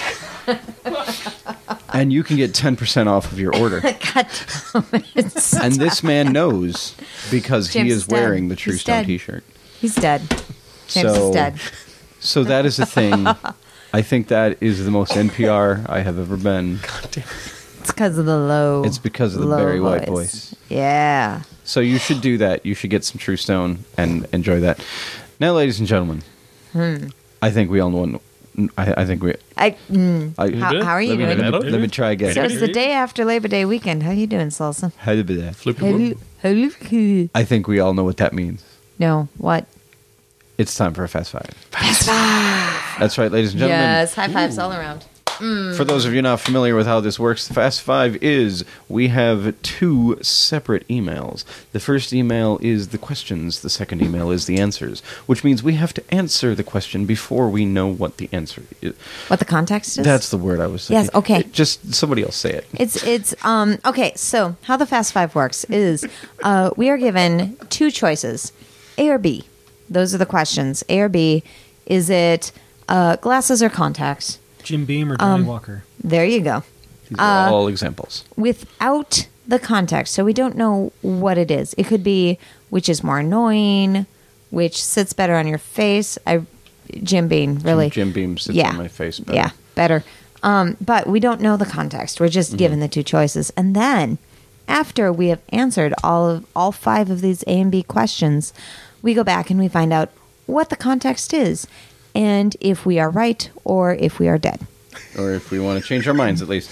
[SPEAKER 1] and you can get ten percent off of your order.
[SPEAKER 2] God damn it.
[SPEAKER 1] And this man knows because
[SPEAKER 2] James
[SPEAKER 1] he
[SPEAKER 2] is
[SPEAKER 1] is wearing
[SPEAKER 2] dead.
[SPEAKER 1] the True
[SPEAKER 2] He's
[SPEAKER 1] Stone
[SPEAKER 2] dead.
[SPEAKER 1] T-shirt.
[SPEAKER 2] He's dead. James
[SPEAKER 1] So-
[SPEAKER 2] is dead.
[SPEAKER 1] So that is a thing. I think that is the most N P R I have ever been.
[SPEAKER 2] It's because of the low.
[SPEAKER 1] It's because of the
[SPEAKER 2] low
[SPEAKER 1] Barry White voice.
[SPEAKER 2] Yeah.
[SPEAKER 1] So you should do that. You should get some True Stone and enjoy that. Now, ladies and gentlemen,
[SPEAKER 2] Hmm.
[SPEAKER 1] I think we all know. I, I think we.
[SPEAKER 2] I. Mm,
[SPEAKER 1] I
[SPEAKER 2] how, how are you
[SPEAKER 1] let me,
[SPEAKER 2] doing?
[SPEAKER 1] let, me, let me try again.
[SPEAKER 2] So it's the day after Labor Day weekend. How you doing, Salsa?
[SPEAKER 3] Flippy
[SPEAKER 2] Hello. Hello.
[SPEAKER 1] I think we all know what that means.
[SPEAKER 2] No. What?
[SPEAKER 1] It's time for a Fast Five. Fast Five. That's right, ladies and gentlemen.
[SPEAKER 2] Yes. High fives all around.
[SPEAKER 1] For those of you not familiar with how this works, the Fast Five is we have two separate emails. The first email is the questions, the second email is the answers, which means we have to answer the question before we know what the answer is.
[SPEAKER 2] What the context is?
[SPEAKER 1] That's the word I was thinking.
[SPEAKER 2] Yes, okay.
[SPEAKER 1] It- just somebody else say it.
[SPEAKER 2] It's it's um okay. So how the Fast Five works is uh, we are given two choices, A or B. Those are the questions. A or B. Is it uh, glasses or contacts?
[SPEAKER 4] Jim Beam or Johnny
[SPEAKER 2] Um,
[SPEAKER 4] Walker?
[SPEAKER 2] There you go.
[SPEAKER 1] These are
[SPEAKER 2] Uh,
[SPEAKER 1] all examples.
[SPEAKER 2] Without the context, so we don't know what it is. It could be which is more annoying, which sits better on your face. I, Jim Beam, really.
[SPEAKER 1] Jim Beam sits
[SPEAKER 2] yeah.
[SPEAKER 1] on my face better.
[SPEAKER 2] Yeah, better. Um, but we don't know the context. We're just given the two choices, and then after we have answered all of all five of these A and B questions, we go back and we find out what the context is, and if we are right or if we are dead.
[SPEAKER 1] Or if we want to change our minds, at least.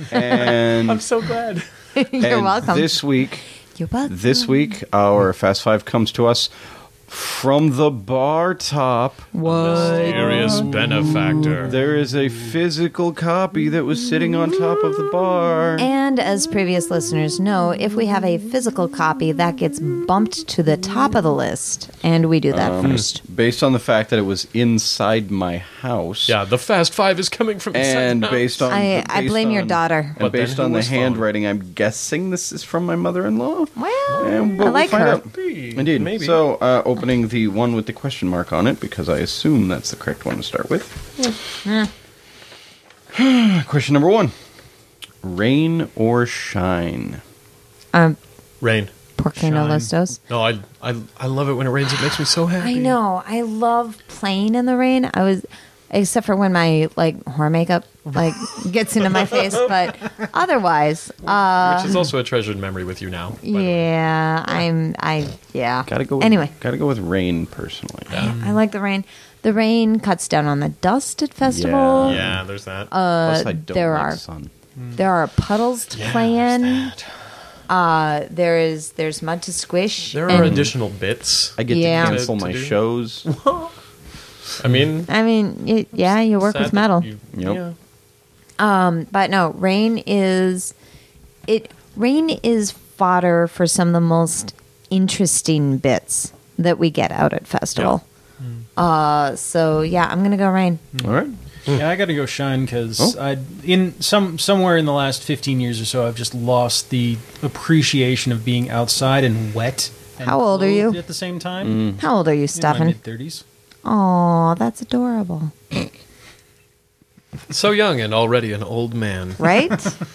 [SPEAKER 1] And,
[SPEAKER 3] I'm so glad.
[SPEAKER 2] You're
[SPEAKER 1] and
[SPEAKER 2] welcome.
[SPEAKER 1] This week,
[SPEAKER 2] You're welcome.
[SPEAKER 1] this week, our Fast Five comes to us from the bar top.
[SPEAKER 3] Mysterious benefactor.
[SPEAKER 1] There is a physical copy that was sitting on top of the bar.
[SPEAKER 2] And as previous listeners know, if we have a physical copy, that gets bumped to the top of the list, and we do that
[SPEAKER 1] Um,
[SPEAKER 2] first.
[SPEAKER 1] Based on the fact that it was inside my house.
[SPEAKER 3] Yeah, the Fast Five is coming from inside
[SPEAKER 1] And
[SPEAKER 3] the house.
[SPEAKER 1] based on
[SPEAKER 2] I, I
[SPEAKER 1] based
[SPEAKER 2] blame your
[SPEAKER 1] on-
[SPEAKER 2] daughter.
[SPEAKER 1] And
[SPEAKER 3] But then
[SPEAKER 1] based
[SPEAKER 3] who
[SPEAKER 1] on the
[SPEAKER 3] was phone?
[SPEAKER 1] handwriting, I'm guessing this is from my mother-in-law.
[SPEAKER 2] Well,
[SPEAKER 1] And
[SPEAKER 2] I
[SPEAKER 1] we'll
[SPEAKER 2] like
[SPEAKER 1] find
[SPEAKER 2] her.
[SPEAKER 1] out. Indeed.
[SPEAKER 3] Maybe.
[SPEAKER 1] So, uh, opening the one with the question mark on it, because I assume that's the correct one to start with. Question number one. Rain or shine?
[SPEAKER 2] Um,
[SPEAKER 3] Rain.
[SPEAKER 2] Porque no
[SPEAKER 4] Shine.
[SPEAKER 2] los dos.
[SPEAKER 3] No, I, I I love it when it rains. It makes me so happy.
[SPEAKER 2] I know. I love playing in the rain. I was, except for when my like horror makeup like gets into my face, but otherwise, uh,
[SPEAKER 3] Which is also a treasured memory with you now. by the way.
[SPEAKER 2] yeah, I'm. I yeah.
[SPEAKER 1] Gotta go. With,
[SPEAKER 2] Anyway,
[SPEAKER 1] gotta go with rain personally.
[SPEAKER 2] I like the rain. The rain cuts down on the dust at festival.
[SPEAKER 3] Yeah, there's that.
[SPEAKER 1] Plus, I don't
[SPEAKER 2] there
[SPEAKER 1] like
[SPEAKER 2] are-
[SPEAKER 1] sun.
[SPEAKER 2] There are puddles to
[SPEAKER 3] Yeah,
[SPEAKER 2] play
[SPEAKER 3] there's
[SPEAKER 2] in.
[SPEAKER 3] that.
[SPEAKER 2] Uh, there is there's mud to squish.
[SPEAKER 3] There are
[SPEAKER 2] and-
[SPEAKER 3] additional bits.
[SPEAKER 1] I get
[SPEAKER 2] Yeah.
[SPEAKER 1] to cancel
[SPEAKER 3] To
[SPEAKER 1] my
[SPEAKER 3] do.
[SPEAKER 1] shows.
[SPEAKER 3] I mean,
[SPEAKER 2] I mean, y yeah, you work
[SPEAKER 3] sad
[SPEAKER 2] with
[SPEAKER 3] that
[SPEAKER 2] metal.
[SPEAKER 3] you-
[SPEAKER 1] Yep.
[SPEAKER 3] yeah.
[SPEAKER 2] Um, but no, rain is it. Rain is fodder for some of the most interesting bits that we get out at festival. Uh, so yeah, I'm gonna go rain.
[SPEAKER 1] All right.
[SPEAKER 4] Yeah, I got to go shine because
[SPEAKER 1] Oh.
[SPEAKER 4] I in some somewhere in the last fifteen years or so, I've just lost the appreciation of being outside and wet. And
[SPEAKER 2] How old are you?
[SPEAKER 4] clothed At the same time,
[SPEAKER 2] How old are you,
[SPEAKER 4] in my
[SPEAKER 2] Stefan?
[SPEAKER 4] mid thirties.
[SPEAKER 2] Oh, that's adorable,
[SPEAKER 3] So young and already an old man.
[SPEAKER 2] right?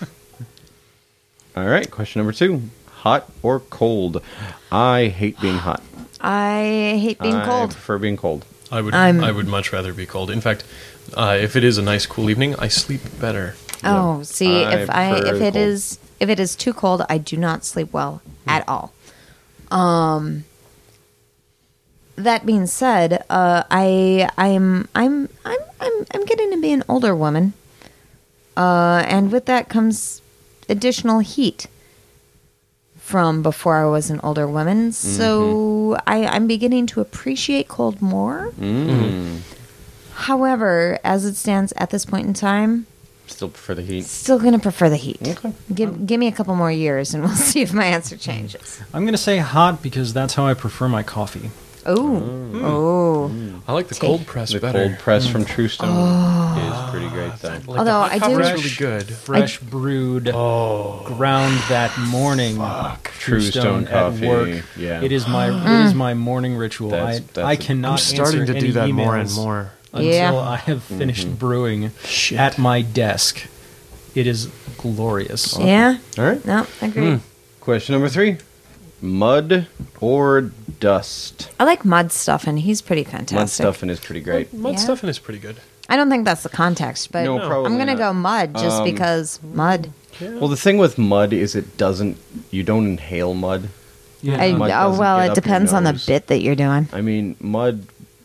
[SPEAKER 1] All right. Question number two. Hot or cold? I hate being hot.
[SPEAKER 2] I hate being
[SPEAKER 1] I
[SPEAKER 2] cold.
[SPEAKER 1] prefer being cold.
[SPEAKER 3] I would
[SPEAKER 2] I'm-
[SPEAKER 3] I would much rather be cold. In fact, uh, if it is a nice cool evening, I sleep better.
[SPEAKER 2] Oh, see,
[SPEAKER 1] I
[SPEAKER 2] if I
[SPEAKER 1] prefer
[SPEAKER 2] if it
[SPEAKER 1] cold.
[SPEAKER 2] is if it is too cold, I do not sleep well at all. Um. That being said, uh, I I'm I'm I'm I'm I'm getting to be an older woman, uh, and with that comes additional heat from before I was an older woman. So I, I'm beginning to appreciate cold more.
[SPEAKER 1] Mm.
[SPEAKER 2] However, as it stands at this point in time,
[SPEAKER 1] Still prefer the heat.
[SPEAKER 2] Still gonna prefer the heat.
[SPEAKER 1] Okay.
[SPEAKER 2] Give give me a couple more years, and we'll see if my answer changes.
[SPEAKER 4] I'm going to say hot because that's how I prefer my coffee.
[SPEAKER 2] Oh, oh.
[SPEAKER 3] I like the
[SPEAKER 2] Take-
[SPEAKER 3] cold press
[SPEAKER 1] The
[SPEAKER 3] better.
[SPEAKER 1] cold press from True Stone is pretty great, though.
[SPEAKER 3] Like
[SPEAKER 2] Although
[SPEAKER 3] the hot
[SPEAKER 2] I
[SPEAKER 3] cover
[SPEAKER 2] do-
[SPEAKER 3] is really good.
[SPEAKER 4] Fresh brewed, ground that morning.
[SPEAKER 1] True Stone
[SPEAKER 4] at
[SPEAKER 1] coffee,
[SPEAKER 4] work.
[SPEAKER 1] yeah.
[SPEAKER 4] It is my
[SPEAKER 2] Mm.
[SPEAKER 4] it is my morning ritual.
[SPEAKER 1] That's-
[SPEAKER 4] I
[SPEAKER 1] that's
[SPEAKER 4] I
[SPEAKER 1] a-
[SPEAKER 4] cannot
[SPEAKER 3] I'm starting
[SPEAKER 4] answer
[SPEAKER 3] to do
[SPEAKER 4] any
[SPEAKER 3] that more and
[SPEAKER 4] emails
[SPEAKER 3] more.
[SPEAKER 4] until
[SPEAKER 2] Yeah.
[SPEAKER 4] I have finished
[SPEAKER 1] Mm-hmm.
[SPEAKER 4] brewing at my desk. It is glorious.
[SPEAKER 2] Yeah.
[SPEAKER 1] All right.
[SPEAKER 2] No, agreed.
[SPEAKER 1] Question number three: mud or dust?
[SPEAKER 2] I like Mud Stuffin'. He's pretty fantastic.
[SPEAKER 1] Mud stuffing is pretty great.
[SPEAKER 3] Mud
[SPEAKER 2] Yeah.
[SPEAKER 3] stuffing is pretty good.
[SPEAKER 2] I don't think that's the context, but
[SPEAKER 1] No, probably
[SPEAKER 2] I'm gonna
[SPEAKER 1] not.
[SPEAKER 2] go Mud just
[SPEAKER 1] Um,
[SPEAKER 2] because Mud.
[SPEAKER 1] Well, the thing with mud is it doesn't. You don't inhale mud.
[SPEAKER 4] Yeah.
[SPEAKER 2] I,
[SPEAKER 1] mud
[SPEAKER 2] oh,
[SPEAKER 1] doesn't
[SPEAKER 2] well,
[SPEAKER 1] get
[SPEAKER 2] it
[SPEAKER 1] up your
[SPEAKER 2] depends on the
[SPEAKER 1] nose.
[SPEAKER 2] bit that you're doing.
[SPEAKER 1] I mean, mud.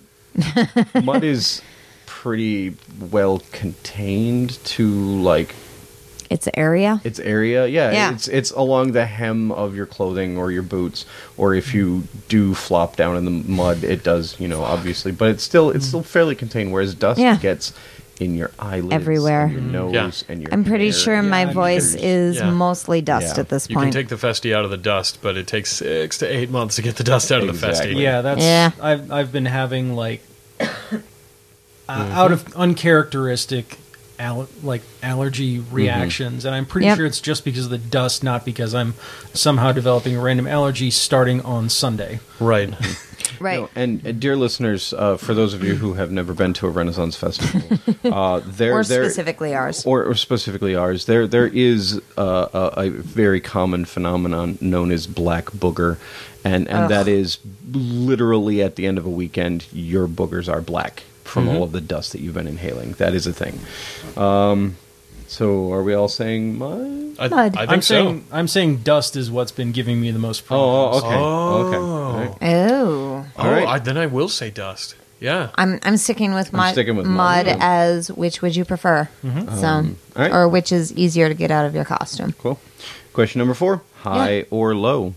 [SPEAKER 1] mud is pretty well contained to like
[SPEAKER 2] It's area.
[SPEAKER 1] its area. Yeah,
[SPEAKER 2] Yeah.
[SPEAKER 1] it's it's along the hem of your clothing or your boots, or if you do flop down in the mud, it does. You know, obviously, but it's still it's still fairly contained. Whereas dust
[SPEAKER 2] Yeah.
[SPEAKER 1] gets in your eyelids,
[SPEAKER 2] Everywhere.
[SPEAKER 1] and your nose,
[SPEAKER 3] Yeah.
[SPEAKER 1] and your.
[SPEAKER 2] I'm pretty
[SPEAKER 1] hair,
[SPEAKER 2] sure
[SPEAKER 1] and
[SPEAKER 2] my
[SPEAKER 1] your
[SPEAKER 2] voice
[SPEAKER 1] ears.
[SPEAKER 2] is
[SPEAKER 3] Yeah.
[SPEAKER 2] mostly dust
[SPEAKER 1] Yeah.
[SPEAKER 2] at this
[SPEAKER 3] You can
[SPEAKER 2] point.
[SPEAKER 3] take the festy out of the dust, but it takes six to eight months to get the dust out of the
[SPEAKER 1] Exactly.
[SPEAKER 3] festy.
[SPEAKER 4] Yeah, that's.
[SPEAKER 2] Yeah.
[SPEAKER 4] I've I've been having like uh,
[SPEAKER 1] Mm-hmm.
[SPEAKER 4] out of uncharacteristic al- like allergy reactions, and I'm pretty
[SPEAKER 2] Yep.
[SPEAKER 4] sure it's just because of the dust, not because I'm somehow developing a random allergy starting on Sunday.
[SPEAKER 3] Right.
[SPEAKER 2] right.
[SPEAKER 1] No, and, and dear listeners, uh, for those of you who have never been to a Renaissance festival, uh, there,
[SPEAKER 2] or
[SPEAKER 1] there,
[SPEAKER 2] specifically ours.
[SPEAKER 1] or, or specifically ours, there there is uh, a, a very common phenomenon known as black booger, and and
[SPEAKER 2] Ugh.
[SPEAKER 1] that is literally at the end of a weekend, your boogers are black from all of the dust that you've been inhaling. That is a thing. Um, so, are we all saying mud?
[SPEAKER 3] I,
[SPEAKER 2] Mud.
[SPEAKER 3] I think
[SPEAKER 4] I'm
[SPEAKER 3] so.
[SPEAKER 4] saying I'm saying dust is what's been giving me the most
[SPEAKER 1] Oh,
[SPEAKER 4] problems.
[SPEAKER 1] okay, okay. All right.
[SPEAKER 2] Oh.
[SPEAKER 3] Oh,
[SPEAKER 1] All right.
[SPEAKER 3] I, then I will say dust. Yeah.
[SPEAKER 2] I'm I'm sticking with mud.
[SPEAKER 1] sticking with mud.
[SPEAKER 2] mud as which would you prefer? So,
[SPEAKER 1] all right.
[SPEAKER 2] or which is easier to get out of your costume?
[SPEAKER 1] Cool. Question number four: high or low?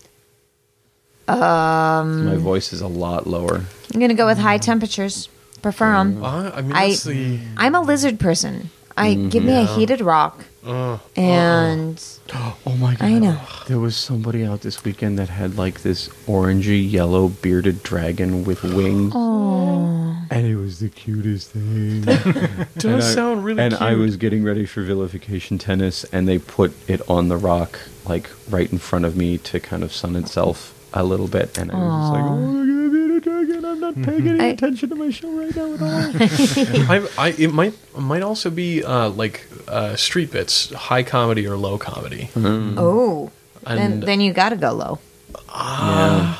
[SPEAKER 1] Um, my voice is a lot lower.
[SPEAKER 2] I'm gonna go with high temperatures. Prefer them.
[SPEAKER 3] Uh, I mean,
[SPEAKER 2] I-
[SPEAKER 3] that's the.
[SPEAKER 2] I'm a lizard person. I
[SPEAKER 1] Mm-hmm.
[SPEAKER 2] give me a heated rock,
[SPEAKER 3] Uh,
[SPEAKER 2] and
[SPEAKER 1] Oh my god!
[SPEAKER 2] I know.
[SPEAKER 1] There was somebody out this weekend that had like this orangey yellow bearded dragon with wings,
[SPEAKER 2] oh,
[SPEAKER 1] and it was the cutest thing.
[SPEAKER 3] does
[SPEAKER 1] And I-
[SPEAKER 3] sound really
[SPEAKER 1] and
[SPEAKER 3] cute.
[SPEAKER 1] I was getting ready for vilification tennis, and they put it on the rock, like right in front of me, to kind of sun itself a little bit. And I was just like, "Oh, look at the bearded dragon! I'm not paying any
[SPEAKER 2] I-
[SPEAKER 1] attention to my show right now at all."
[SPEAKER 3] I, I, it might might also be uh, like uh, street bits, high comedy or low comedy.
[SPEAKER 2] oh. Then
[SPEAKER 3] And-
[SPEAKER 2] then you gotta go low.
[SPEAKER 1] Yeah.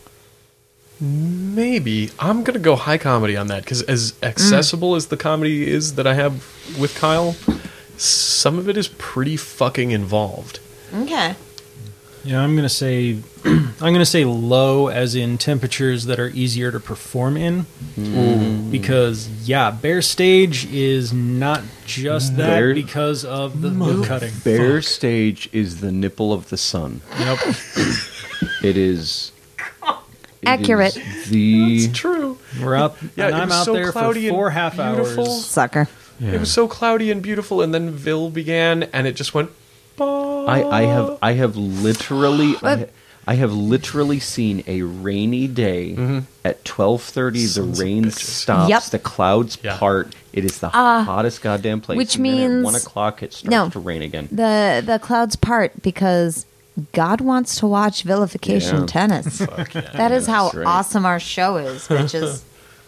[SPEAKER 3] Maybe I'm gonna go high comedy on that because as accessible as the comedy is that I have with Kyle, some of it is pretty fucking involved.
[SPEAKER 2] Okay.
[SPEAKER 4] Yeah, I'm gonna say I'm gonna say low, as in temperatures that are easier to perform in. Because yeah, Bear Stage is not just that
[SPEAKER 1] Bear-
[SPEAKER 4] because of the wood cutting.
[SPEAKER 1] Bear stage is the nipple of the sun.
[SPEAKER 4] Yep.
[SPEAKER 1] It is it
[SPEAKER 2] Accurate.
[SPEAKER 1] is the
[SPEAKER 3] True.
[SPEAKER 4] We're out.
[SPEAKER 3] Yeah,
[SPEAKER 4] and
[SPEAKER 3] it
[SPEAKER 4] I'm
[SPEAKER 3] was
[SPEAKER 4] out
[SPEAKER 3] so
[SPEAKER 4] there for
[SPEAKER 3] cloudy and
[SPEAKER 4] four half
[SPEAKER 3] beautiful.
[SPEAKER 4] hours.
[SPEAKER 2] Sucker.
[SPEAKER 1] Yeah.
[SPEAKER 3] It was so cloudy and beautiful, and then Vil began, and it just went.
[SPEAKER 1] I, I have I have literally I,
[SPEAKER 2] But-
[SPEAKER 1] I have literally seen a rainy day at twelve thirty. The
[SPEAKER 3] Sons of
[SPEAKER 1] rain
[SPEAKER 3] bitches.
[SPEAKER 1] stops,
[SPEAKER 2] Yep.
[SPEAKER 1] the clouds
[SPEAKER 3] Yeah.
[SPEAKER 1] part. It is the
[SPEAKER 2] Uh,
[SPEAKER 1] hottest goddamn place.
[SPEAKER 2] which
[SPEAKER 1] and then at
[SPEAKER 2] means-
[SPEAKER 1] one o'clock it starts
[SPEAKER 2] No.
[SPEAKER 1] to rain again.
[SPEAKER 2] The the clouds part because God wants to watch vilification
[SPEAKER 1] Yeah.
[SPEAKER 2] tennis. That is how
[SPEAKER 1] That's right.
[SPEAKER 2] awesome our show is, bitches.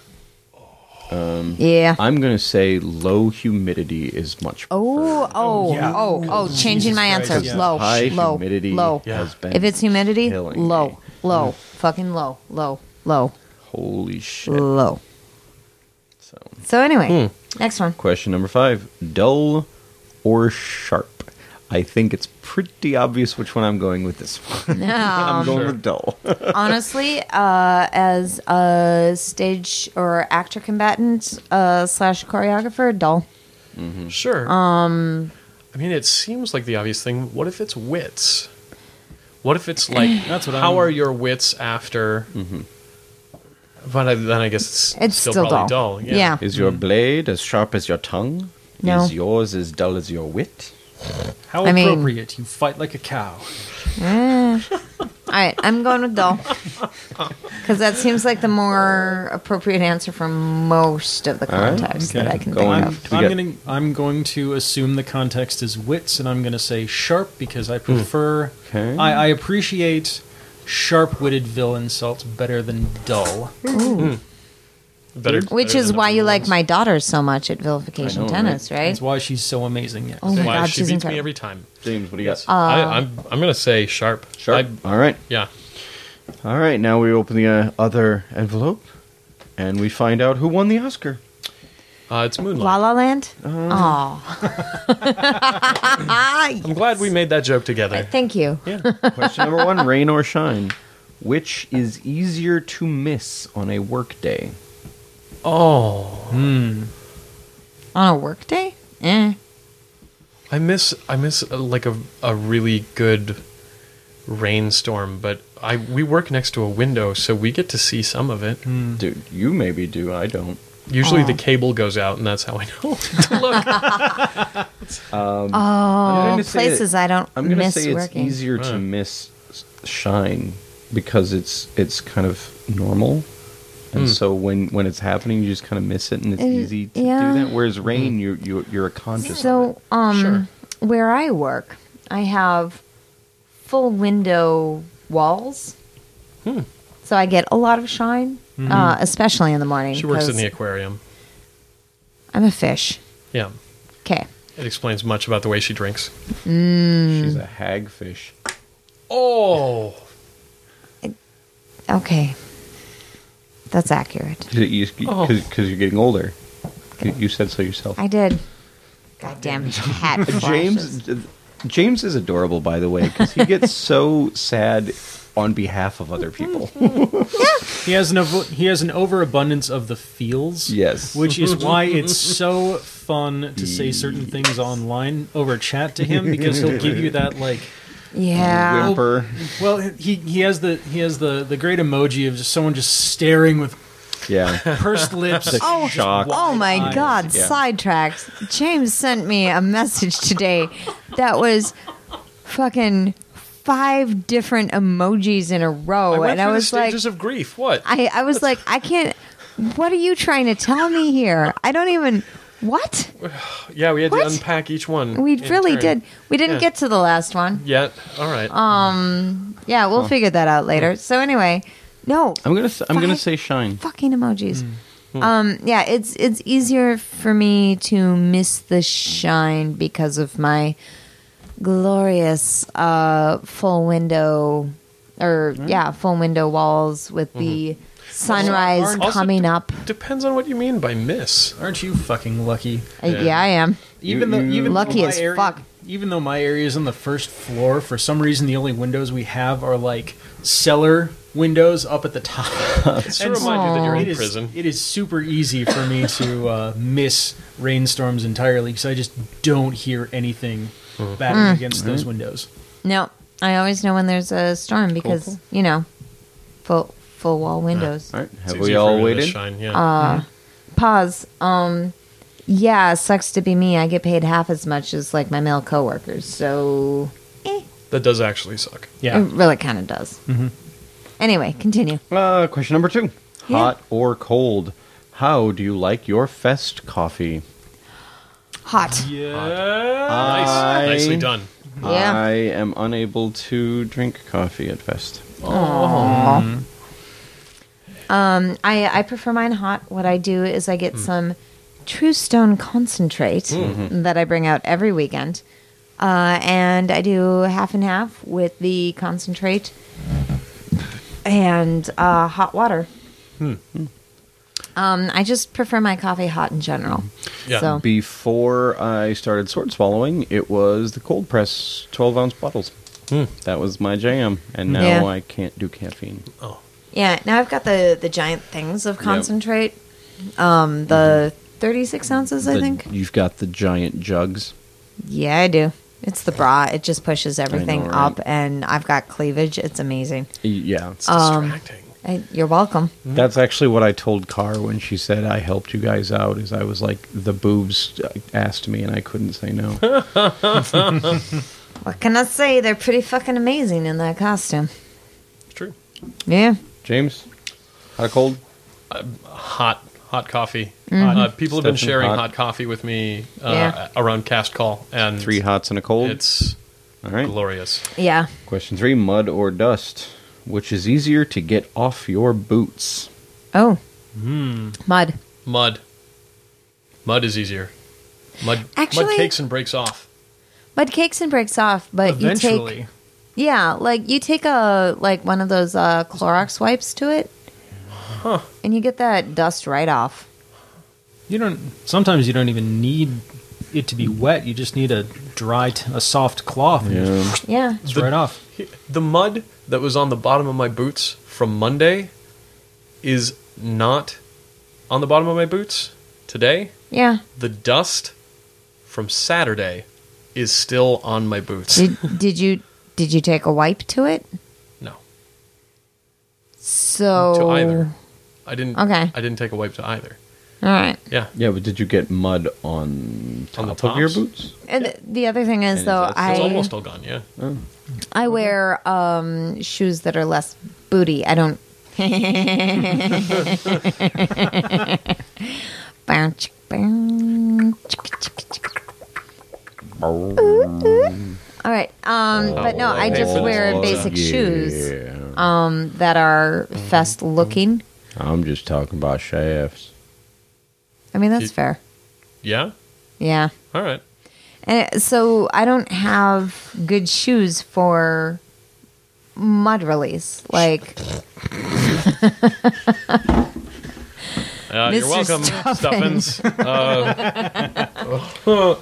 [SPEAKER 2] yeah.
[SPEAKER 1] I'm gonna say low humidity is much.
[SPEAKER 2] Oh, oh,
[SPEAKER 4] yeah.
[SPEAKER 2] oh, oh, changing
[SPEAKER 4] Jesus
[SPEAKER 2] my
[SPEAKER 4] Christ,
[SPEAKER 2] answer.
[SPEAKER 4] yeah.
[SPEAKER 2] Low,
[SPEAKER 1] High
[SPEAKER 2] low,
[SPEAKER 1] humidity
[SPEAKER 2] low.
[SPEAKER 3] Yeah.
[SPEAKER 1] has been.
[SPEAKER 2] If it's humidity,
[SPEAKER 1] killing
[SPEAKER 2] low,
[SPEAKER 1] me.
[SPEAKER 2] low, fucking low, low, low,
[SPEAKER 1] Holy shit!
[SPEAKER 2] low.
[SPEAKER 1] So,
[SPEAKER 2] So anyway, next one.
[SPEAKER 1] question number five: dull or sharp? I think it's pretty obvious which one I'm going with this one. I'm
[SPEAKER 2] Um,
[SPEAKER 1] going with dull.
[SPEAKER 2] honestly, uh, as a stage or actor combatant uh, slash choreographer, dull.
[SPEAKER 3] Sure. Um. I mean, it seems like the obvious thing. What if it's wits? What if it's like,
[SPEAKER 4] That's what
[SPEAKER 3] how
[SPEAKER 4] I'm-
[SPEAKER 3] are your wits after? But I, then I guess it's,
[SPEAKER 2] It's
[SPEAKER 3] still,
[SPEAKER 2] still,
[SPEAKER 3] probably
[SPEAKER 2] dull.
[SPEAKER 3] dull. Yeah.
[SPEAKER 2] Yeah.
[SPEAKER 1] Is your blade as sharp as your tongue?
[SPEAKER 2] No.
[SPEAKER 1] Is yours as dull as your wit?
[SPEAKER 4] How
[SPEAKER 2] I mean-
[SPEAKER 4] appropriate! You fight like a cow.
[SPEAKER 2] Eh. All right, I'm going with dull. Because that seems like the more appropriate answer for most of the
[SPEAKER 1] All right,
[SPEAKER 2] context
[SPEAKER 4] okay.
[SPEAKER 2] that I can
[SPEAKER 1] Go on.
[SPEAKER 2] think of.
[SPEAKER 1] We
[SPEAKER 4] I'm
[SPEAKER 1] got-
[SPEAKER 4] going to I'm going to assume the context is wits, and I'm going to say sharp because I prefer.
[SPEAKER 1] Okay.
[SPEAKER 4] I, I appreciate sharp-witted villain insults better than dull.
[SPEAKER 3] Better,
[SPEAKER 2] Which
[SPEAKER 3] better
[SPEAKER 2] is
[SPEAKER 3] than
[SPEAKER 2] why
[SPEAKER 3] the
[SPEAKER 2] you
[SPEAKER 3] other
[SPEAKER 2] like
[SPEAKER 3] ones.
[SPEAKER 2] my daughter so much at Vilification
[SPEAKER 1] I know,
[SPEAKER 2] Tennis, right?
[SPEAKER 4] That's why she's so amazing. Yes.
[SPEAKER 2] Oh my
[SPEAKER 3] Why
[SPEAKER 2] God,
[SPEAKER 3] she
[SPEAKER 2] she's
[SPEAKER 3] beats
[SPEAKER 2] incredible.
[SPEAKER 3] me every time.
[SPEAKER 1] James, what do you got?
[SPEAKER 3] I, I'm I'm gonna say sharp.
[SPEAKER 1] Sharp.
[SPEAKER 3] I-
[SPEAKER 1] All right.
[SPEAKER 3] yeah.
[SPEAKER 1] All right. Now we open the uh, other envelope, and we find out who won the Oscar.
[SPEAKER 3] Uh, it's Moonlight.
[SPEAKER 2] La La Land?
[SPEAKER 1] Uh.
[SPEAKER 2] Oh.
[SPEAKER 3] I'm glad we made that joke together.
[SPEAKER 2] Thank you.
[SPEAKER 1] Question number one: rain or shine? Which is easier to miss on a work day?
[SPEAKER 3] Oh,
[SPEAKER 2] On a work day? Eh.
[SPEAKER 3] I miss I miss uh, like a a really good rainstorm, but I we work next to a window, so we get to see some of it.
[SPEAKER 1] Dude, you maybe do. I don't.
[SPEAKER 3] Usually
[SPEAKER 2] Oh.
[SPEAKER 3] the cable goes out, and that's how I know to look.
[SPEAKER 2] Oh,
[SPEAKER 1] gonna say
[SPEAKER 2] places I don't
[SPEAKER 1] I'm gonna
[SPEAKER 2] miss
[SPEAKER 1] say it's
[SPEAKER 2] working.
[SPEAKER 1] easier to
[SPEAKER 3] Right.
[SPEAKER 1] miss s- shine because it's it's kind of normal, and
[SPEAKER 3] Hmm.
[SPEAKER 1] so when when it's happening, you just kind of miss it, and it's
[SPEAKER 2] Uh,
[SPEAKER 1] easy to
[SPEAKER 2] yeah.
[SPEAKER 1] do that. Whereas rain, you you you're a conscious of
[SPEAKER 2] So,
[SPEAKER 1] it.
[SPEAKER 2] um,
[SPEAKER 3] Sure.
[SPEAKER 2] where I work, I have full window walls.
[SPEAKER 3] Hmm.
[SPEAKER 2] So I get a lot of shine, uh, especially in the morning.
[SPEAKER 3] She works in
[SPEAKER 2] 'cause
[SPEAKER 3] the aquarium.
[SPEAKER 2] I'm a fish.
[SPEAKER 3] Yeah,
[SPEAKER 2] Okay.
[SPEAKER 3] it explains much about the way she drinks.
[SPEAKER 1] She's a hagfish.
[SPEAKER 3] Oh,
[SPEAKER 2] Okay. That's accurate.
[SPEAKER 1] Because
[SPEAKER 3] Oh.
[SPEAKER 1] you're getting older. You, you said so yourself.
[SPEAKER 2] I did. Goddamn hat flashes.
[SPEAKER 1] James James is adorable, by the way, because he gets so sad on behalf of other people.
[SPEAKER 4] He has an avo- he has an overabundance of the feels.
[SPEAKER 1] Yes.
[SPEAKER 4] Which is why it's so fun to say certain things online over chat to him because he'll give you that like
[SPEAKER 2] Yeah.
[SPEAKER 1] Whimper.
[SPEAKER 4] well he he has the he has the the great emoji of just someone just staring with
[SPEAKER 1] Yeah.
[SPEAKER 4] pursed lips.
[SPEAKER 2] Oh,
[SPEAKER 1] Shock.
[SPEAKER 2] oh my
[SPEAKER 4] eyes.
[SPEAKER 2] God!
[SPEAKER 1] Yeah.
[SPEAKER 2] Sidetracks. James sent me a message today that was fucking five different emojis in a row,
[SPEAKER 3] I went
[SPEAKER 2] and
[SPEAKER 3] through
[SPEAKER 2] I
[SPEAKER 3] the
[SPEAKER 2] was like,
[SPEAKER 3] stages of grief. What?
[SPEAKER 2] I, I was like, I can't. What are you trying to tell me here? I don't even. What?
[SPEAKER 3] yeah, we had
[SPEAKER 2] What?
[SPEAKER 3] to unpack each one.
[SPEAKER 2] We
[SPEAKER 3] in
[SPEAKER 2] really
[SPEAKER 3] turn.
[SPEAKER 2] did. We didn't
[SPEAKER 3] Yeah.
[SPEAKER 2] get to the last one.
[SPEAKER 3] Yet. All right.
[SPEAKER 2] Yeah, we'll figure that out later. So anyway, no,
[SPEAKER 1] I'm gonna s- I'm gonna
[SPEAKER 2] Five-
[SPEAKER 1] say shine.
[SPEAKER 2] fucking emojis. Um, yeah, it's it's easier for me to miss the shine because of my glorious uh, full window, or yeah, full window walls with the sunrise
[SPEAKER 3] Also,
[SPEAKER 2] coming
[SPEAKER 3] de-
[SPEAKER 2] up.
[SPEAKER 3] Depends on what you mean by miss.
[SPEAKER 4] Aren't you fucking lucky?
[SPEAKER 2] Uh, Yeah, I am.
[SPEAKER 4] Even
[SPEAKER 1] You-
[SPEAKER 4] though
[SPEAKER 1] you-
[SPEAKER 4] even
[SPEAKER 2] Lucky
[SPEAKER 4] though my
[SPEAKER 2] as
[SPEAKER 4] area,
[SPEAKER 2] fuck.
[SPEAKER 4] Even though my area is on the first floor, for some reason the only windows we have are like cellar windows up at the top.
[SPEAKER 3] It's to
[SPEAKER 4] And
[SPEAKER 3] remind you that you're
[SPEAKER 4] It
[SPEAKER 3] in
[SPEAKER 4] is,
[SPEAKER 3] prison.
[SPEAKER 4] it is super easy for me to uh, miss rainstorms entirely because I just don't hear anything batting
[SPEAKER 2] Mm.
[SPEAKER 4] against those windows.
[SPEAKER 2] No, I always know when there's a storm because you know, full full wall windows.
[SPEAKER 1] All right.
[SPEAKER 3] It's
[SPEAKER 1] Have
[SPEAKER 3] easier
[SPEAKER 1] we
[SPEAKER 3] for
[SPEAKER 1] all
[SPEAKER 3] me to
[SPEAKER 1] waited?
[SPEAKER 3] Shine, yeah.
[SPEAKER 2] Uh, Pause. Um, yeah, sucks to be me. I get paid half as much as like my male coworkers, so eh,
[SPEAKER 3] that does actually suck.
[SPEAKER 4] Yeah.
[SPEAKER 2] it really kind of does. Anyway, continue.
[SPEAKER 1] Uh, question number two:
[SPEAKER 2] Yeah.
[SPEAKER 1] hot or cold? How do you like your fest coffee?
[SPEAKER 2] Hot.
[SPEAKER 4] Yeah.
[SPEAKER 3] Nice.
[SPEAKER 1] I-
[SPEAKER 3] Nicely done.
[SPEAKER 2] Yeah.
[SPEAKER 1] I am unable to drink coffee at fest.
[SPEAKER 2] Um, I I prefer mine hot. What I do is I get some True Stone concentrate that I bring out every weekend, uh, and I do half and half with the concentrate and uh, hot water. Um, I just prefer my coffee hot in general.
[SPEAKER 3] Yeah.
[SPEAKER 2] So
[SPEAKER 1] Before I started sword swallowing, it was the cold press twelve ounce bottles. That was my jam, and now
[SPEAKER 2] Yeah.
[SPEAKER 1] I can't do caffeine.
[SPEAKER 3] Oh.
[SPEAKER 2] yeah, now I've got the the giant things of concentrate. Um, the thirty-six ounces, I
[SPEAKER 1] The-
[SPEAKER 2] think.
[SPEAKER 1] You've got the giant jugs.
[SPEAKER 2] Yeah, I do. It's the bra. It just pushes everything
[SPEAKER 1] right?
[SPEAKER 2] up, and I've got cleavage. It's amazing.
[SPEAKER 1] Y- Yeah.
[SPEAKER 3] It's
[SPEAKER 2] Um,
[SPEAKER 3] distracting.
[SPEAKER 2] I, you're welcome.
[SPEAKER 1] That's actually what I told Car when she said I helped you guys out. Is I was like, the boobs asked me and I couldn't say no.
[SPEAKER 2] What can I say? They're pretty fucking amazing in that costume.
[SPEAKER 3] It's true.
[SPEAKER 2] Yeah.
[SPEAKER 1] James, hot or cold?
[SPEAKER 3] Hot, hot coffee.
[SPEAKER 2] Mm-hmm.
[SPEAKER 3] Uh, people have been
[SPEAKER 1] Stephen
[SPEAKER 3] sharing
[SPEAKER 1] hot.
[SPEAKER 3] hot coffee with me uh,
[SPEAKER 2] Yeah.
[SPEAKER 3] around Cast Call, and
[SPEAKER 1] Three hots and a cold.
[SPEAKER 3] It's
[SPEAKER 1] All right.
[SPEAKER 3] glorious.
[SPEAKER 2] Yeah.
[SPEAKER 1] Question three: mud or dust? Which is easier to get off your boots?
[SPEAKER 2] Oh.
[SPEAKER 3] Hmm.
[SPEAKER 2] Mud.
[SPEAKER 3] Mud. Mud is easier. Mud.
[SPEAKER 2] Actually-
[SPEAKER 3] mud cakes and breaks off.
[SPEAKER 2] Mud cakes and breaks off, but
[SPEAKER 4] Eventually.
[SPEAKER 2] you take yeah, like you take a like one of those uh, Clorox wipes to it,
[SPEAKER 3] Huh.
[SPEAKER 2] and you get that dust right off.
[SPEAKER 4] You don't. Sometimes you don't even need it to be wet. You just need a dry, t- a soft cloth. And just,
[SPEAKER 1] Yeah.
[SPEAKER 2] Yeah.
[SPEAKER 4] it's right off.
[SPEAKER 3] The mud that was on the bottom of my boots from Monday is not on the bottom of my boots today.
[SPEAKER 2] Yeah.
[SPEAKER 3] The dust from Saturday is still on my boots.
[SPEAKER 2] Did did you did you take a wipe to it?
[SPEAKER 3] No,
[SPEAKER 2] So
[SPEAKER 3] to either. I didn't.
[SPEAKER 2] Okay.
[SPEAKER 3] I didn't take a wipe to either.
[SPEAKER 2] All right.
[SPEAKER 3] Yeah.
[SPEAKER 1] Yeah, but did you get mud on top
[SPEAKER 3] On the
[SPEAKER 1] of your
[SPEAKER 3] tops?
[SPEAKER 1] boots?
[SPEAKER 2] And th- the other thing is
[SPEAKER 1] And
[SPEAKER 2] though,
[SPEAKER 1] is that-
[SPEAKER 2] I
[SPEAKER 3] It's almost all gone. Yeah.
[SPEAKER 2] I wear um, shoes that are less booty. I don't. Bounce, bounce. All right, um, but no, I
[SPEAKER 3] Pay
[SPEAKER 2] just
[SPEAKER 3] for this
[SPEAKER 2] wear
[SPEAKER 3] pizza.
[SPEAKER 2] basic shoes
[SPEAKER 1] Yeah.
[SPEAKER 2] um, that are fest looking.
[SPEAKER 1] I'm just talking about shafts.
[SPEAKER 2] I mean, that's
[SPEAKER 3] You-
[SPEAKER 2] fair.
[SPEAKER 3] Yeah.
[SPEAKER 2] Yeah.
[SPEAKER 3] All right.
[SPEAKER 2] And so I don't have good shoes for mud release. Like,
[SPEAKER 3] Uh, you're
[SPEAKER 2] Mister
[SPEAKER 3] welcome,
[SPEAKER 2] Stuffins.
[SPEAKER 3] Stuffins. Uh,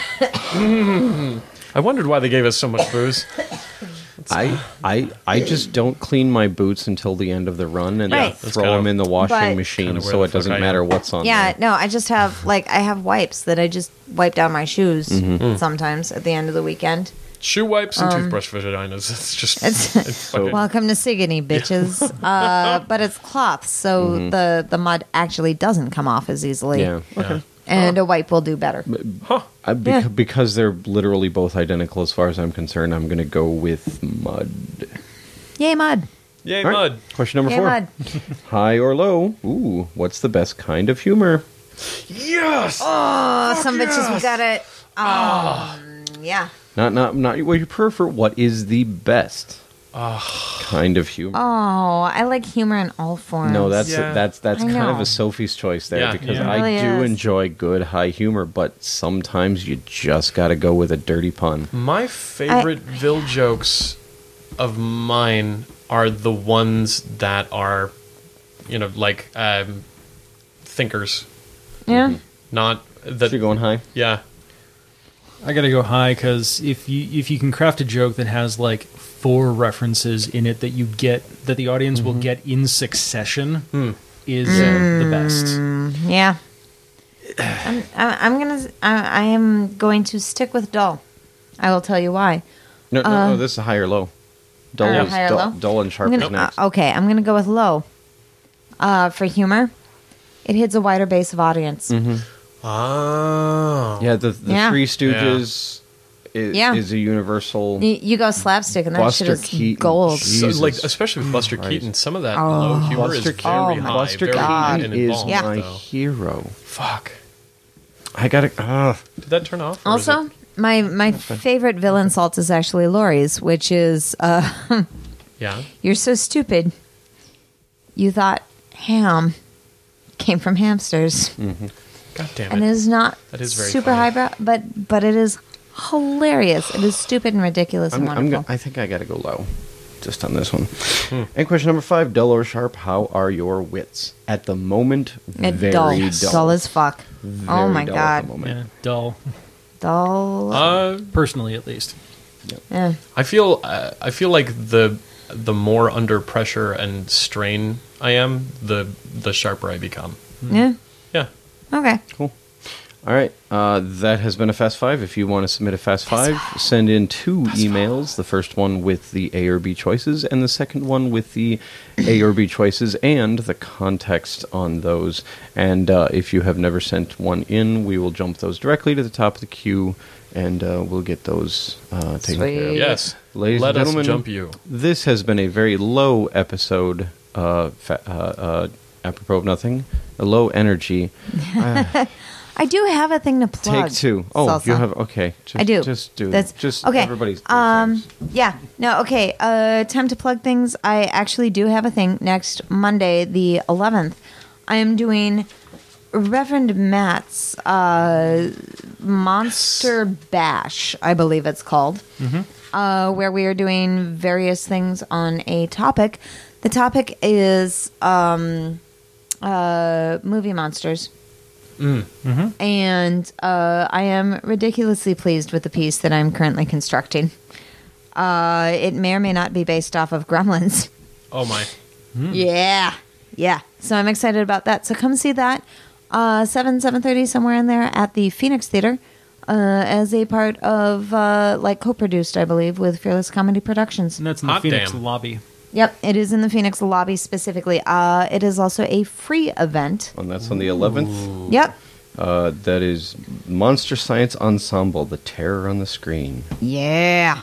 [SPEAKER 3] I wondered why they gave us so much booze.
[SPEAKER 1] I, I I just don't clean my boots until the end of the run and
[SPEAKER 2] Right.
[SPEAKER 1] then
[SPEAKER 3] That's
[SPEAKER 1] throw
[SPEAKER 3] kind
[SPEAKER 1] them
[SPEAKER 3] of-
[SPEAKER 1] in the washing
[SPEAKER 2] But-
[SPEAKER 1] machine
[SPEAKER 3] Kinda where
[SPEAKER 1] so
[SPEAKER 3] the
[SPEAKER 1] it
[SPEAKER 3] fuck
[SPEAKER 1] doesn't
[SPEAKER 3] I
[SPEAKER 1] matter
[SPEAKER 3] am.
[SPEAKER 1] what's on
[SPEAKER 2] yeah,
[SPEAKER 1] there.
[SPEAKER 2] no, I just have, like, I have wipes that I just wipe down my shoes
[SPEAKER 1] Mm-hmm.
[SPEAKER 2] sometimes at the end of the weekend.
[SPEAKER 3] Shoe wipes and toothbrush vaginas. It's just.
[SPEAKER 2] Um, It's-
[SPEAKER 3] it's fucking-
[SPEAKER 2] Welcome to Sigany, bitches. uh, but it's cloth, so the, the mud actually doesn't come off as easily.
[SPEAKER 1] Yeah.
[SPEAKER 3] yeah.
[SPEAKER 2] And a wipe will do better.
[SPEAKER 3] Huh.
[SPEAKER 1] I, bec-
[SPEAKER 2] Yeah.
[SPEAKER 1] Because they're literally both identical as far as I'm concerned, I'm going to go with mud.
[SPEAKER 2] Yay, mud.
[SPEAKER 3] Yay,
[SPEAKER 1] All right.
[SPEAKER 3] mud.
[SPEAKER 1] Question number
[SPEAKER 2] Yay,
[SPEAKER 1] four.
[SPEAKER 2] mud.
[SPEAKER 1] High or low? Ooh, what's the best kind of humor?
[SPEAKER 3] Yes.
[SPEAKER 2] Oh, some bitches we got it. Um, yeah.
[SPEAKER 1] Not not not what you prefer. What is the best kind of humor?
[SPEAKER 2] Oh, I like humor in all forms.
[SPEAKER 1] No, that's
[SPEAKER 3] Yeah.
[SPEAKER 1] that's that's
[SPEAKER 2] I
[SPEAKER 1] kind of
[SPEAKER 2] know.
[SPEAKER 1] a Sophie's choice there
[SPEAKER 3] Yeah.
[SPEAKER 1] because
[SPEAKER 3] Yeah.
[SPEAKER 1] I
[SPEAKER 2] It really
[SPEAKER 1] do
[SPEAKER 2] is.
[SPEAKER 1] enjoy good high humor, but sometimes you just got to go with a dirty pun.
[SPEAKER 3] My favorite Vil jokes of mine are the ones that are, you know, like um, thinkers,
[SPEAKER 2] Yeah.
[SPEAKER 3] not that.
[SPEAKER 1] You're going high.
[SPEAKER 3] Yeah.
[SPEAKER 4] I gotta go high because if you if you can craft a joke that has like four references in it that you get that the audience will get in succession, is the best.
[SPEAKER 2] Yeah. I'm, I- I'm gonna. I, I am going to stick with dull. I will tell you why.
[SPEAKER 1] No, no, no. This is high or low. Dull,
[SPEAKER 2] Uh,
[SPEAKER 1] is,
[SPEAKER 2] high or
[SPEAKER 1] dull,
[SPEAKER 2] low?
[SPEAKER 1] dull and sharp
[SPEAKER 2] I'm
[SPEAKER 1] is
[SPEAKER 2] gonna,
[SPEAKER 1] next.
[SPEAKER 2] uh, okay, I'm gonna go with low. Uh, for humor, it hits a wider base of audience.
[SPEAKER 3] Oh.
[SPEAKER 1] Yeah, the, the
[SPEAKER 2] Yeah.
[SPEAKER 1] Three Stooges is,
[SPEAKER 2] Yeah.
[SPEAKER 1] is a universal.
[SPEAKER 2] You, you go slapstick, and that
[SPEAKER 1] Buster
[SPEAKER 2] shit is
[SPEAKER 1] Keaton.
[SPEAKER 2] gold.
[SPEAKER 3] So,
[SPEAKER 1] Jesus
[SPEAKER 3] like, especially with Buster
[SPEAKER 1] Christ.
[SPEAKER 3] Keaton, some of that
[SPEAKER 2] Oh.
[SPEAKER 3] low humor
[SPEAKER 1] Buster
[SPEAKER 3] is
[SPEAKER 1] Keaton,
[SPEAKER 3] very
[SPEAKER 2] Oh my
[SPEAKER 3] high,
[SPEAKER 1] Buster
[SPEAKER 3] very
[SPEAKER 1] Keaton
[SPEAKER 3] and
[SPEAKER 1] is
[SPEAKER 3] involved,
[SPEAKER 2] Yeah.
[SPEAKER 1] my
[SPEAKER 3] though.
[SPEAKER 1] hero.
[SPEAKER 3] Fuck.
[SPEAKER 1] I gotta. Uh,
[SPEAKER 3] Did that turn off? or is
[SPEAKER 2] Also,
[SPEAKER 3] it-
[SPEAKER 2] my my favorite villain salt is actually Laurie's, which is uh,
[SPEAKER 3] yeah.
[SPEAKER 2] you're so stupid. You thought ham came from hamsters,
[SPEAKER 3] God damn
[SPEAKER 2] and it
[SPEAKER 3] it.
[SPEAKER 2] is not
[SPEAKER 3] That is very
[SPEAKER 2] super
[SPEAKER 3] funny.
[SPEAKER 2] highbrow, but but it is hilarious. It is stupid and ridiculous
[SPEAKER 1] I'm,
[SPEAKER 2] and
[SPEAKER 1] I'm
[SPEAKER 2] wonderful.
[SPEAKER 1] go- I think I gotta go low, just on this one. And question number five: dull or sharp? How are your wits at the moment?
[SPEAKER 2] It
[SPEAKER 1] Very
[SPEAKER 2] dull,
[SPEAKER 1] dull.
[SPEAKER 2] dull as fuck.
[SPEAKER 1] Very
[SPEAKER 2] oh my
[SPEAKER 1] dull at the
[SPEAKER 2] god,
[SPEAKER 1] moment.
[SPEAKER 4] Yeah, dull.
[SPEAKER 2] dull.
[SPEAKER 3] Uh,
[SPEAKER 4] Personally, at least.
[SPEAKER 2] yeah.
[SPEAKER 3] I feel uh, I feel like the the more under pressure and strain I am, the the sharper I become.
[SPEAKER 2] yeah.
[SPEAKER 3] Yeah.
[SPEAKER 2] Okay.
[SPEAKER 1] Cool. All right, uh, that has been a Fast Five. If you want to submit a Fast Five, send in two emails. The first one with the A or B choices, and the second one with the A or B choices and the context on those. And uh, if you have never sent one in, we will jump those directly to the top of the queue, and uh, we'll get those uh, taken care of.
[SPEAKER 2] Sweet.
[SPEAKER 3] Yes.
[SPEAKER 1] Ladies
[SPEAKER 3] Let
[SPEAKER 1] and
[SPEAKER 3] us
[SPEAKER 1] gentlemen,
[SPEAKER 3] jump you.
[SPEAKER 1] this has been a very low episode, uh, fa- uh, uh, apropos of nothing, a low energy. Uh,
[SPEAKER 2] I do have a thing to plug.
[SPEAKER 1] Take two. Oh,
[SPEAKER 2] Salsa.
[SPEAKER 1] you have okay. Just,
[SPEAKER 2] I do.
[SPEAKER 1] Just do.
[SPEAKER 2] That's
[SPEAKER 1] just
[SPEAKER 2] okay.
[SPEAKER 1] Everybody's. do
[SPEAKER 2] Um.
[SPEAKER 1] things.
[SPEAKER 2] Yeah. No. Okay. Uh. Time to plug things. I actually do have a thing next Monday, the eleventh. I am doing Reverend Matt's uh, Monster Bash, I believe it's called, uh, where we are doing various things on a topic. The topic is um, uh, movie monsters. And uh, I am ridiculously pleased with the piece that I'm currently constructing. Uh, it may or may not be based off of Gremlins.
[SPEAKER 3] Oh my.
[SPEAKER 2] Yeah, yeah. So I'm excited about that. So come see that uh, seven seven thirty somewhere in there at the Phoenix Theater uh, as a part of uh, like co-produced, I believe, with Fearless Comedy Productions.
[SPEAKER 4] And that's in the
[SPEAKER 3] Hot
[SPEAKER 4] Phoenix
[SPEAKER 3] damn.
[SPEAKER 4] lobby.
[SPEAKER 2] Yep, it is in the Phoenix lobby specifically. Uh, it is also a free event.
[SPEAKER 1] And that's on the eleventh.
[SPEAKER 2] Yep.
[SPEAKER 1] Uh, that is Monster Science Ensemble, The Terror on the Screen.
[SPEAKER 2] Yeah.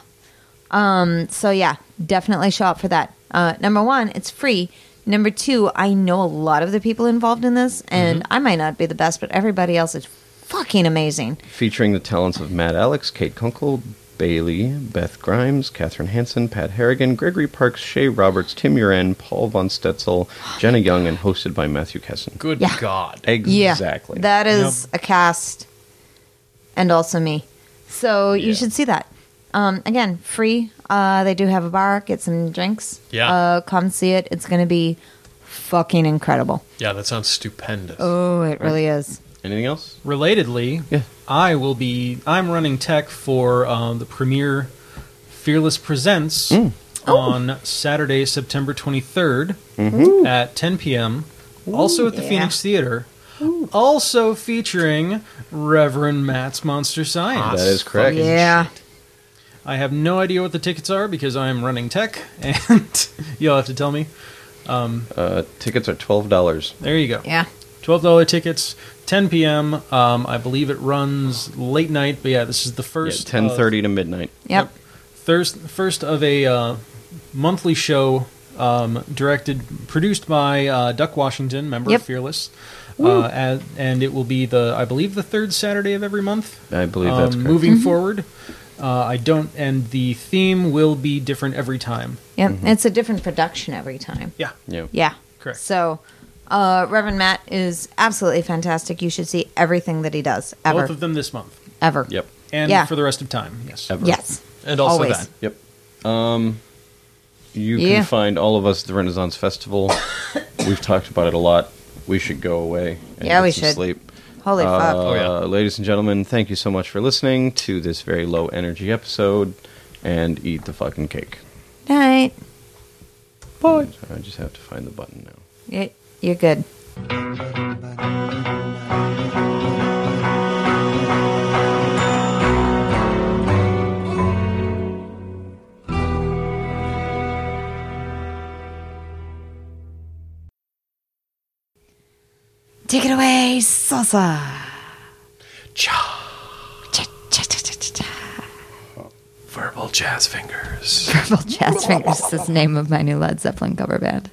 [SPEAKER 2] Um. So yeah, definitely show up for that. Uh, number one, it's free. Number two, I know a lot of the people involved in this, and I might not be the best, but everybody else is fucking amazing.
[SPEAKER 1] Featuring the talents of Matt Alex, Kate Kunkel, Bailey, Beth Grimes, Katherine Hansen, Pat Harrigan, Gregory Parks, Shay Roberts, Tim Uran, Paul Von Stetzel, Jenna Young, and hosted by Matthew Kesson.
[SPEAKER 3] Good
[SPEAKER 2] Yeah.
[SPEAKER 3] God.
[SPEAKER 1] Exactly.
[SPEAKER 2] Yeah, that is a cast, and also me. So you
[SPEAKER 1] Yeah.
[SPEAKER 2] should see that. Um, again, free. Uh, they do have a bar. Get some drinks.
[SPEAKER 3] Yeah.
[SPEAKER 2] Uh, come see it. It's going to be fucking incredible.
[SPEAKER 3] Yeah, that sounds stupendous.
[SPEAKER 2] Oh, it really is.
[SPEAKER 1] Anything else?
[SPEAKER 4] Relatedly,
[SPEAKER 1] Yeah.
[SPEAKER 4] I will be. I'm running tech for um, the premiere Fearless Presents
[SPEAKER 1] Mm.
[SPEAKER 4] on Saturday, September twenty-third
[SPEAKER 1] Mm-hmm.
[SPEAKER 4] at ten p.m. also at the
[SPEAKER 2] yeah.
[SPEAKER 4] Phoenix Theater. Also featuring Reverend Matt's Monster Science.
[SPEAKER 1] That is correct.
[SPEAKER 2] Yeah.
[SPEAKER 4] I have no idea what the tickets are because I'm running tech, and you'll have to tell me.
[SPEAKER 1] Uh, tickets are twelve dollars.
[SPEAKER 4] There you go.
[SPEAKER 2] Yeah.
[SPEAKER 4] twelve dollars tickets, ten p.m. Um, I believe it runs late night, but yeah, this is the
[SPEAKER 1] Yeah,
[SPEAKER 4] first.
[SPEAKER 1] ten
[SPEAKER 4] of-
[SPEAKER 1] thirty to midnight.
[SPEAKER 2] Yep.
[SPEAKER 4] First, first of a uh, monthly show um, directed, produced by uh, Duck Washington, member
[SPEAKER 2] Yep.
[SPEAKER 4] of Fearless, uh, and, and it will be the, I believe, the third Saturday of every month.
[SPEAKER 1] I believe that's
[SPEAKER 4] um,
[SPEAKER 1] correct.
[SPEAKER 4] moving forward. Uh, I don't, and the theme will be different every time.
[SPEAKER 2] Yep.
[SPEAKER 1] Mm-hmm.
[SPEAKER 2] It's a different production every time.
[SPEAKER 4] Yeah,
[SPEAKER 1] Yeah.
[SPEAKER 2] Yeah.
[SPEAKER 4] Correct.
[SPEAKER 2] So, uh, Reverend Matt is absolutely fantastic. You should see everything that he does ever,
[SPEAKER 4] both of them this month,
[SPEAKER 2] ever.
[SPEAKER 1] Yep.
[SPEAKER 4] and
[SPEAKER 2] Yeah.
[SPEAKER 4] for the rest of time. Yes,
[SPEAKER 1] Ever.
[SPEAKER 2] Yes.
[SPEAKER 3] And also
[SPEAKER 2] Always.
[SPEAKER 3] that.
[SPEAKER 1] Yep. Um, you
[SPEAKER 2] Yeah.
[SPEAKER 1] can find all of us at the Renaissance Festival. We've talked about it a lot. We should go away and
[SPEAKER 2] Yeah,
[SPEAKER 1] get
[SPEAKER 2] we
[SPEAKER 1] some
[SPEAKER 2] should.
[SPEAKER 1] sleep.
[SPEAKER 2] Holy
[SPEAKER 1] Uh,
[SPEAKER 2] fuck.
[SPEAKER 3] Oh, yeah.
[SPEAKER 1] Ladies and gentlemen, thank you so much for listening to this very low energy episode, and eat the fucking cake.
[SPEAKER 2] Night.
[SPEAKER 1] Bye. I just have to find the button now.
[SPEAKER 2] Y- You're good. Take it away, salsa.
[SPEAKER 3] Cha.
[SPEAKER 2] Cha, cha, cha, cha, cha, cha.
[SPEAKER 3] Verbal jazz fingers.
[SPEAKER 2] Purple Jazz Fingers is the name of my new Led Zeppelin cover band.